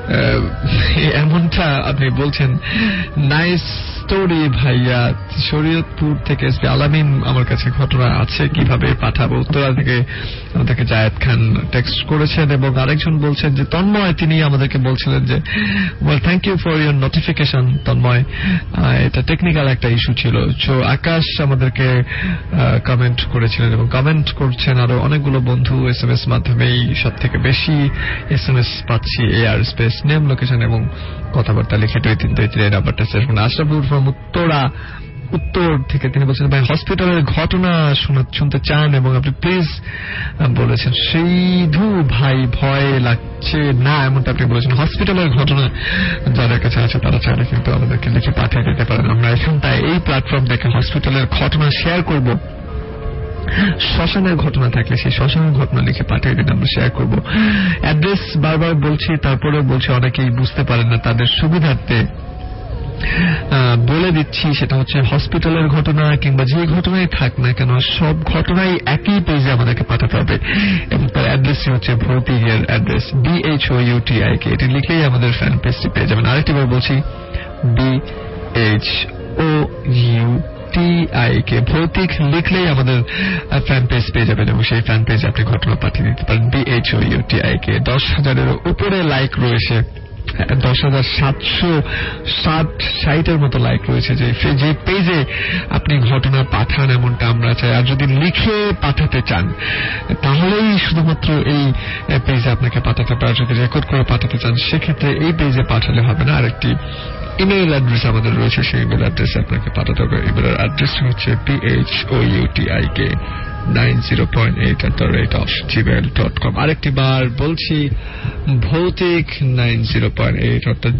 এমনটা আপনি বলছেন। নাইস স্টোরি ভাইয়া। শরীয়তপুর থেকে এসপি আলামিন আমার কাছে ঘটনা আছে, কিভাবে পাঠাবো। উত্তরা থেকে আমাদেরকে জায়েদ খান টেক্সট করেছেন, এবং আরেকজন বলছেন যে তন্ময়, তিনি আমাদেরকে বলছিলেন যে well thank you for your notification Tanmoy, এটা টেকনিক্যাল একটা ইস্যু ছিল। সো আকাশ আমাদেরকে কমেন্ট করেছিলেন এবং কমেন্ট করছেন আরো অনেকগুলো বন্ধু এসএমএস মাধ্যমেই। সব থেকে বেশি এসএমএস পাচ্ছি এয়ার স্পেস নেম লোকেশন এবং কথাবার্তা লিখে 2323 নাম্বারটা শেষ করুন। আশরাফুর ফ্রম উত্তর থেকে তিনি বলছেন ভাই হসপিটালের ঘটনা শুনতে চান, এবং আপনি প্লিজ বলেছেন শুধু ভাই ভয় লাগছে না, এমনটা আপনি বলেছেন। হসপিটালের ঘটনা যাদের কাছে আছে তারা চাইলে কিন্তু আমাদেরকে লিখে পাঠিয়ে দিতে পারেন। আমরা এখানটায় এই প্ল্যাটফর্ম থেকে হসপিটালের ঘটনা শেয়ার করব। শ্মশানের ঘটনা থাকলে সেই শ্মশানের ঘটনা লিখে পাঠিয়ে দিন, আমরা শেয়ার করব। অ্যাড্রেস বারবার বলছি, তারপরেও বলছি, অনেকেই বুঝতে পারেন না, তাদের সুবিধার্থে বলে দিচ্ছি। সেটা হচ্ছে হসপিটালের ঘটনা কিংবা যে ঘটনাই থাক না কেন, সব ঘটনাই একই পেজে আমাদেরকে পাঠাতে হবে, এবং তার অ্যাড্রেসটি হচ্ছে ভৌতিকের অ্যাড্রেস BHOUTIK। এটি লিখলেই আমাদের ফ্যান পেজটি পেয়ে যাবেন। আরেকটিবার বলছি, BHOUTIK ভৌতিক লিখলেই আমাদের ফ্যান পেজ পেয়ে যাবেন, এবং সেই ফ্যান পেজে আপনি ঘটনা পাঠিয়ে দিতে পারেন। BHOUTIK 10,000-এর উপরে লাইক রয়েছে, 10,760 মতো লাইক রয়েছে যে পেজে আপনি ঘটনা পাঠান, এমনটা আমরা চাই। আর যদি লিখে পাঠাতে চান তাহলেই শুধুমাত্র এই পেজে আপনাকে পাঠাতে পারে। যদি রেকর্ড করে পাঠাতে চান সেক্ষেত্রে এই পেজে পাঠালে হবে না। আরেকটি ইমেইল অ্যাড্রেস আমাদের রয়েছে, সেই ইমেইল অ্যাড্রেসে আপনাকে পাঠাতে হবে। ইমেইলের অ্যাড্রেস হচ্ছে BHOUTIK90.8@gmail.com। আরেকটি বার বলছি, ভৌতিক 90.8 অর্থাৎ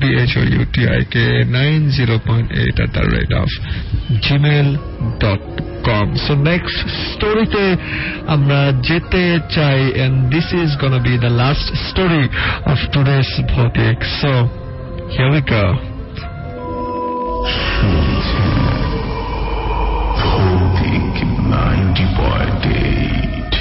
BHOUTIK90.8@gmail.com। সো নেক্সট স্টোরিতে আমরা যেতে চাই, and this is gonna be the last story of today's ভৌতিক। So here we go. ভৌতিক 90.8।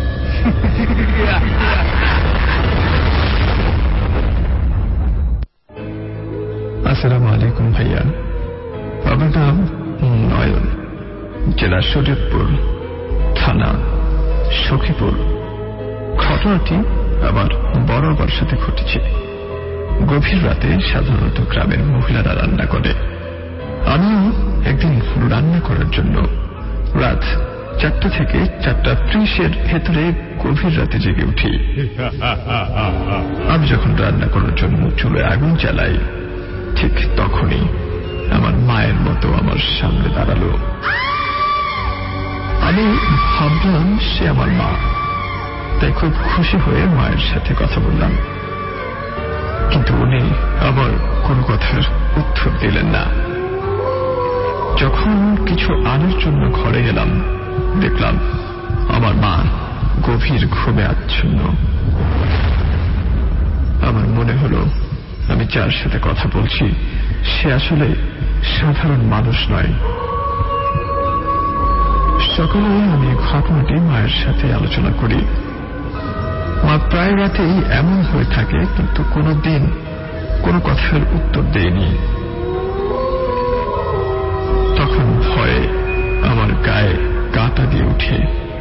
আসসালামু আলাইকুম ভাইয়া। আমার নাম নয়ন, জেলা শরীয়তপুর, থানা সখীপুর। ঘটনাটি আমার বড় বাবার সাথে ঘটেছে। গভীর রাতে সাধারণত গ্রামের মহিলারা রান্না করে, আমিও একদিন রান্না করার জন্য রাত 4টা থেকে 4:30 ভেতরে গভীর রাতে জেগে উঠি। আমি যখন রান্না করার জন্য চুলায় আগুন জ্বালাই, ঠিক তখনই আমার মায়ের মতো আমার সামনে দাঁড়ালো। আমি ভাবলাম সে আমার মা, তাই খুব খুশি হয়ে মায়ের সাথে কথা বললাম, কিন্তু উনি আমার কোনো কথার উত্তর দিলেন না। যখন কিছু আনার জন্য ঘরে গেলাম, দেখলাম আমার মা গভীর ঘুমে আচ্ছন্ন। আমার মনে হলো আমি যার সাথে কথা বলছি সে আসলে সাধারণ মানুষ নয়। সকালে আমি ঘটনাটি মায়ের সাথে আলোচনা করি। মা প্রায় রাতেই এমন হয়ে থাকে, কিন্তু কোনোদিন কোনো কথার উত্তর দেয়নি। তখন ভয়ে আমার গায়ে কাঁটা দিয়ে উঠে।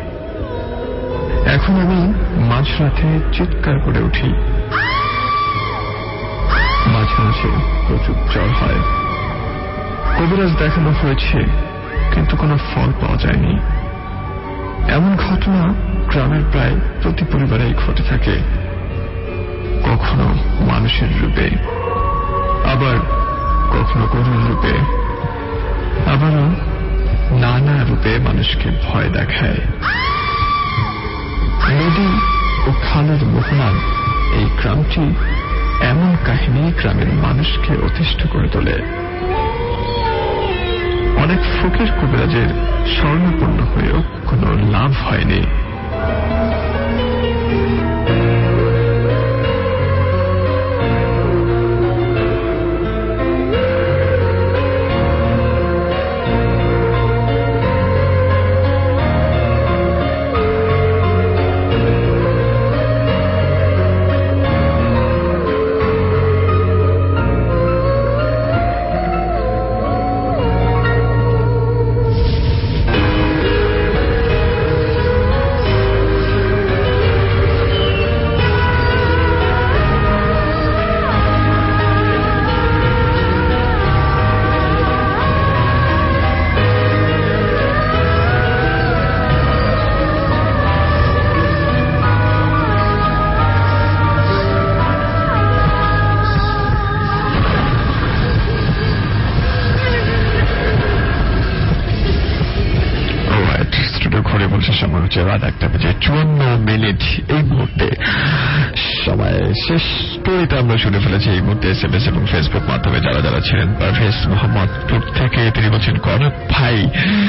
এখন আমি মাঝরাতে চিৎকার করে উঠি। মাঝে মাঝে প্রচুর জ্বর হয়। কবিরাজ দেখানো হয়েছে, কিন্তু কোনো ফল পাওয়া যায়নি। এমন ঘটনা গ্রামের প্রায় প্রতি পরিবারেই ঘটে থাকে, কখনো মানুষের রূপে, আবার কখনো গরুর রূপে, আবারও নানা রূপে মানুষকে ভয় দেখায়। নদী ও খালের মোহনান এই গ্রামটি এমন কাহিনী গ্রামের মানুষকে অতিষ্ঠ করে তোলে। অনেক ফকির কবিরাজের স্বর্ণপূর্ণ হয়েও কোনো লাভ হয়নি। সময় হচ্ছে রাত 1:54। এই মুহূর্তে সময় শেষ। স্টোরিটা আমরা শুনে ফেলেছি এই মুহূর্তে SMS এবং ফেসবুক মাধ্যমে যারা যারা ছিলেন। পারভেজ মোহাম্মদপুর থেকে তিনি বলছেন কনক ভাই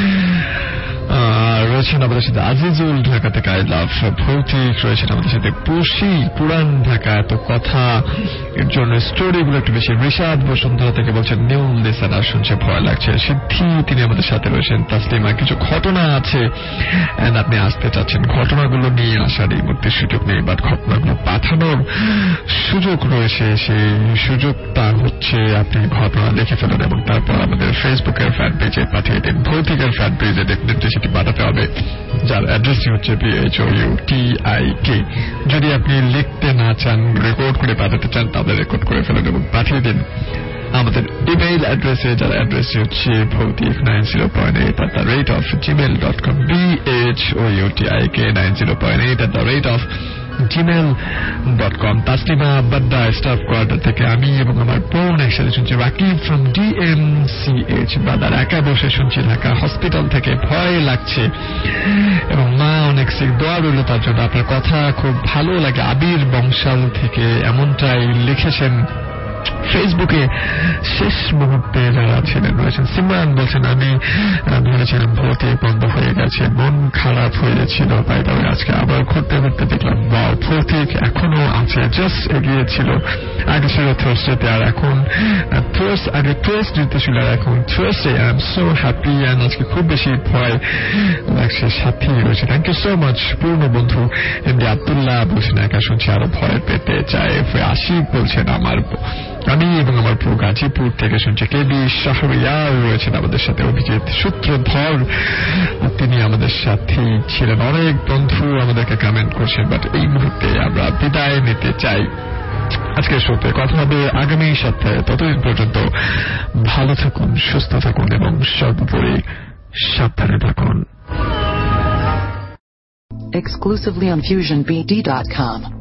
রয়েছেন আমাদের সাথে। আজিজুল ঢাকা থেকে আই লাভ ভৌতিক রয়েছেন আমাদের সাথে। পুষি পুরান ঢাকা এত কথা এর জন্য স্টোরিগুলো একটু বেশি। ঋষাদ বসুন্ধরা থেকে বলছেন নিউ লিসেনার শুনছে ভয় লাগছে। সিদ্ধি তিনি আমাদের সাথে রয়েছেন। তাসলিমা কিছু ঘটনা আছে আপনি আসতে চাচ্ছেন, ঘটনাগুলো নিয়ে আসার এই মুহূর্তে সুযোগ নেই, বাট ঘটনাগুলো পাঠানোর সুযোগ রয়েছে। সেই সুযোগটা হচ্ছে আপনি ঘটনা লিখে ফেলেন এবং তারপর আমাদের ফেসবুকের ফ্যান পেজে পাঠিয়ে দিন। ভৌতিকের ফ্যান পেজে ডেফিনেটলি সেটি পাঠাতে হবে, যার অ্যাড্রেসটি হচ্ছে BHOUTIK। যদি আপনি লিখতে না চান, রেকর্ড করে পাঠাতে চান, তাহলে রেকর্ড করে ফেলেন এবং পাঠিয়ে দিন আমাদের ইমেইল অ্যাড্রেসে, যার অ্যাড্রেসটি হচ্ছে bhautik90.8@gmail.com BHOUTIK90.8@gmail.com। Taslima Badda staff quarter থেকে আমি এবং আমার বোন একসাথে শুনছি। রাকিব ফ্রম DMCH ব্রাদার একা বসে শুনছি ঢাকা হসপিটাল থেকে, ভয় লাগছে এবং মা অনেক সিক, দোয়া রইল তার জন্য। আপনার কথা খুব ভালো লাগে। আবির বংশাল থেকে এমনটাই লিখেছেন ফেসবুকে। শেষ মুহূর্তে যারা ছিলেন রয়েছেন। সিমরান বলছেন আমি ভেবেছিলাম ভর্তি বন্ধ হয়ে গেছে, মন খারাপ হয়েছিল, তাই তবে আজকে আবার ঘুরতে ঘুরতে দেখলাম ভৌতিক এখনো আছে, জাস্ট এগিয়েছিল। আগে ছিল থার্সডেতে আর এখন আগে টুয়েসডেতে ছিল আর এখন Thursday. I am so happy and আজকে খুব বেশি ভয় লাগছে। সাথী রয়েছে। থ্যাংক ইউ সো মাচ পূর্ণ বন্ধু। এমডি আব্দুল্লাহ বলছেন একা শুনছি আরো ভয় পেতে চায়। আশিক বলছেন আমি এবং আমার পুরো গাজীপুর থেকে শুনছি। কেবি শাহরিয়ার রয়েছেন আমাদের সাথে। অভিজিৎ সূত্রধর তিনি আমাদের সাথে ছিলেন। অনেক বন্ধু আমাদেরকে কমেন্ট করছেন, বাট এই মুহূর্তে আমরা বিদায় নিতে চাই। আজকের শোতে কথা হবে আগামী সপ্তাহে। ততদিন পর্যন্ত ভালো থাকুন, সুস্থ থাকুন এবং সর্বোপরি সাবধানে থাকুন। Exclusively on FusionBD.com.